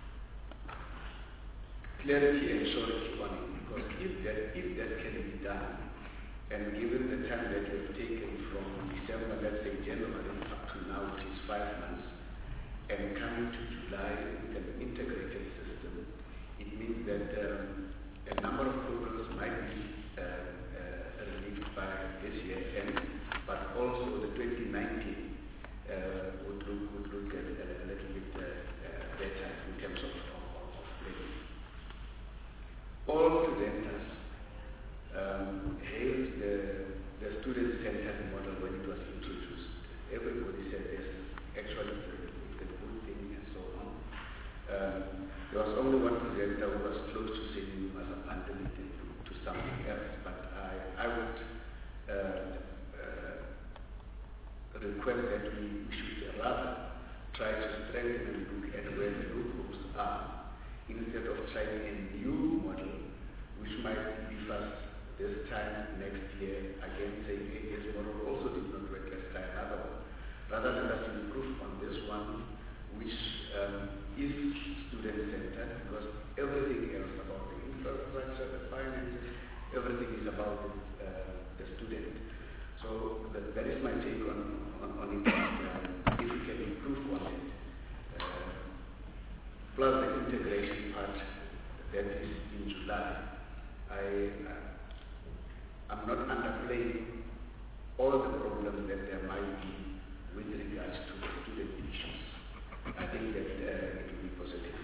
clarity and surety on it, because if that, if that can be done, and given the time that you have taken from December, let's say January, up to now, which is five months, and coming to July with an integrated system, it means that um, a number of programs might be uh, uh, relieved by this year end, but also the twenty nineteen uh, would look would look at a, a little bit uh, uh, better in terms of, of, of planning. All presenters um, hailed the, the student-centered model when it was introduced. Everybody said this is actually the, the good thing and so on. Um, there was only one presenter who was close to saying we must abandon it to, to something else, but I, I would uh, uh, request that we should rather try to strengthen and look at where the loopholes are, instead of trying a new model which might be first this time next year, again saying hey, this model also did not work, let's try another one. Rather than us improve on this one, which um, is student-centered, because everything else about the infrastructure, the finances, everything is about the, uh, the student. So that, that is my take on, on, on it. Um, if we can improve on it, uh, plus the integration part that is in July, I, uh, I'm not underplaying all the problems that there might be with regards to the student issues. I think that uh, it will be positive.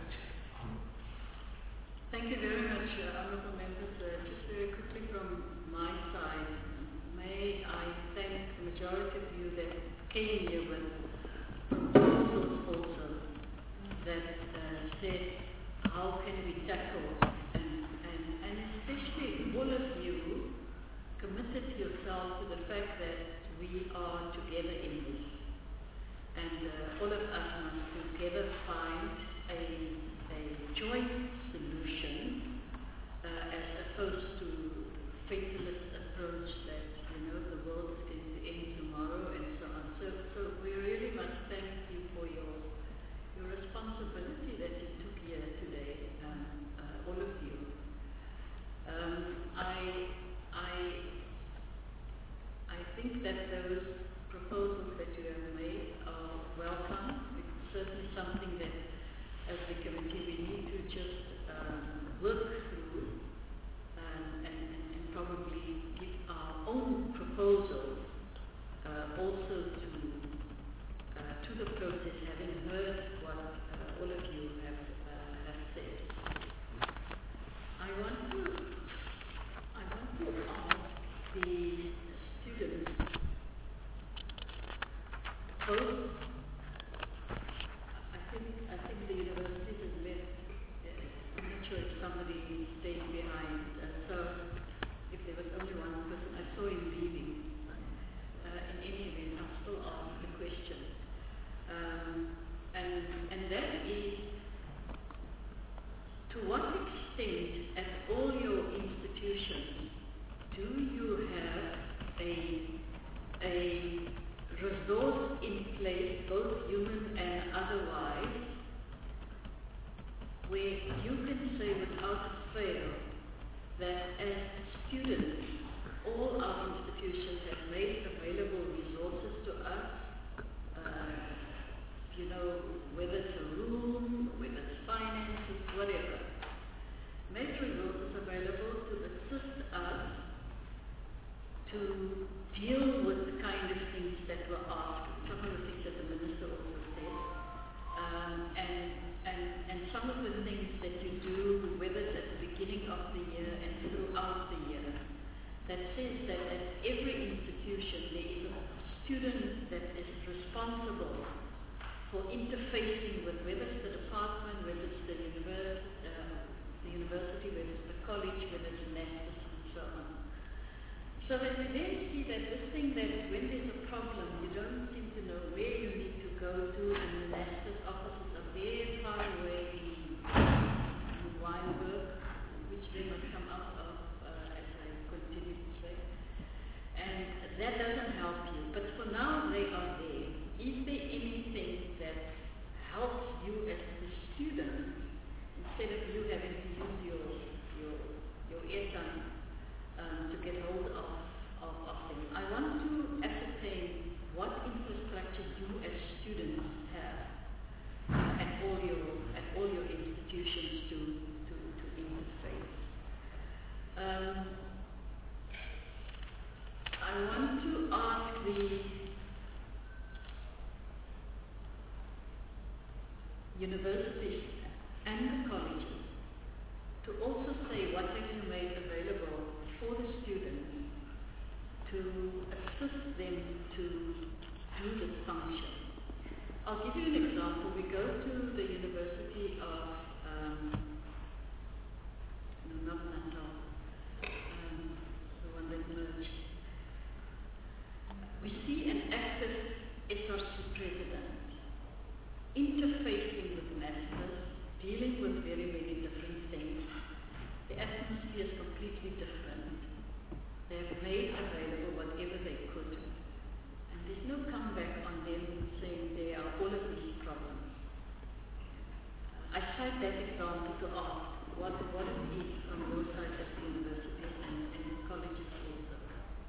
Thank you very much, uh, honourable members. Uh, just very quickly from my side, may I thank the majority of you that came here with proposals also that uh, said how can we tackle, and, and, and especially all of you committed yourself to the fact that we are together in this. And uh, all of us must together find a, a joint solution uh, as opposed to fatalist approach that, you know, the world is going to end tomorrow and so on. So, so we really must thank you for your, your responsibility that you took here today, um, uh, all of you. Um, I, I, I think that those proposals that you have both, I think, I think the university has left, uh, I'm not sure if somebody stayed behind, uh, so if there was only one person, I saw him leaving. Uh, in any event, I'll still ask the question. Um, and, and that is, to what extent at all your institutions do you have a, a resource in place, both human and otherwise, where you can say without fail that as students, all our institutions have made available resources to us, uh, you know, whether it's a room, whether it's finances, whatever. Make resources available to assist us to deal with the kind of things that were asked, some of the things that the minister also said, um, and, and, and some of the things that you do, whether it's at the beginning of the year and throughout the year, that says that at every institution there is a student that is responsible for interfacing with whether it's the department, whether it's the, univers- uh, the university, whether it's the college, whether it's NASTIS, and so on. So that we then see that this thing that when there's a problem, you don't seem to know where you need to go to, and the NASTIS offices are very far away in, in Weinberg, which they must come out of, uh, as I continue to say. And that doesn't help you. But for now, they are there. Is there anything that helps you as the student, instead of you having to use your your your airtime um, to get hold of, of, of things? I want to ascertain what infrastructure you as students have uh, at all your at all your institutions to to, to interface. Um, I want to ask the universities and the colleges to also say what have you made available for the students to assist them to do this function. I'll give you an example. We go to the University of, um, no, not Natal, um, the one that merged. We see an active S R C president interfacing with NASTIS, dealing with very, very different things. The atmosphere is completely different. They have made available whatever they could. And there's no comeback on them saying there are all of these problems. I cite that example to ask what, what it is from your side at the universities and, and colleges also.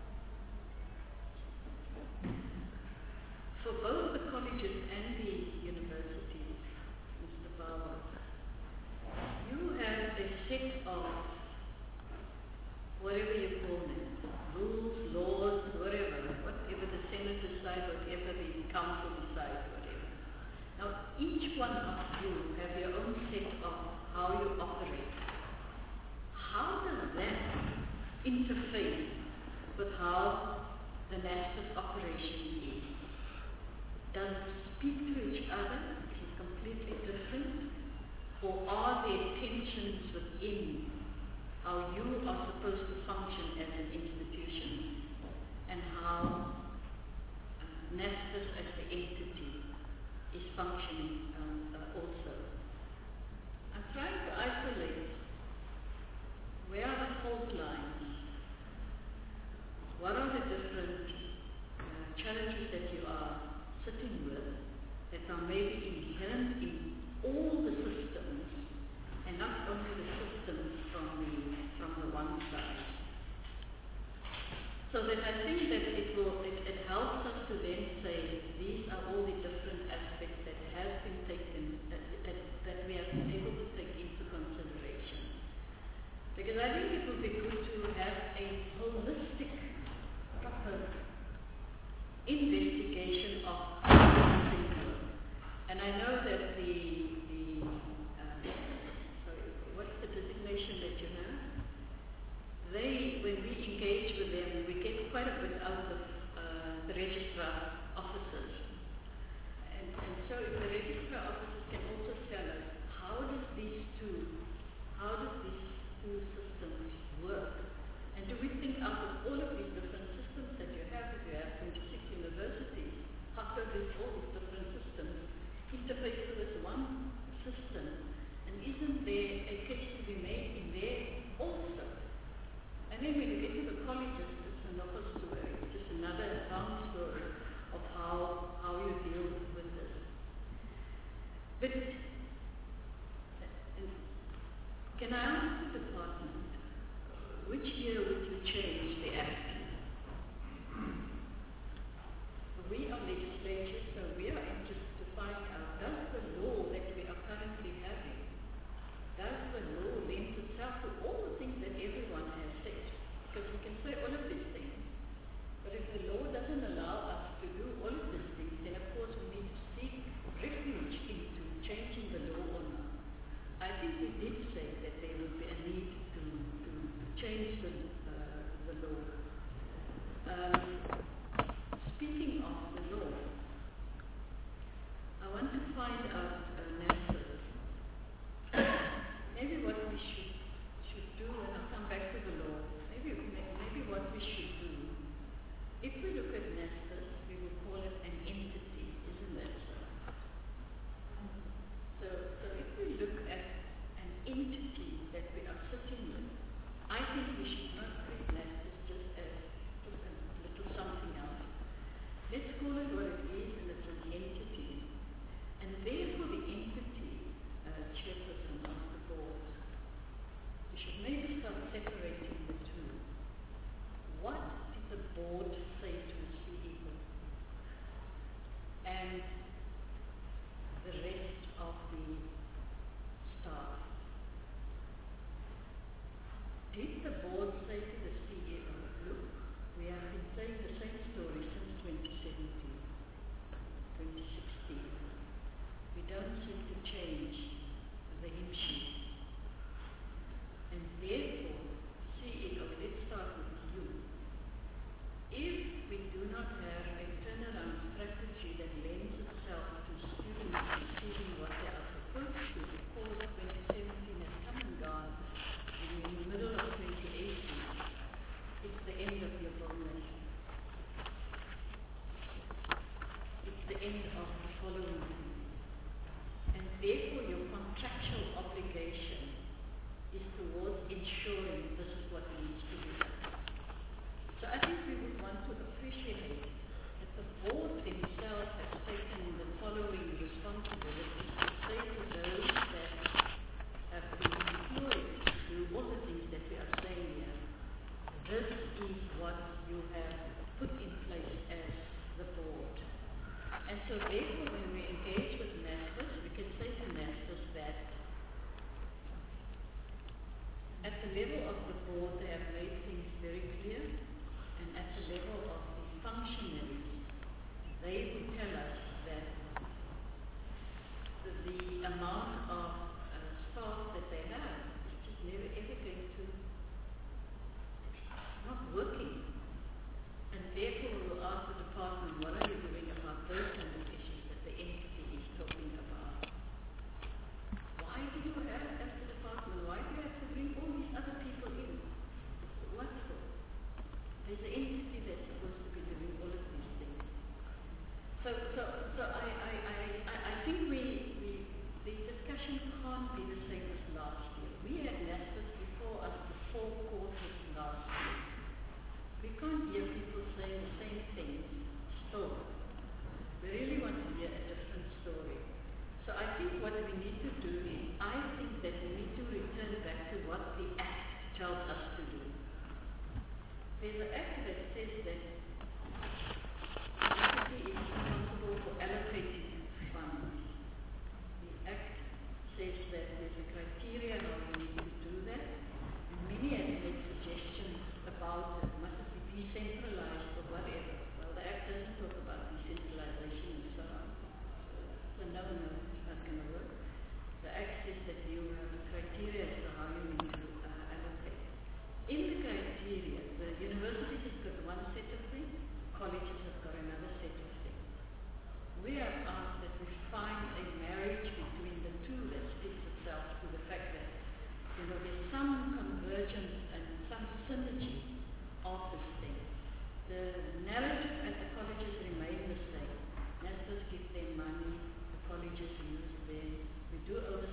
For both the colleges and the universities, Mister Bauer, you have a set of whatever you call them, rules, laws, whatever, whatever the Senate decides, whatever the council decides, whatever. Now, each one of you have your own set of how you operate. How does that interface with how the NASTIS operation is? Does it speak to each other? Is it completely different? Or are there tensions within how you are supposed to function as an institution and how uh, NASTIS as the entity is functioning um, uh, also? I'm trying to isolate where are the fault lines? What are the different uh, challenges that you are sitting with that are maybe inherent in all the systems and not only the systems from the from the one side. So that I think that it will it, it helps us to then say these are all the different aspects that have been taken that, that, that we have been able to take into consideration. Because I think it would be good to have a holistic, proper investigation of everything. And I know that the, the uh, sorry, what's the designation that you have? They, when we engage with them, we get quite a bit out of uh, the registrar offices system, and isn't there a case to be made in there also? And then when you get to the colleges, it's another story, it's just another long story of how, how you deal with this. But uh, can I ask the department, which year would you change the act? We are legislatures, so we are interested to find out, does the law that we are currently having, does the law lend itself to all the things that everyone has said? Because we can say all of these things, but if the law doesn't allow us to do all of these things, then of course we need to seek refuge into changing the law or not. I think we did say that there would be a need to, to, to change the, uh, the law. Um, speaking of the law, I want to find out uh, NSFAS. Maybe what we should should do, and I'll come back to the law, maybe, maybe what we should do, if we look at NSFAS, we would call it an entity, isn't that so? So, so if we look at an entity that we are sitting with, I think we should not treat NSFAS just as just a little something else. Let's call it what it is, and it's an entity. And therefore the entity, uh, chairperson of the board, we should maybe start separating the two. What did the board say to the C E O? And the rest of the staff? Did the board say to the C E O, look, we have been saying the same story since twenty seventeen, twenty sixteen. We don't seem to change the hymn sheet. And therefore, C E O, let's start with you. If we do not have a turnaround strategy that lends itself to students receiving what they are supposed to, because twenty seventeen has come and gone, and in the middle of twenty eighteen, it's the end of your formation. It's the end of the following thing. And therefore your contractual obligation is towards ensuring this is what needs to be done. So I think we would want to appreciate that the board themselves has taken the following responsibilities to say to those that have been employed to do all the things that we are saying here, this is what you have put in place as the board. And so therefore when we engage with NSFAS, we can say to NSFAS that at the level of the board they have made things very clear, and at the level of the functionaries, they would tell us that the, the amount of uh, staff that they have is just never ever going to, it's not working. And therefore we will ask the department, what are you doing about those kind of issues that the entity is talking about? Why do you have, as the department, why do you have to bring all these other people in? What for? There's an entity that's supposed to be doing all of these things. So, so, so I, I, I, I think we, we, the discussion can't be the same as last year. We had NSFAS before us the four quarters last year. We can't hear people saying the same things still. We really want to hear a different story. So I think what we need to do is, I think that we need to return back to what the Act tells us to do. There's an Act that says that the entity is responsible for allocating funds. The Act says that there's a criteria how we need to do that. And many have made suggestions about it. Must it be decentralized or whatever? Well, the Act doesn't talk about decentralization and so on. So no, no, it's not going to work. The Act says that you have a criteria as to how you need to uh, allocate. In the criteria, the universities have got one set of things, colleges have got another set of things. We have asked that we find a marriage between the two that speaks itself to the fact that, you know, there's some convergence and some synergy of this thing. The narrative at the colleges remain the same. NSFAS give them money, the colleges use them, we do all the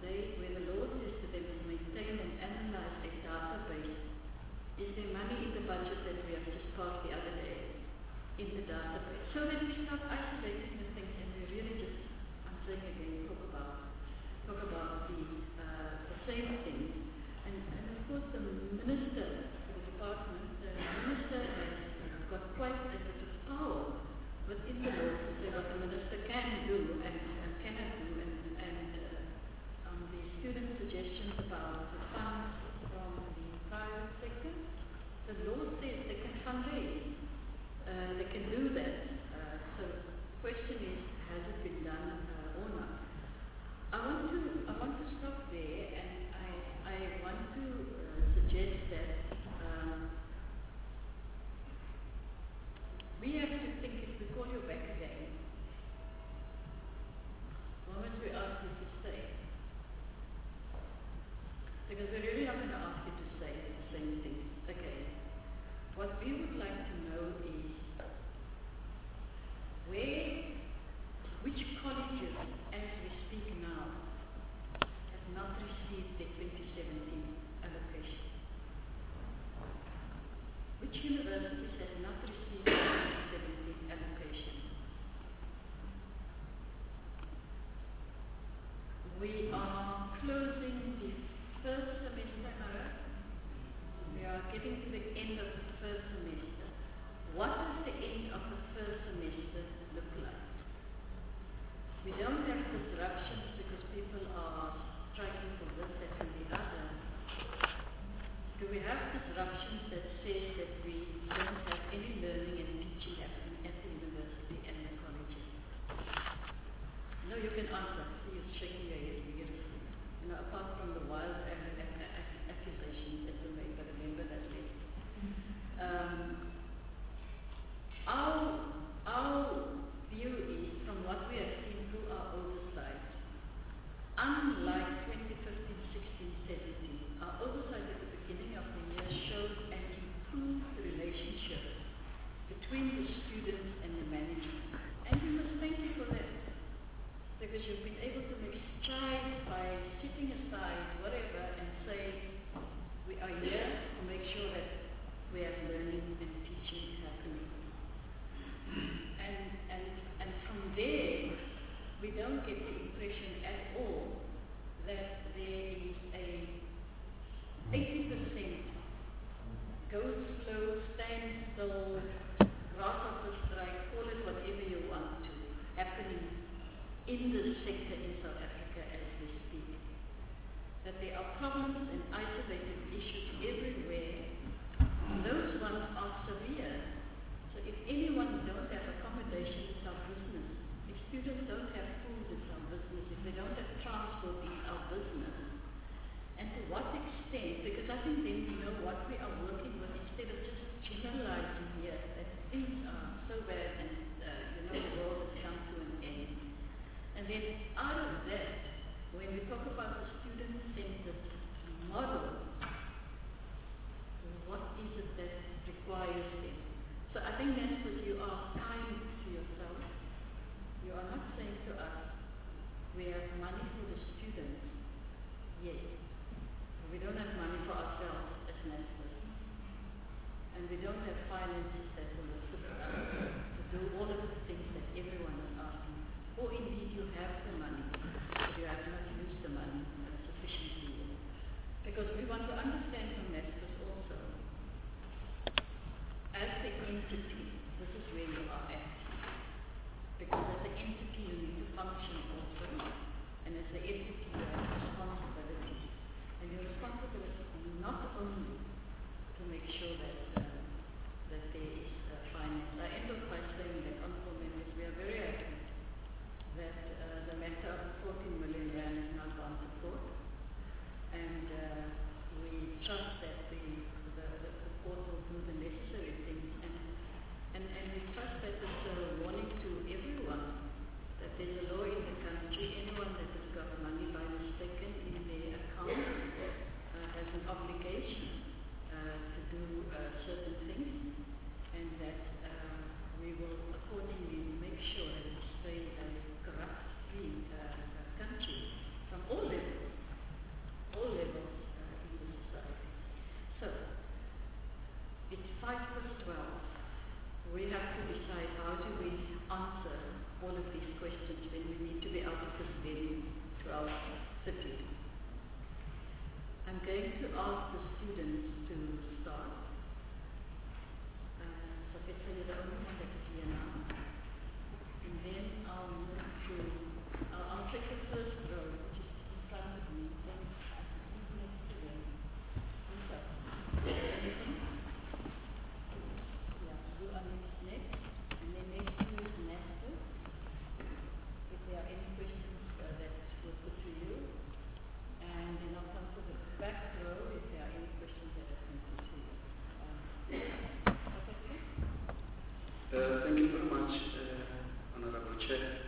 they, where the law says to them to maintain and analyze a database, is there money in the budget that we have just passed the other day in the database? So that we start isolating the things and we really just, I'm saying again, talk about, talk about the, uh, the same things. And, and of course the minister for the department, the minister has got quite a bit of power within the law to say what the minister can do and, and cannot do. And, and uh, um, the student suggestions about the funds from the private sector, the law says they can fundraise. Uh, they can do that. Uh, so the question is, has it been done uh, or not? I want to I want to stop there, and I I want to uh, suggest that um, we have to think, if we call you back again, the moment we ask you to stay, because we're really not going to ask you to say the same thing again. What we would like to know is where, which colleges, as we speak now, have not received the twenty seventeen allocation? Which universities have not received the twenty seventeen allocation? We are closing the first semester, Mara. We are getting to the end of the first semester. What does the end of the first semester look like? We don't have disruptions because people are striking for this, that, and the other. Do we have disruptions that say that we don't have any learning and teaching happening at the university and the colleges? No, you can answer. See, you're shaking your head vigorously. You know, apart from the wild ac- ac- ac- accusations that were made by the member that day. Um, our, our view is, from what we have seen through our oversight, unlike twenty fifteen, sixteen, seventeen, our oversight at the beginning of the year showed an improved relationship between the students and the management. And we must thank you for that, because you've been able to make strides by setting aside whatever and say, we are here to make sure that we have learning and teaching happening. And, and, and from there, we don't get the impression at all that there is a eighty percent go slow, stand still, grasshopper strike, call it whatever you want to, happening in this sector in South Africa as we speak. That there are problems and isolated issues everywhere. Those ones are severe. So if anyone don't have accommodation, it's our business. If students don't have food, it's our business. If they don't have transport, it's our business. And to what extent, because I think then we know what we are working with instead of just generalizing here that things are so bad and uh, you know the world has come to an end. And then out of that, when we talk about the student-centered model, what is it that requires them? So I think that's what you are kind to yourself. You are not saying to us, we have money for the students, yes. We don't have money for ourselves as NSFAS. And we don't have finances that will assist us to do all of the things that everyone is asking. Or indeed you have the money, but you have not used the money uh, sufficiently. Because we want to understand from NSFAS also, as the entity, this is where you are at. Because as an entity you need to function also, and as an entity you have responsibility. And your responsibility is not only to make sure that uh, that there is uh, finance. I end off by saying that, honorable members, we are very happy that uh, the matter of fourteen million rand has now gone to court, and uh, we trust that the, the, the court will do the necessary things, and, and, and we trust that it's a warning to everyone that there's a law in the country. Anyone that has got money by mistake in their account uh, has an obligation uh, to do uh, certain things, and that uh, we will accordingly make sure that we stay a corrupt-free uh, country from all levels. to ask the students to start. Uh, so Petra, you're the only one that's here now. And then I'll move to, I'll, I'll take the first row, which is in front of me. Then who's next to them? Who's up? Anything? Yeah, who are next next? And then next to is Nesta. If there are any questions uh, that were put to you. And then I'll come to the back row if there are any questions that have been put to you. Um, okay. Uh, thank you very much, uh, Honorable Chair.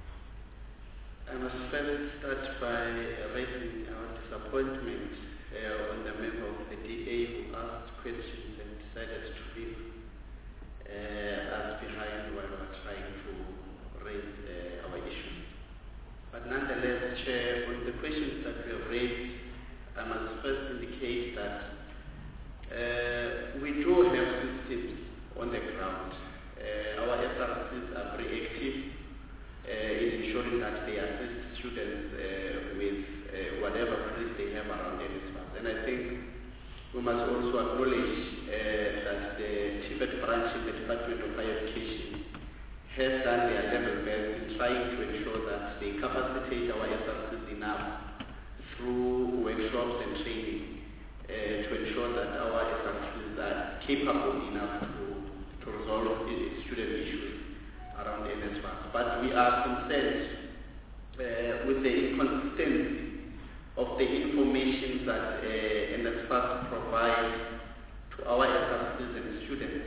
I must first start by uh, raising our disappointment uh, on the member of the D A who asked questions and decided to leave uh, us behind while we were trying to raise uh, our issues. But nonetheless, Chair, on the questions that we have raised, I must first indicate that uh, we do have systems on the ground. Uh, our S R Cs are very active uh, in ensuring that they assist students uh, with uh, whatever credits they have around N S F A S. And I think we must also acknowledge uh, that the Tibet branch in the Department of Higher Education has done their level best in trying to ensure that they capacitate our S R Cs enough through workshops and training uh, to ensure that our S R Cs are capable enough to, to resolve student issues around N S F A S. But we are concerned uh, with the inconsistency of the information that uh, N S F A S provides to our S R Cs and students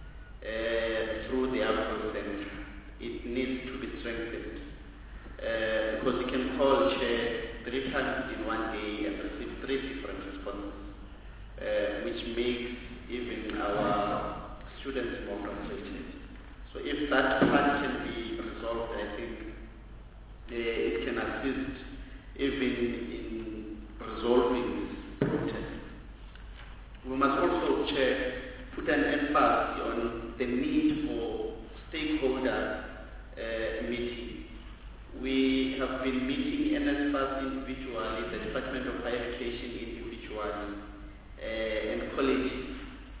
uh, through the outreach center. It needs to be strengthened uh, because you can call chair three times in one day and receive three different responses, uh, which makes even our students more frustrated. So if that part can be resolved, I think uh, it can assist even in resolving this protest. We must also, Chair, put an emphasis on the need for stakeholder uh, meeting. We have been meeting N S F A S individually, the Department of Higher Education individually, uh, and colleges.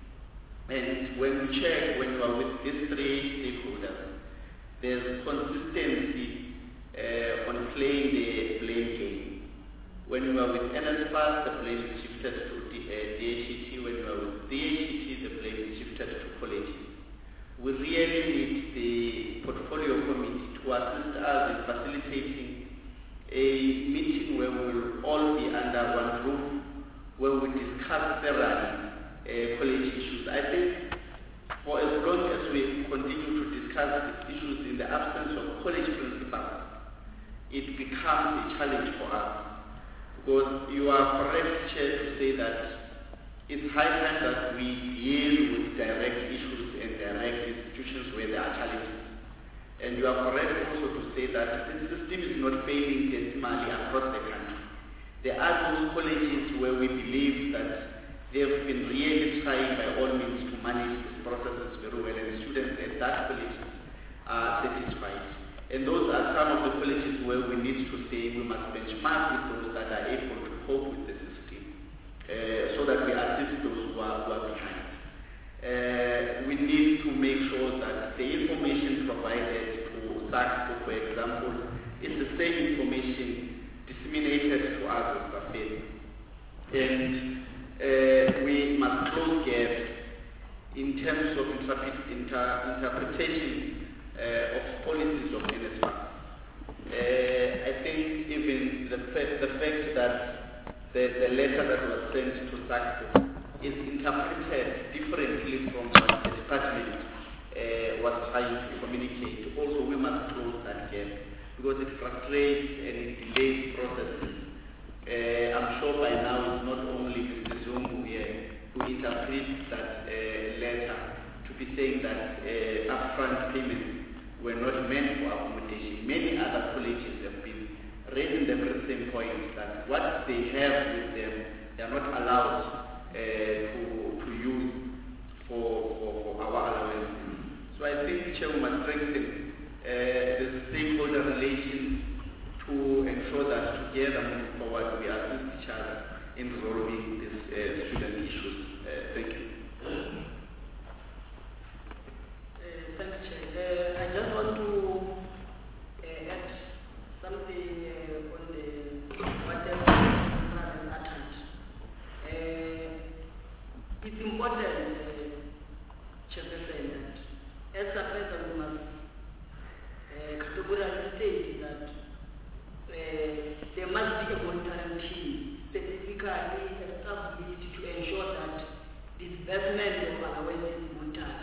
And when we check, when we are with these three stakeholders, there's consistency uh, on playing the blame game. When we are with N S F A S, the blame is shifted to the, uh, D H E T. When we are with D H E T, the blame is shifted to colleges. We really need the portfolio committee to assist us in facilitating a meeting where we will all be under one roof, where we discuss thoroughly Uh, college issues. I think for as long as we continue to discuss these issues in the absence of college principals, it becomes a challenge for us. Because you are correct, Chair, to say that it's high time that we deal with direct issues and direct institutions where there are challenges. And you are correct also to say that the system is not failing decimally across the country. There are those colleges where we believe that they have been really trying by all means to manage these processes very well, and students at that college are satisfied. And those are some of the colleges where we need to say we must benchmark with those that are able to cope with the system, uh, so that we assist those who are, who are behind. Uh, we need to make sure that the information provided to SACSCO, for example, is the same information disseminated to others. And Uh, we must close gaps in terms of interpret, inter, interpretation uh, of policies of N S F A S. Uh, I think even the, the fact that the, the letter that was sent to SACSCO is interpreted differently from what the department uh, was trying to communicate. Also, we must close that gap because it frustrates and it delays processes. Uh, I'm sure by now it's not only Mister Zungu here who interprets that uh, letter to be saying that uh, upfront payments were not meant for accommodation. Many other colleges have been raising the very same point that what they have with them, they are not allowed uh, to, to use for, for, for our allowance. So I think Chair, we must strengthen uh, the stakeholder relations to ensure that together moving forward we assist each other in resolving these uh, student issues. Uh, thank you. Uh, thanks, Chair. Uh, I just want to uh, add something uh, on the whatever has uttered. Uh, it's important, uh, Chairperson, that as a person we must uh, categorically state that uh, there must be a monitoring team specifically established to ensure that disbursement of allowance is monitored.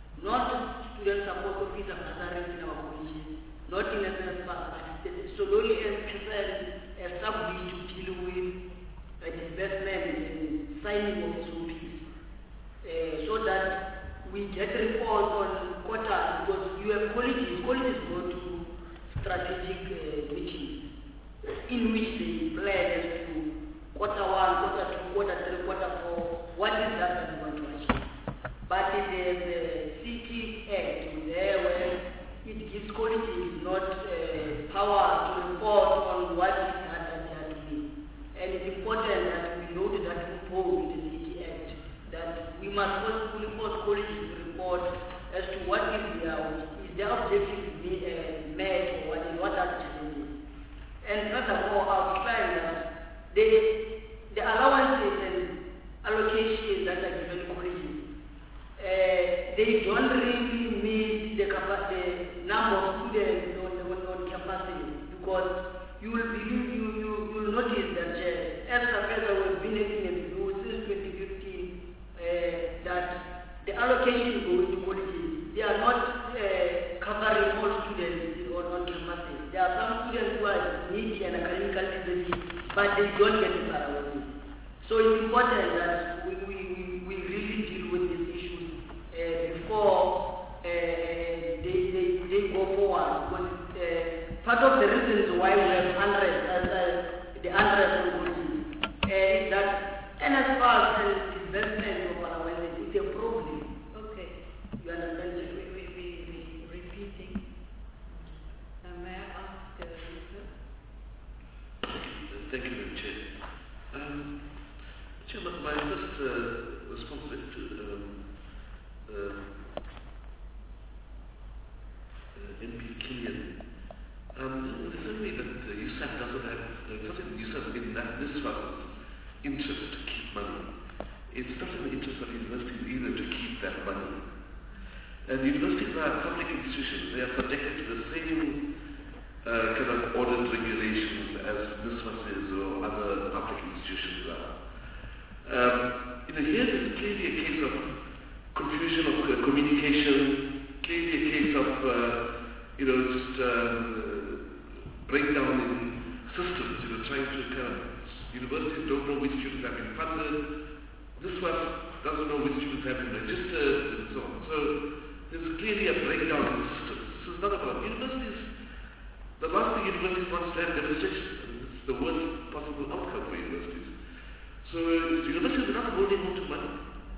Not student support officer gatherings in our colleges, not in S S F, but solely as person established to deal with uh, disbursement and signing of S O Ps, uh, so that we get reports on quarters, because you have colleges, colleges go to strategic uh, meetings in which they plan as to quarter one, quarter two, quarter three, quarter four, what is that that we want to achieve. But there's a C T Act there where it gives colleges not uh, power to report on what is that that they are doing. And it's important that we note that loophole in the C T Act, that we must also force colleges to report as to what is their, is their objective being uh, met, or what, is, what are the challenges. And furthermore, I'll find that the, the allowances and allocations that are given to colleges, uh, they don't really meet the, the number of students on, on, on capacity, because you will, be, you, you, you, you will notice that uh, as a professor was been in a view since twenty fifteen, uh, that the allocation going to colleges, they are not uh, covering all students on, on capacity. There are some students who are needy and academical disability, but they don't get the allowance. So it's important that we, we, we, we really deal with these issues uh, before uh, they, they, they go forward. Because uh, part of the reasons why we have unrest, as uh, the unrest on colleges, uh, is that N S F and investment of allowance is a problem. Okay. You understand? We, we, we, we repeating. Uh, may I ask uh, Lisa? Thank you, Madam Chair. Um, Chairman, my first uh, response is to um, uh, uh, M P Killian. Um, it occurred to me that uh, U S A P doesn't have, uh, it's not in U S A P in that this was interest to keep money. It's not in the interest of universities either to keep that money. And universities are public institutions. They are subjected to the same uh, kind of audit regulations as this one is or other public institutions are. Um, you know, here is clearly a case of confusion of uh, communication, clearly a case of, uh, you know, just um, breakdown in systems, you know, trying to kind of, universities don't know which students have been funded, this one doesn't know which students have been registered, and so on. So there's clearly a breakdown in the systems. This is not about universities. The last thing universities want to have demonstration. It's the worst possible outcome for universities. So uh, universities are not holding on to money.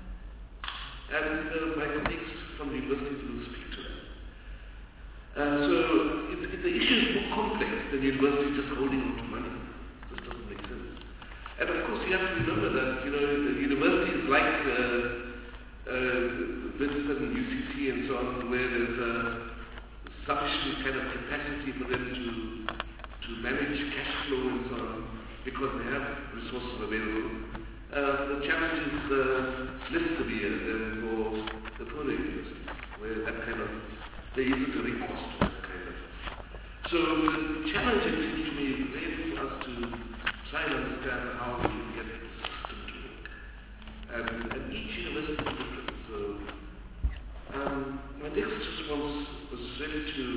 And uh, my colleagues from the universities will speak to that. And so it, it, the issue is more complex than universities just holding on to money. This doesn't make sense. And of course you have to remember that, you know, the universities like uh, uh, Vincent and U C C and so on, where there's a sufficient kind of capacity for them to to manage cash flow and so on, because they have resources available. Uh, the challenge is uh, less severe than for the poorer universities, where that kind of, there isn't a recourse to that kind of. So the challenge, it seems to me, is really for us to try and understand how we can get the system to work. And, and each university is different. So um, my next response was really to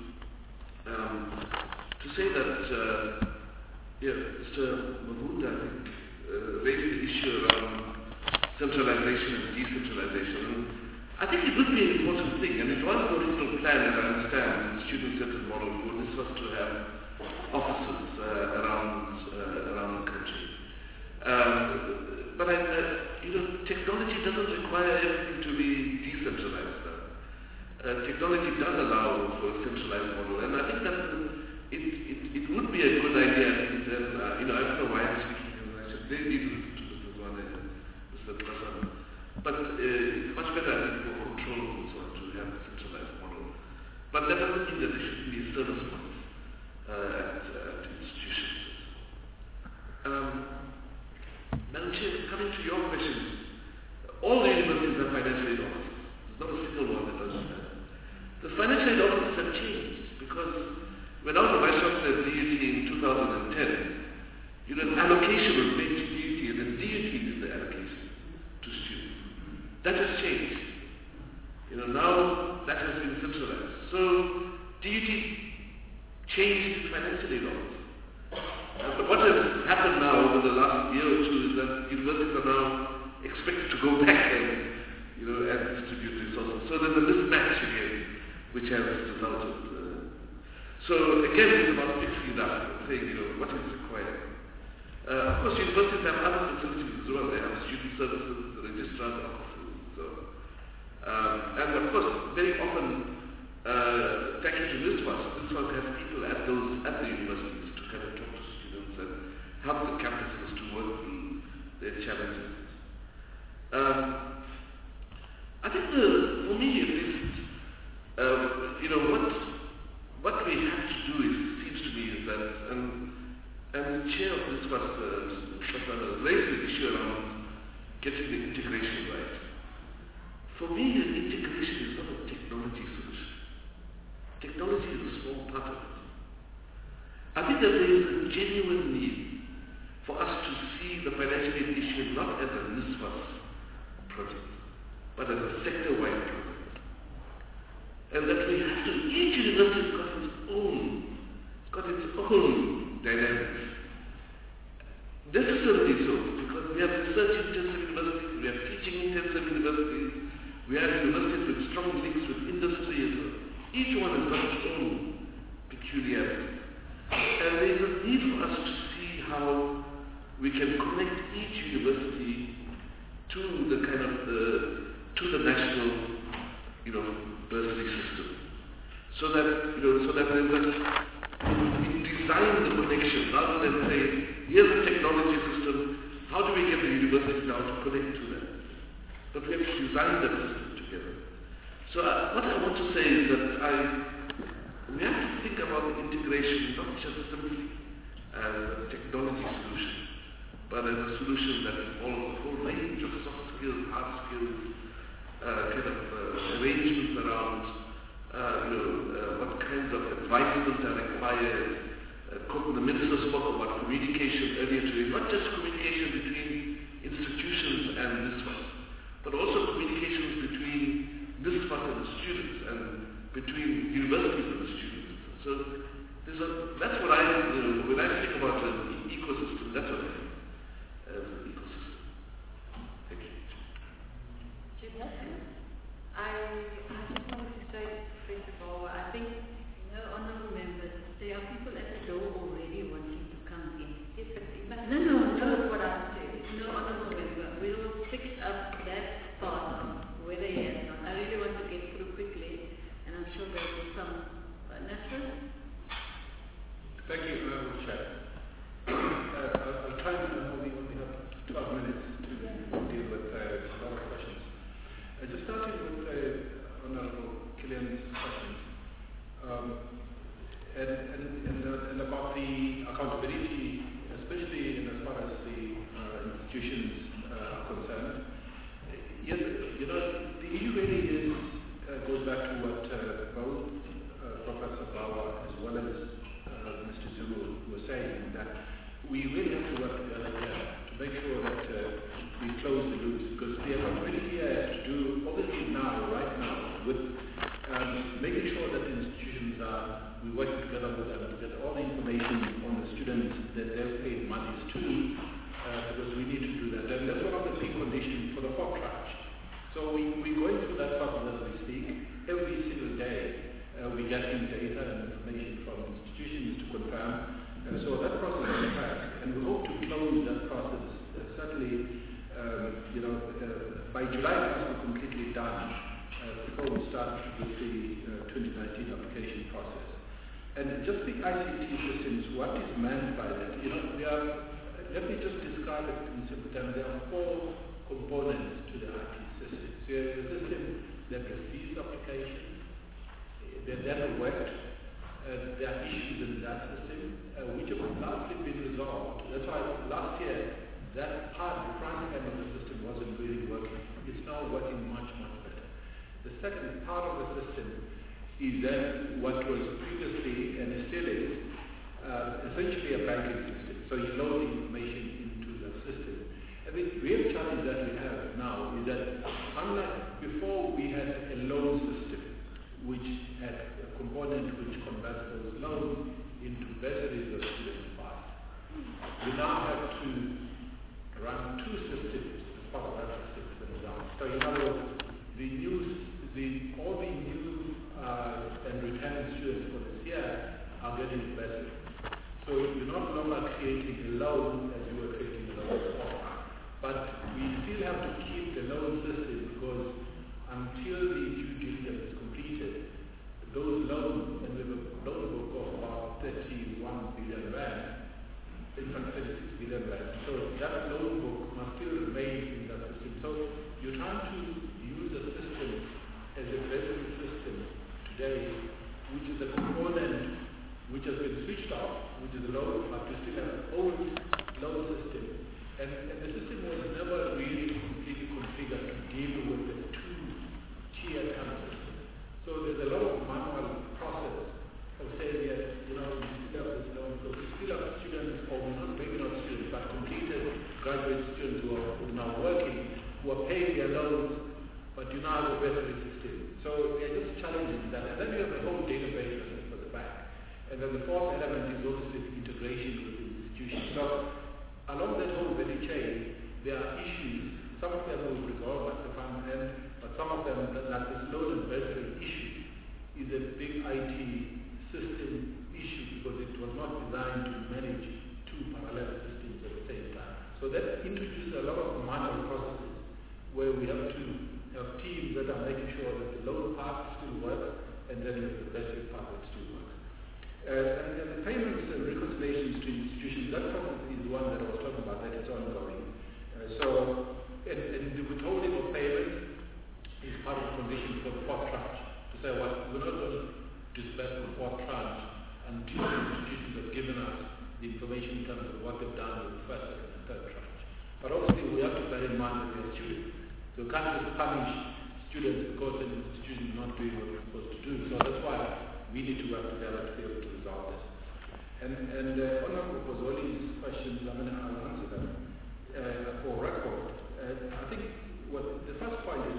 um, to say that uh, yeah, Mister Mabunda, I think, uh, raised the issue around centralization and decentralization. And I think it would be an important thing. And it was the original plan, as I understand, the student-centered model for this was to have offices uh, around uh, around the country. Um, but I, uh, you know, technology doesn't require everything to be decentralized. Uh, technology does allow for a centralized model, and I think that it, it, it would be a good idea. And uh, you know, I don't know why I'm speaking, I should maybe you know, an allocation was made to D U T and then D U T did the allocation to students. That has changed. You know, now that has been centralized. So D U T changed financially laws. Uh, but what has happened now over the last year or two is that universities are now expected to go back and, you know, and distribute resources. So there's a mismatch again, which has resulted. Uh, so again, it's about fixing it up, saying, you know, what is required. Uh, of course, universities have other facilities as well. They have student services, the registrar's offices. So, um, and of course, very often, uh, thank you to this one, this one has people at those at the universities to kind of talk to students and help the campuses to work through their challenges. Um, I think the, for me at least, um, you know, what what we have to do is, seems to me, is that, and, and the chair of this was, uh, raised the issue around getting the integration right. For me, the integration is not a technology solution. Technology is a small part of it. I think that there is a genuine need for us to see the financial aid issue not as a NSFAS project, but as a sector-wide project. And that we have to, each university has got its own, got its own dynamics. Necessarily so, because we have research-intensive universities, we have teaching-intensive universities, we have universities with strong links with industry as well. Each one has got its own peculiarity. And there is a need for us to see how we can connect each university to the kind of the, to the national, you know, bursary system. So that, you know, so that there's a, we design the connection rather than say, here's a technology system, how do we get the university now to connect to that? But we have to design that system together. So uh, what I want to say is that I, we have to think about the integration not just simply as a technology solution, but as a solution that involves a whole range of soft skills, hard skills, uh, kind of uh, arrangements around, uh, you know, uh, what kinds of advisement are required. Uh, the minister spoke about communication earlier today, not just communication between institutions and NSFAS, but also communications between NSFAS and the students and between universities and the students. So there's a, that's what I, you know, when I think about an e- ecosystem, that's what I think as an ecosystem. Thank you. I, I just wanted to say, first of all, I think, you know, honorable members, there are people at the door already wanting to come in. Yes, but no, no, no, what I'm saying. No, honorable member, we'll fix up that part, whether yes or not. I really want to get through quickly, and I'm sure there will be some. Uh, Nasser? Thank you, Honorable Chair. Uh, I'll, I'll try and uh, we only have twelve minutes to deal with uh, a lot of questions. Uh, just starting with uh, Honorable Killian's questions, um, and, and, and, uh, and about the accountability, especially in as far as the uh, institutions uh, are concerned. Yes, you know, the issue really is, uh, goes back to what uh, both uh, Professor Bauer as well as uh, Mister Zulu were saying, that we really have to work together here to make sure that uh, we close the loops, because the accountability here has to do, obviously now, right now, with um, making sure that the institutions are, we work together with them to get all the information on the students that they've paid monies to, uh, because we need to do that. And that's one of the big conditions for the forecast. So we, we're going through that process as we speak. Every single day uh, we're getting data and information from institutions to confirm. Uh, so that process is on track, and we hope to close that process uh, certainly, um, you know, uh, by July it must be completely done uh, before we start with the uh, twenty nineteen application process. And just the I C T systems, what is meant by that? You know, there are, let me just describe it in simple terms. There are four components to the I T system. So you have the system that receives applications, that then worked. Uh, there are issues in that system uh, which have largely been resolved. That's why last year that part, the front end of the system wasn't really working. It's now working much, much better. The second part of the system is then what was previously, and still is, uh, essentially a banking system. So you load in the real challenge that we have now is that unlike before we had a loan system which had a component which converts those loans into bursaries that students buy. We now have to run two systems as part of that system. So in other words, the new, the, all the new uh, and returning students for this year are getting bursaries. So you're not longer creating a loan as you were creating a loan before. But we still have to keep the loan system because until the due diligence is completed, those loans, and we have a loan book of about thirty-one billion rand, in fact thirty-six billion rand. So that loan book must still remain in that system. So you're trying to use the system as a bursary system today, which is a component which has been switched off, which is a loan, but you still have an old loan system. And, and the system was never really completely configured to deal with the two-tier kind of system. So there's a lot of manual process of saying, yes, you know, we still have this loan, because we still have students, or not, maybe not students, but completed graduate students who are, who are now working, who are paying their loans, but you now have a bursary system. So they're just challenging that. And then you have the whole database for the bank. And then the fourth element is obviously the integration with the institution. So along that whole value chain, there are issues. Some of them will resolve at the front end, but some of them, like this loan and bursary issue, is a big I T system issue because it was not designed to manage two parallel systems at the same time. So that introduces a lot of manual processes where we have to have teams that are making sure that the loan part still works and then the bursary part that still works. Uh, and, and the payments and reconciliations to institutions, that process is the one that I was talking about, that is ongoing. Uh, so, and, and the withholding of payments is part of the condition for the fourth tranche. To say, well, we're not going to disburse the fourth tranche until the institutions have given us the information in terms of what they've done with the first, second, and third tranche. But obviously, we have to bear in mind that they are students. So we can't just punish students because an institution is not doing what it's supposed to do. So that's why we need to work together to be able to resolve this. And, and uh, Honorable Pozzoli's questions, I mean, I'll answer them uh, for record. Uh, I think what the first point is,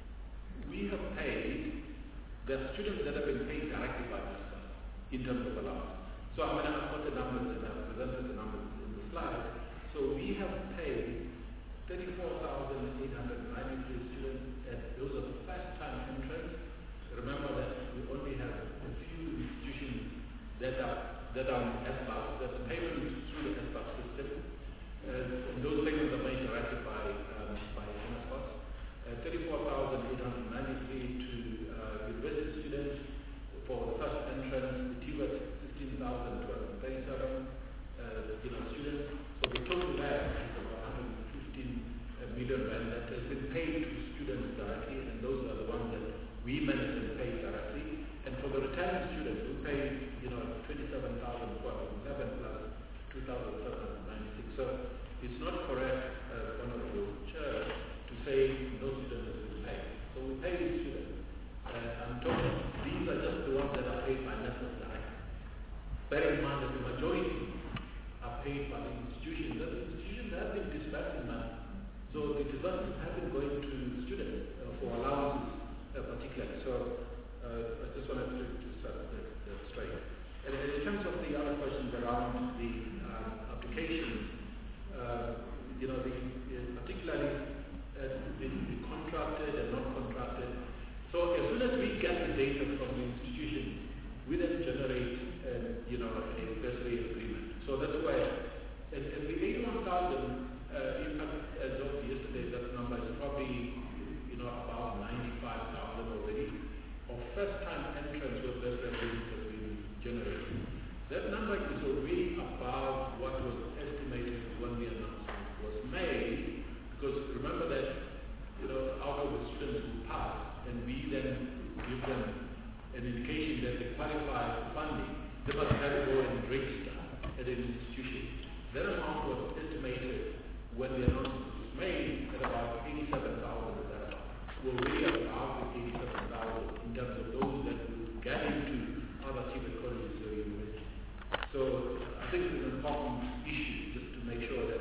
we have paid the students that have been paid directly by NSFAS in terms of allowance. So I mean, I've got the numbers and I've presented the numbers in the slide. So we have paid thirty-four thousand eight hundred ninety-three students, and those are the first-time entrants. Remember that we only have a few institutions that are that are on NSFAS, that's payments through the NSFAS system, uh, and those payments are made directly by um, by NSFAS. Uh, thirty-four thousand eight hundred ninety-three to uh, university students for the first entrance, the T V E T sixteen thousand two hundred thirty-seven uh, you know, students. So the total there is about one hundred fifteen million rand that has been paid to students directly, and those are the ones that we manage and pay directly. And for the returning students, we pay, you know, twenty-seven thousand four hundred eleven plus two thousand seven hundred ninety-six. So it's not correct, uh, Honorable Chair, to say no student has been paid. So we pay these students. Uh, I'm talking, these are just the ones that are paid by NSFAS directly. Bear in mind that the majority are paid by the institutions. The institutions have been disbursing money. So the disbursements have been going to students uh, for allowances uh, particularly. So uh, I just wanted to, to set that, that straight. And in terms of the other questions around the um, applications, uh, you know, the, uh, particularly uh, the, the contracted and non-contracted. So as soon as we get the data from the institution, we then generate, uh, you know, a bursary agreement. So that's why, and, and the eighty-one thousand, uh, in fact, as of yesterday, that number is probably, you know, about ninety-five thousand already of first-time entrants with bursary agreements have been generated. That number is already above what was estimated when the announcement was made, because remember that, you know, out of the students who passed, and we then give them an indication that they qualify for funding, they must have to go and register at an institution. That amount was estimated when the announcement was made at about eighty-seven thousand or thereabouts. We're really about the eighty-seven thousand in terms of those that will get into other T V E T colleges or universities. So I think it's an important issue just to make sure that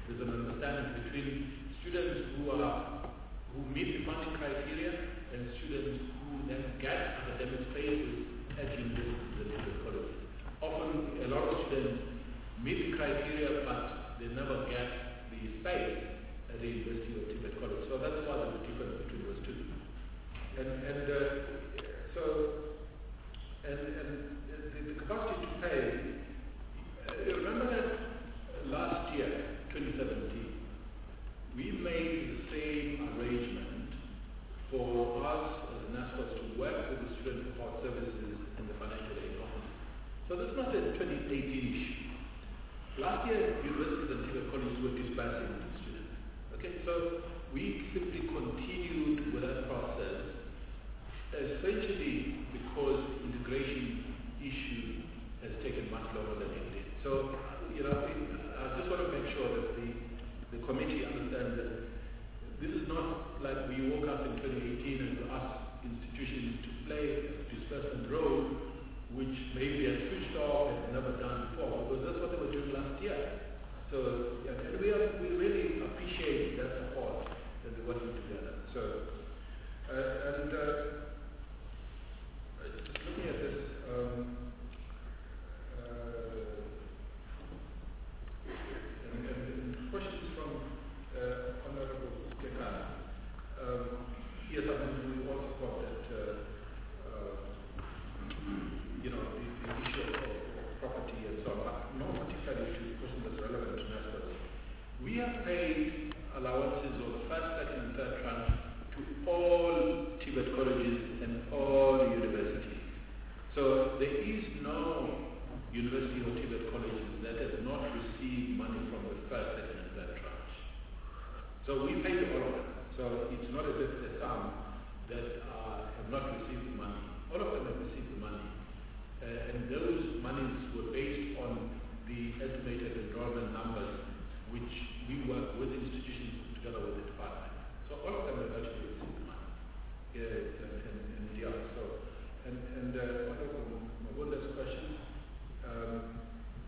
there's an understanding between students who are who meet the funding criteria and students who then get academic spaces at universities and Tibet colleges. Often, a lot of students meet the criteria, but they never get the space at the University of Tibet College. So that's why there's a difference between those two. And, and uh, so, and, and the, the capacity to pay, uh, remember that last year, twenty seventeen, we made the same arrangement for us as NSFAS to work with the student support services and the financial aid office. So that's not a twenty eighteen issue. Last year, universities and Tibet colleges were dispersing to students. Okay, so we simply continued with that process, essentially because the integration issue has taken much longer than it did. So, you know, I just want to make sure that the the committee understands that this is not like we woke up in twenty eighteen and asked institutions to play a disbursement role, which maybe they had switched off and never done before, because that's what they were doing last year. So, yeah, and we, are, we really appreciate that support that we're working together. So, uh, and uh, just looking at this, um, uh, and, and, and questions from uh, Honorable Kekan. Um, yes, I mean, we all support that. Uh, uh, you know, the, the issue of, of property and so on, not particularly to the question that's relevant to NSFAS. We have paid allowances of the first, second, and third tranche to all Tibet colleges and all universities. So there is no university or Tibet colleges that has not received money from the first, second, and third tranche. So we paid all of them. So it's not as if there's some that uh, have not received the money. All of them have received the money. Uh, and those monies were based on the estimated enrollment numbers, which we work with institutions together with the department. So all of them have actually received the money. Yeah, and, and, and yeah, so, and, and uh, one of Mawunda's questions, um,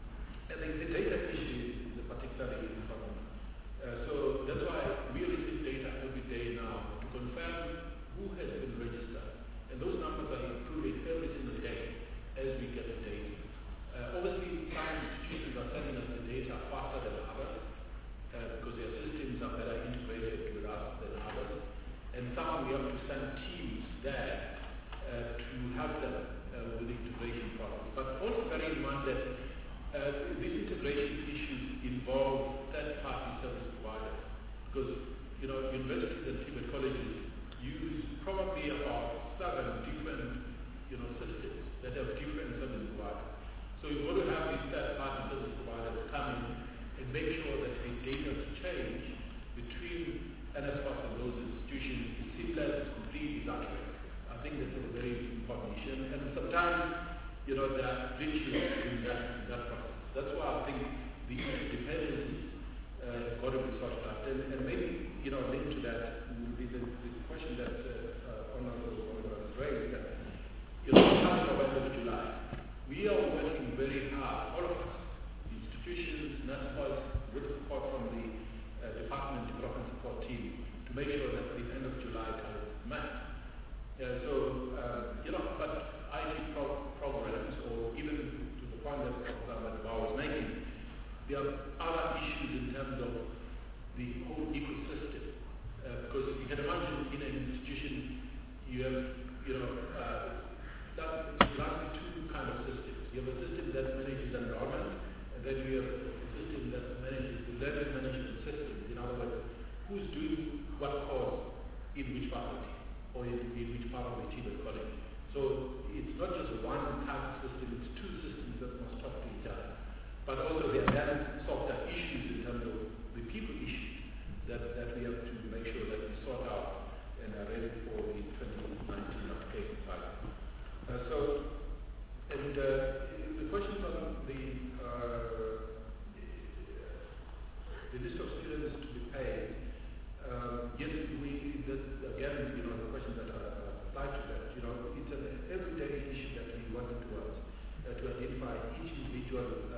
I think the data issue is a particularly important one. Uh, so that's why we receive data every day now to confirm who has been registered. And those numbers are improving every single day as we get the data. Uh, obviously, some institutions are sending us the data faster than others uh, because their systems are better integrated with us than others. And some we have to send teams there uh, to help them uh, with the integration process. But also bear in mind that uh, these integration issues involve third-party service providers because, you know, universities and Tibet colleges use probably about seven different, you know, systems that have different service providers. So you've got to have these third-party service providers come in and make sure that the data exchange between NSFAS and those institutions is seamless, is complete, is accurate. I think that's a very important issue. And, and sometimes, you know, there are glitches in that, in that process. That's why I think the interdependencies uh, got to be sorted out. And, and maybe, you know, linked to that will be the, the question that uh, uh, Honorable Honorable has raised, that, you know, coming November to July, we are working very hard, all of us, the institutions, NSFAS, with support from the uh, Department Development Support Team, to make sure that the end of July can be met. Yeah, so, uh, you know, but I T pro programs, or even to the point that Doctor Bao was making, there are other issues in terms of the whole ecosystem. Uh, because you can imagine in an institution, you have, you know, uh, that largely two kind of systems. You have a system that manages enrollment, and then you have a system that manages the learning management systems. In other words, who's doing what course in which faculty or in, in which part of the Tibet college. So it's not just one type of system, it's two systems that must talk to each other. But also there are then softer issues in terms of the people issues that, that we have to make sure that we sort out and are ready for the twenty nineteen application cycle. Uh, so, and uh, the questions on the, uh, the list of students to be paid, um, yes, we, that, again, you know, the questions that are uh, applied to that, you know, it's an everyday issue that we want to do, uh, to identify each individual uh,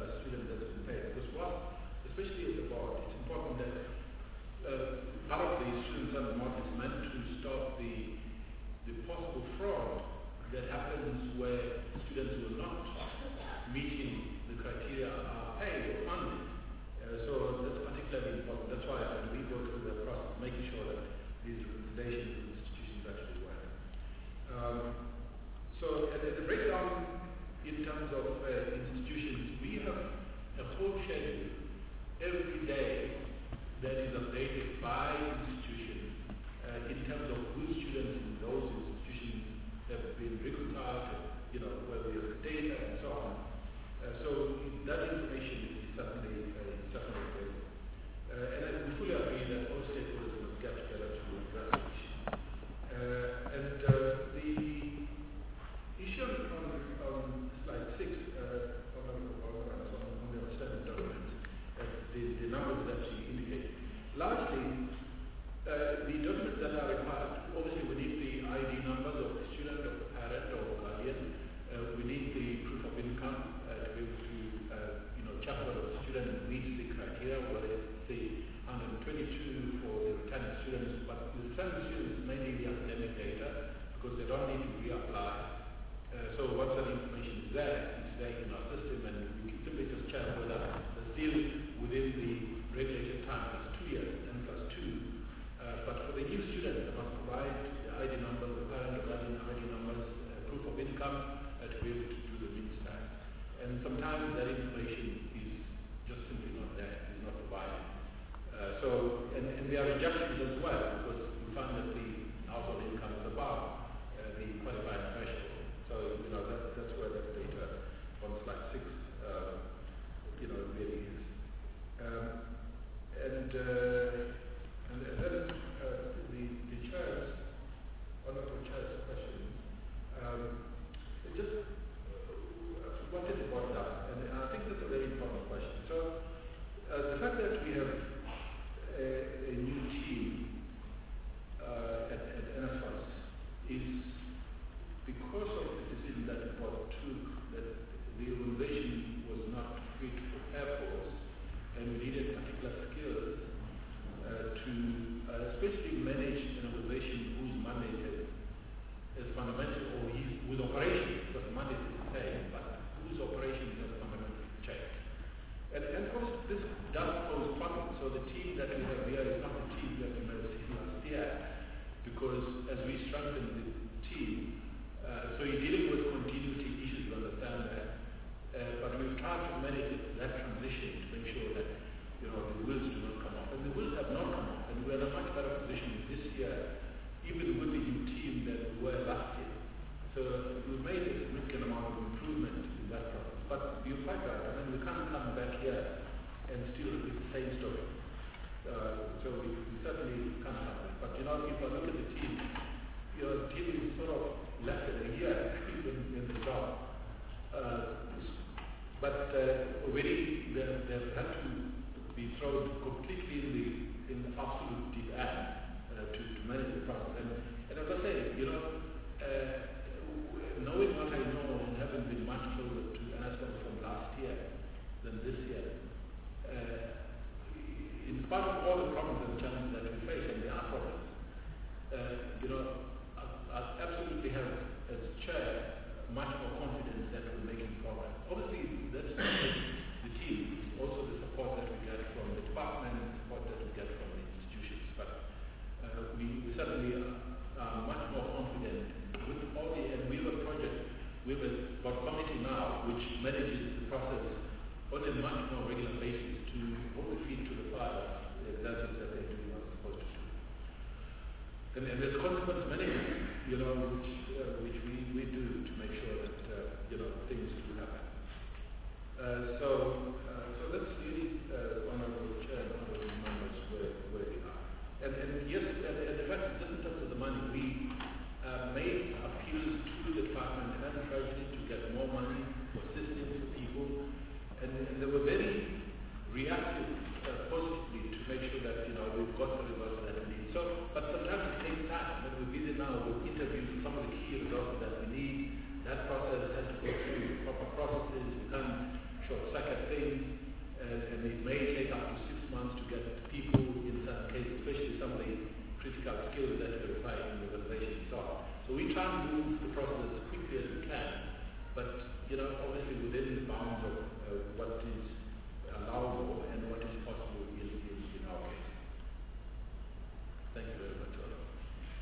recommendations the institutions actually work. Um, so at the breakdown in terms of uh, institutions, we have a whole schedule every day that is updated by institution uh, in terms of which students in those institutions have been reconciled, you know, whether we have data and so on. Uh, so that information is certainly, uh, certainly available. Uh, and I fully agree that all stakeholders must get together to address the issue. Uh, and uh, the issue on, on slide six, uh, on, on, on, on the outstanding document, uh, the, the numbers that you indicate, largely uh, the documents that are required, obviously we need the I D numbers of the student, of the parent, or guardian. Uh, we need the proof of income uh, to be able to, uh, you know, check whether the student meets the criteria, whether it's the one hundred twenty-two for the returning students, but the returning students mainly the academic data because they don't need to reapply. Uh, so once that information is there, it's there in our system, and we can simply just check whether they're still within the regulated time, plus two years, and plus two. Uh, but for the new students, they must provide the I D numbers, the parent or guardian I D numbers, uh, proof of income uh, to be able to do the means tax. And sometimes that information is just simply not there, is not provided. Uh, so, and, and there are rejections as well, because we found that the household income is above uh, the qualified threshold. So, you know, that, that's where that data on slide six, uh, you know, really is. Um, and, uh, and, and then uh, the, the chair's, honorable chair's question, um, it just uh, wanted to brought up, and I think that's a very important question. So, uh, the fact that we have a, a new team uh, at, at N S F A S is because of the decision that the board took that the organization was not fit for Air Force, and we needed particular skills uh, to uh, especially manage an organization whose mandate is, is fundamental, or his, whose operation, because the mandate is the same, but whose operation has fundamentally changed. And, and of course, this does pose problems. So the team that we have here is not the team that we met last year, because as we strengthen the team, uh, so you're dealing with continuity issues, you understand that, uh, but we've tried to manage that transition to make sure that, you know, the wheels do not come off. And the wheels have not come off, and we're in a much better position this year, even with the new team that we were last year. So we've made a significant amount of improvement in that process. But you're quite right, I mean, we can't come back here and still repeat the same story. Uh, so we, we certainly can't have that. But you know, if I look at the team, you know, the team is sort of less than a year in, in the job. Uh, but uh, already they've, they've had to be thrown completely in the, in the absolute deep end uh, to, to manage the process. And, and as I say, you know, uh, knowing what I know and having been much closer to N S F A S from last year than this year, uh, in spite of all the problems and challenges that we face, and there are problems, uh, you know, I, I absolutely have, as chair, much more confidence that we're making progress. Obviously, that's not just the team, it's also the support that we get from the department and the support that we get from the institutions. But uh, we, we certainly are, are much more confident with all the, and we have a project, we have a board committee now which manages the process on a much more regular basis to hopefully feed to the fire the examples that they're doing are supposed to do. And, and there's consequence management, you know, which, uh, which we, we do to make sure that, uh, you know, things do happen. Uh, so, uh, so that's really, uh, honorable chair and honorable members where, where we are. And, and yes, and, and the fact is, just in terms of the money, we uh, made appeals to the department and the treasury to get more money for assistance for people, and, and they were very reactive uh, positively to make sure that, you know, we've got the results that we need. So, but sometimes it takes time. When we're busy now with interviews, some of the key results that we need, that process has to go through proper processes. We can't short-circuit things, and, and it may take up to six months to get people in some cases, especially some of the critical skills that we require in the organization. So, so we try and move the process as quickly as we can, but, you know, obviously within the bounds of uh, what is allowable and what is possible in, in, in our case. Thank you very much, all.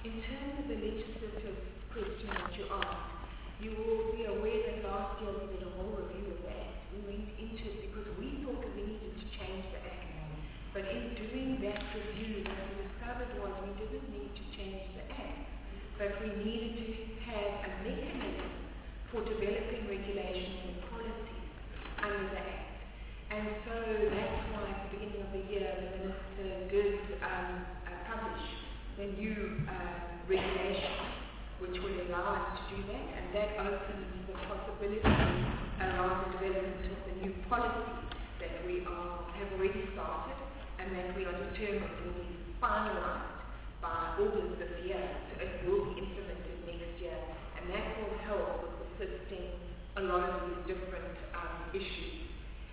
In terms of the legislative question that you asked, you will be aware that last year we did a whole review of the Act. We went into it because we thought that we needed to change the Act. But in doing that review, what we discovered was we didn't need to change the Act, but we needed to have a mechanism for developing regulations and policies under the Act. And so that's why at the beginning of the year, the Minister did um, uh, publish the new uh, regulations which will allow us to do that, and that opens the possibility around the development of the new policy that we are, have already started and that we are determined will be finalized by August this year, so it will be implemented next year, and that will help with assisting a lot of these different um, issues.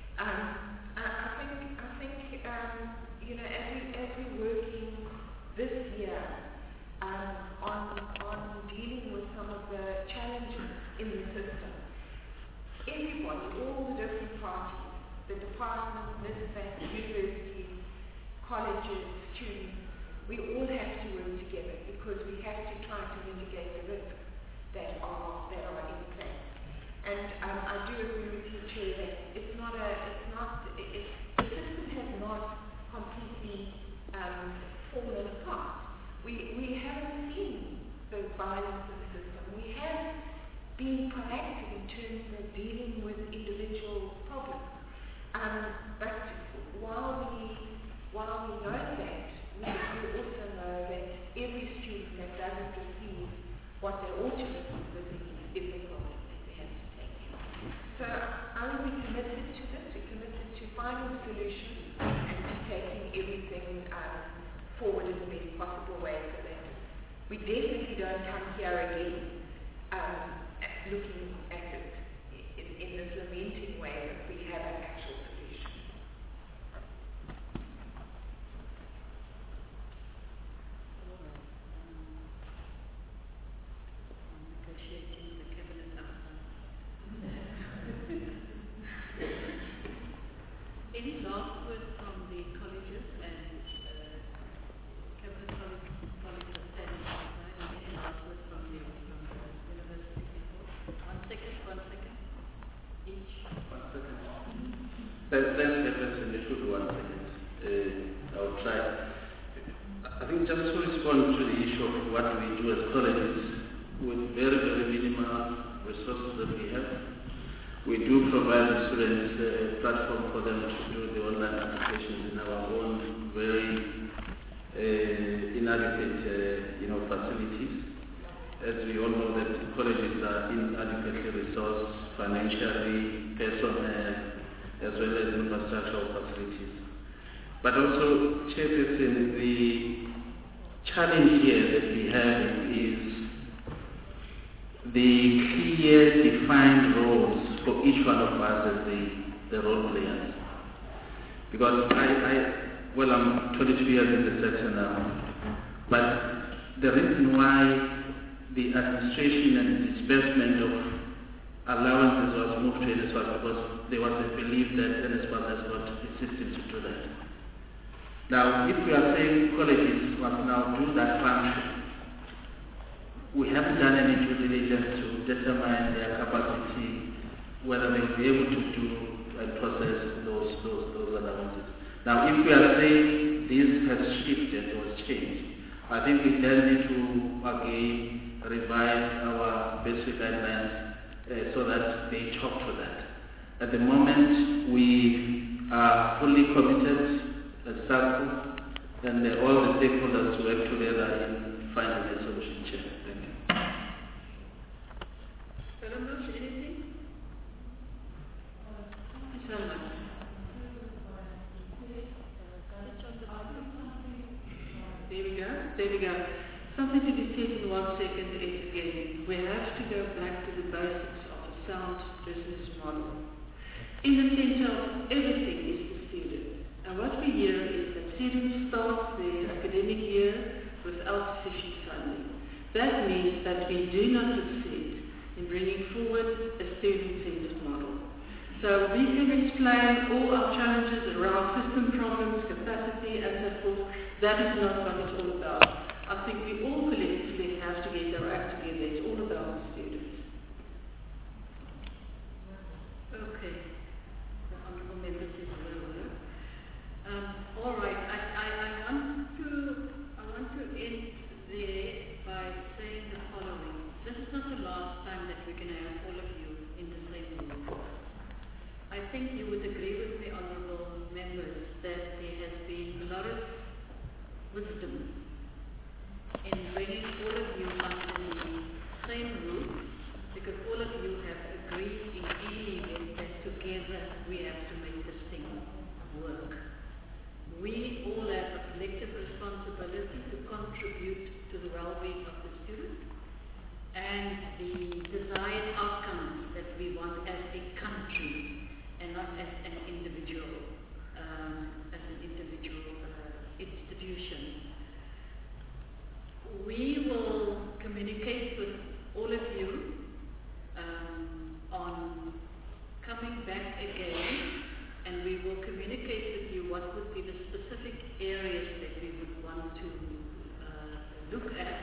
Um, I, I think, I think um, you know, as, we, as we're working this year um, on, on dealing with some of the challenges in the system, everybody, all the different parties, the departments, NISFAT, universities, colleges, students, we all have to work together because we have to try to mitigate the risks that are, that are in place. And um, I do agree with you, Chair, that it's not a, it's not, it, it, the system has not completely um, fallen apart. We, we haven't seen the violence in the system. We have been proactive in terms of dealing with individual problems. Um, but while we, while we know that, we, we also know that every student that doesn't receive what they ought to receive is a problem that we have to take care of. So I will be committed to this. We're committed to finding solutions and to taking everything um, forward in the best possible way so that we definitely don't come here again um, looking at it in, in this lamenting way, that we have an actual solution. Negotiating the cabinet outside. Any last words from the colleges and uh, cabinet colleagues, colleagues are standing outside, and any last words from the, from the university people? One second, one second. Each. One second. Let's, let's have a little one second. Uh, I'll try. I think just to respond to the issue of what we do as colleges, with very, very minimal resources that we have, we do provide the students a platform for them to do the online applications in our own very uh, inadequate uh, you know, facilities. As we all know that colleges are inadequately resourced financially, personnel, as well as infrastructural facilities. But also, Chairperson, the challenge here that we have is the clear defined roles for each one of us as the, the role players. Because I, I, well, I'm twenty-two years in the sector now, but the reason why the administration and disbursement of allowances was moved to N S F A S because there was a belief that N S F A S has got a system to do that. Now, if we are saying colleges must now do that function, we haven't done any due diligence to determine their capacity, whether they will be able to do and process those, those, those allowances. Now, if we are saying this has shifted or changed, I think we then need to again revise our basic guidelines uh, so that they talk to that. At the moment, we are fully committed as SACCO and uh, all the stakeholders to work together in finding a solution. Chair. Thank you. Paramush, anything? So much. There we go, there we go. Something to be said in one second is again, we have to go back to the basics of a sound business model. In the center of everything is the student. And what we hear is that students start their academic year without sufficient funding. That means that we do not succeed in bringing forward a student-centered model. So we can explain all our challenges around system problems, capacity, and so forth. That is not what it's all about. I think we all collectively have to get our act together. It's all about the students. Okay. The honourable member says well. Um, all right. I, I, I want to I want to end there by saying the following. This is not the last time that we can have all of you in the same room. I think you would agree with me, honourable members, that there has been a lot of wisdom in bringing all of you under the same roof, because all of you have agreed in any event that together we have to make this thing work. We all have a collective responsibility to contribute to the well-being of the student and the desired outcomes that we want as a country and not as an individual, um, as an individual uh, institution. We will communicate with all of you um, on coming back again, and we will communicate with you what would be the specific areas that we would want to uh, look at.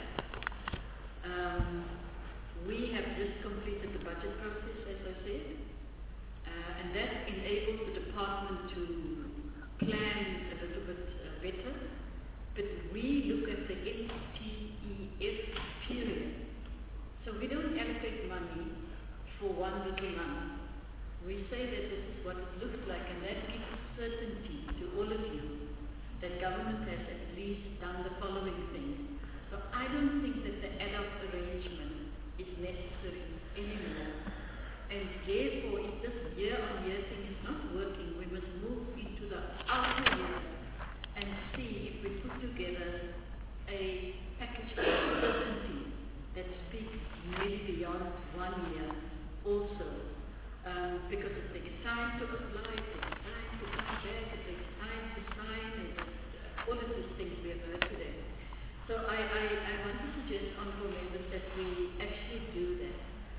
Um, we have just completed the budget process, as I said. Uh, and that enables the department to plan a little bit uh, better. But we look at the N T E F period. So we don't allocate money for one little month. We say that this is what it looks like, and that gives certainty to all of you that government has at least done the following things. So I don't think that the ad hoc arrangement is necessary anymore. And therefore, if this year-on-year thing is not working, we must move into the outer year and see if we put together a package of certainty that speaks maybe beyond one year also. Um, because it takes time to apply, it takes time to come back, it takes time to sign, and uh, all of these things we have heard today. So I, I, I want to suggest, honourable members, that we actually do that.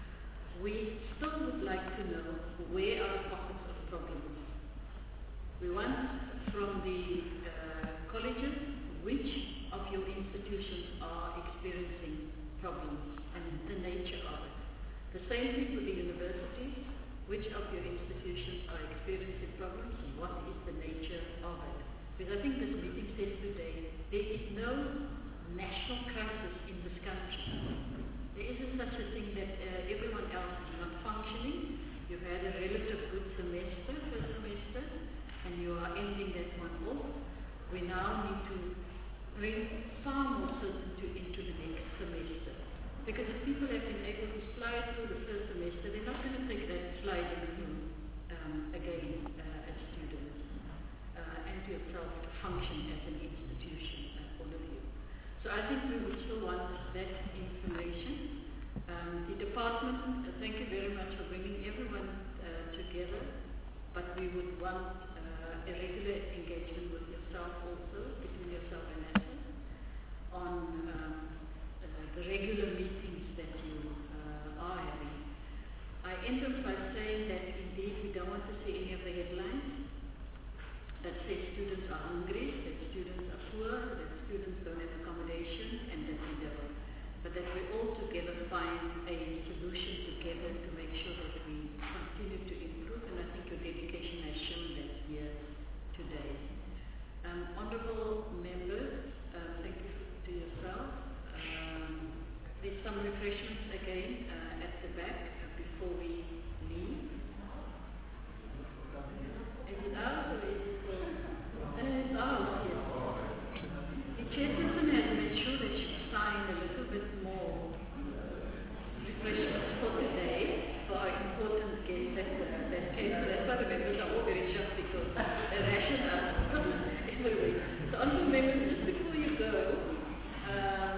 We still would like to know where are the pockets of problems. We want from the uh, colleges which of your institutions are experiencing problems and the nature of it. The same thing with the universities. Which of your institutions are experiencing problems and what is the nature of it? Because I think this meeting says today there is no national crisis in this country. There isn't such a thing that uh, everyone else is not functioning. You've had a relative good semester, first semester, and you are ending that one off. We now need to bring far more certainty into the next semester. Because if people have been able to slide through the first semester, they're not going to take that sliding through um, again uh, as students uh, and to yourself to function as an institution, uh, all of you. So I think we would still want that information. Um, the department, uh, thank you very much for bringing everyone uh, together, but we would want uh, a regular engagement with yourself also, between yourself and Asset, on um, uh, the regular meetings that you uh, are having. I end up by saying that indeed we don't want to see any of the headlines that say students are hungry, that students are poor, that students don't have accommodation, and that we don't. But that we all together find a solution together to make sure that we continue to improve, and I think your dedication has shown that here today. Um, honourable members, uh, thank you to yourself. Um, there's some refreshments again uh, at the back uh, before we leave. Is it ours or is it still? Uh, it's ours, yes. The chairperson has made sure that she signed a little bit more refreshments for today for our important guests that, uh, that came. That's why the members are all very shocked because they ration us every week. So, honourable members, just before you go, um,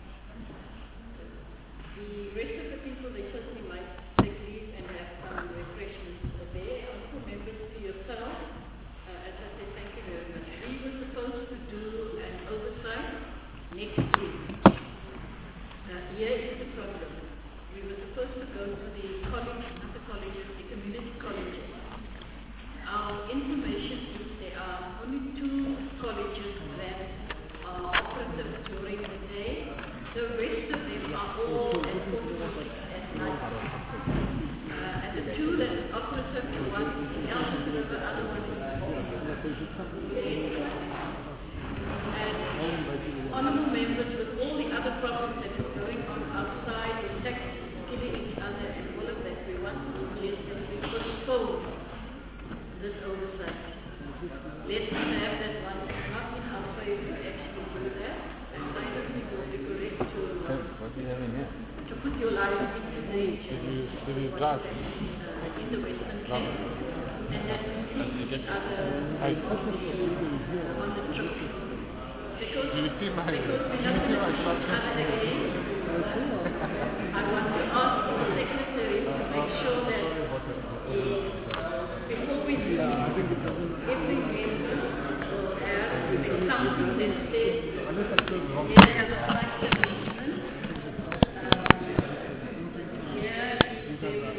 the rest of the people, they certainly might take leave and have some refreshments there. Honourable members, to yourself, uh, as I said, thank you very much. We were supposed to do an oversight next week. Uh, here is the problem. We were supposed to go to the college, not the colleges, the community colleges. Our information is there are only two colleges that are operative during the day The rest of them are all at quarter to six at night. Uh, and the two that operative, one is in Elgin River, the other one is in And honourable members, with all the other problems that are going on outside, with taxis killing each other and all of that, we want to suggest that we postpone this oversight. Let's have that one. It's not in our favour to actually do that. And I don't think it would be correct to, What do you have in here? to put your life into danger Did you, did you drive? uh, in the Western Cape. And that we see each other I uh, on the trip. Because, Do you see my, because we're do you not see going my to see each shot? other again. I want to ask the secretary to make sure that he, before we leave, every member will have something that says, here has a slight arrangement. Um, here is very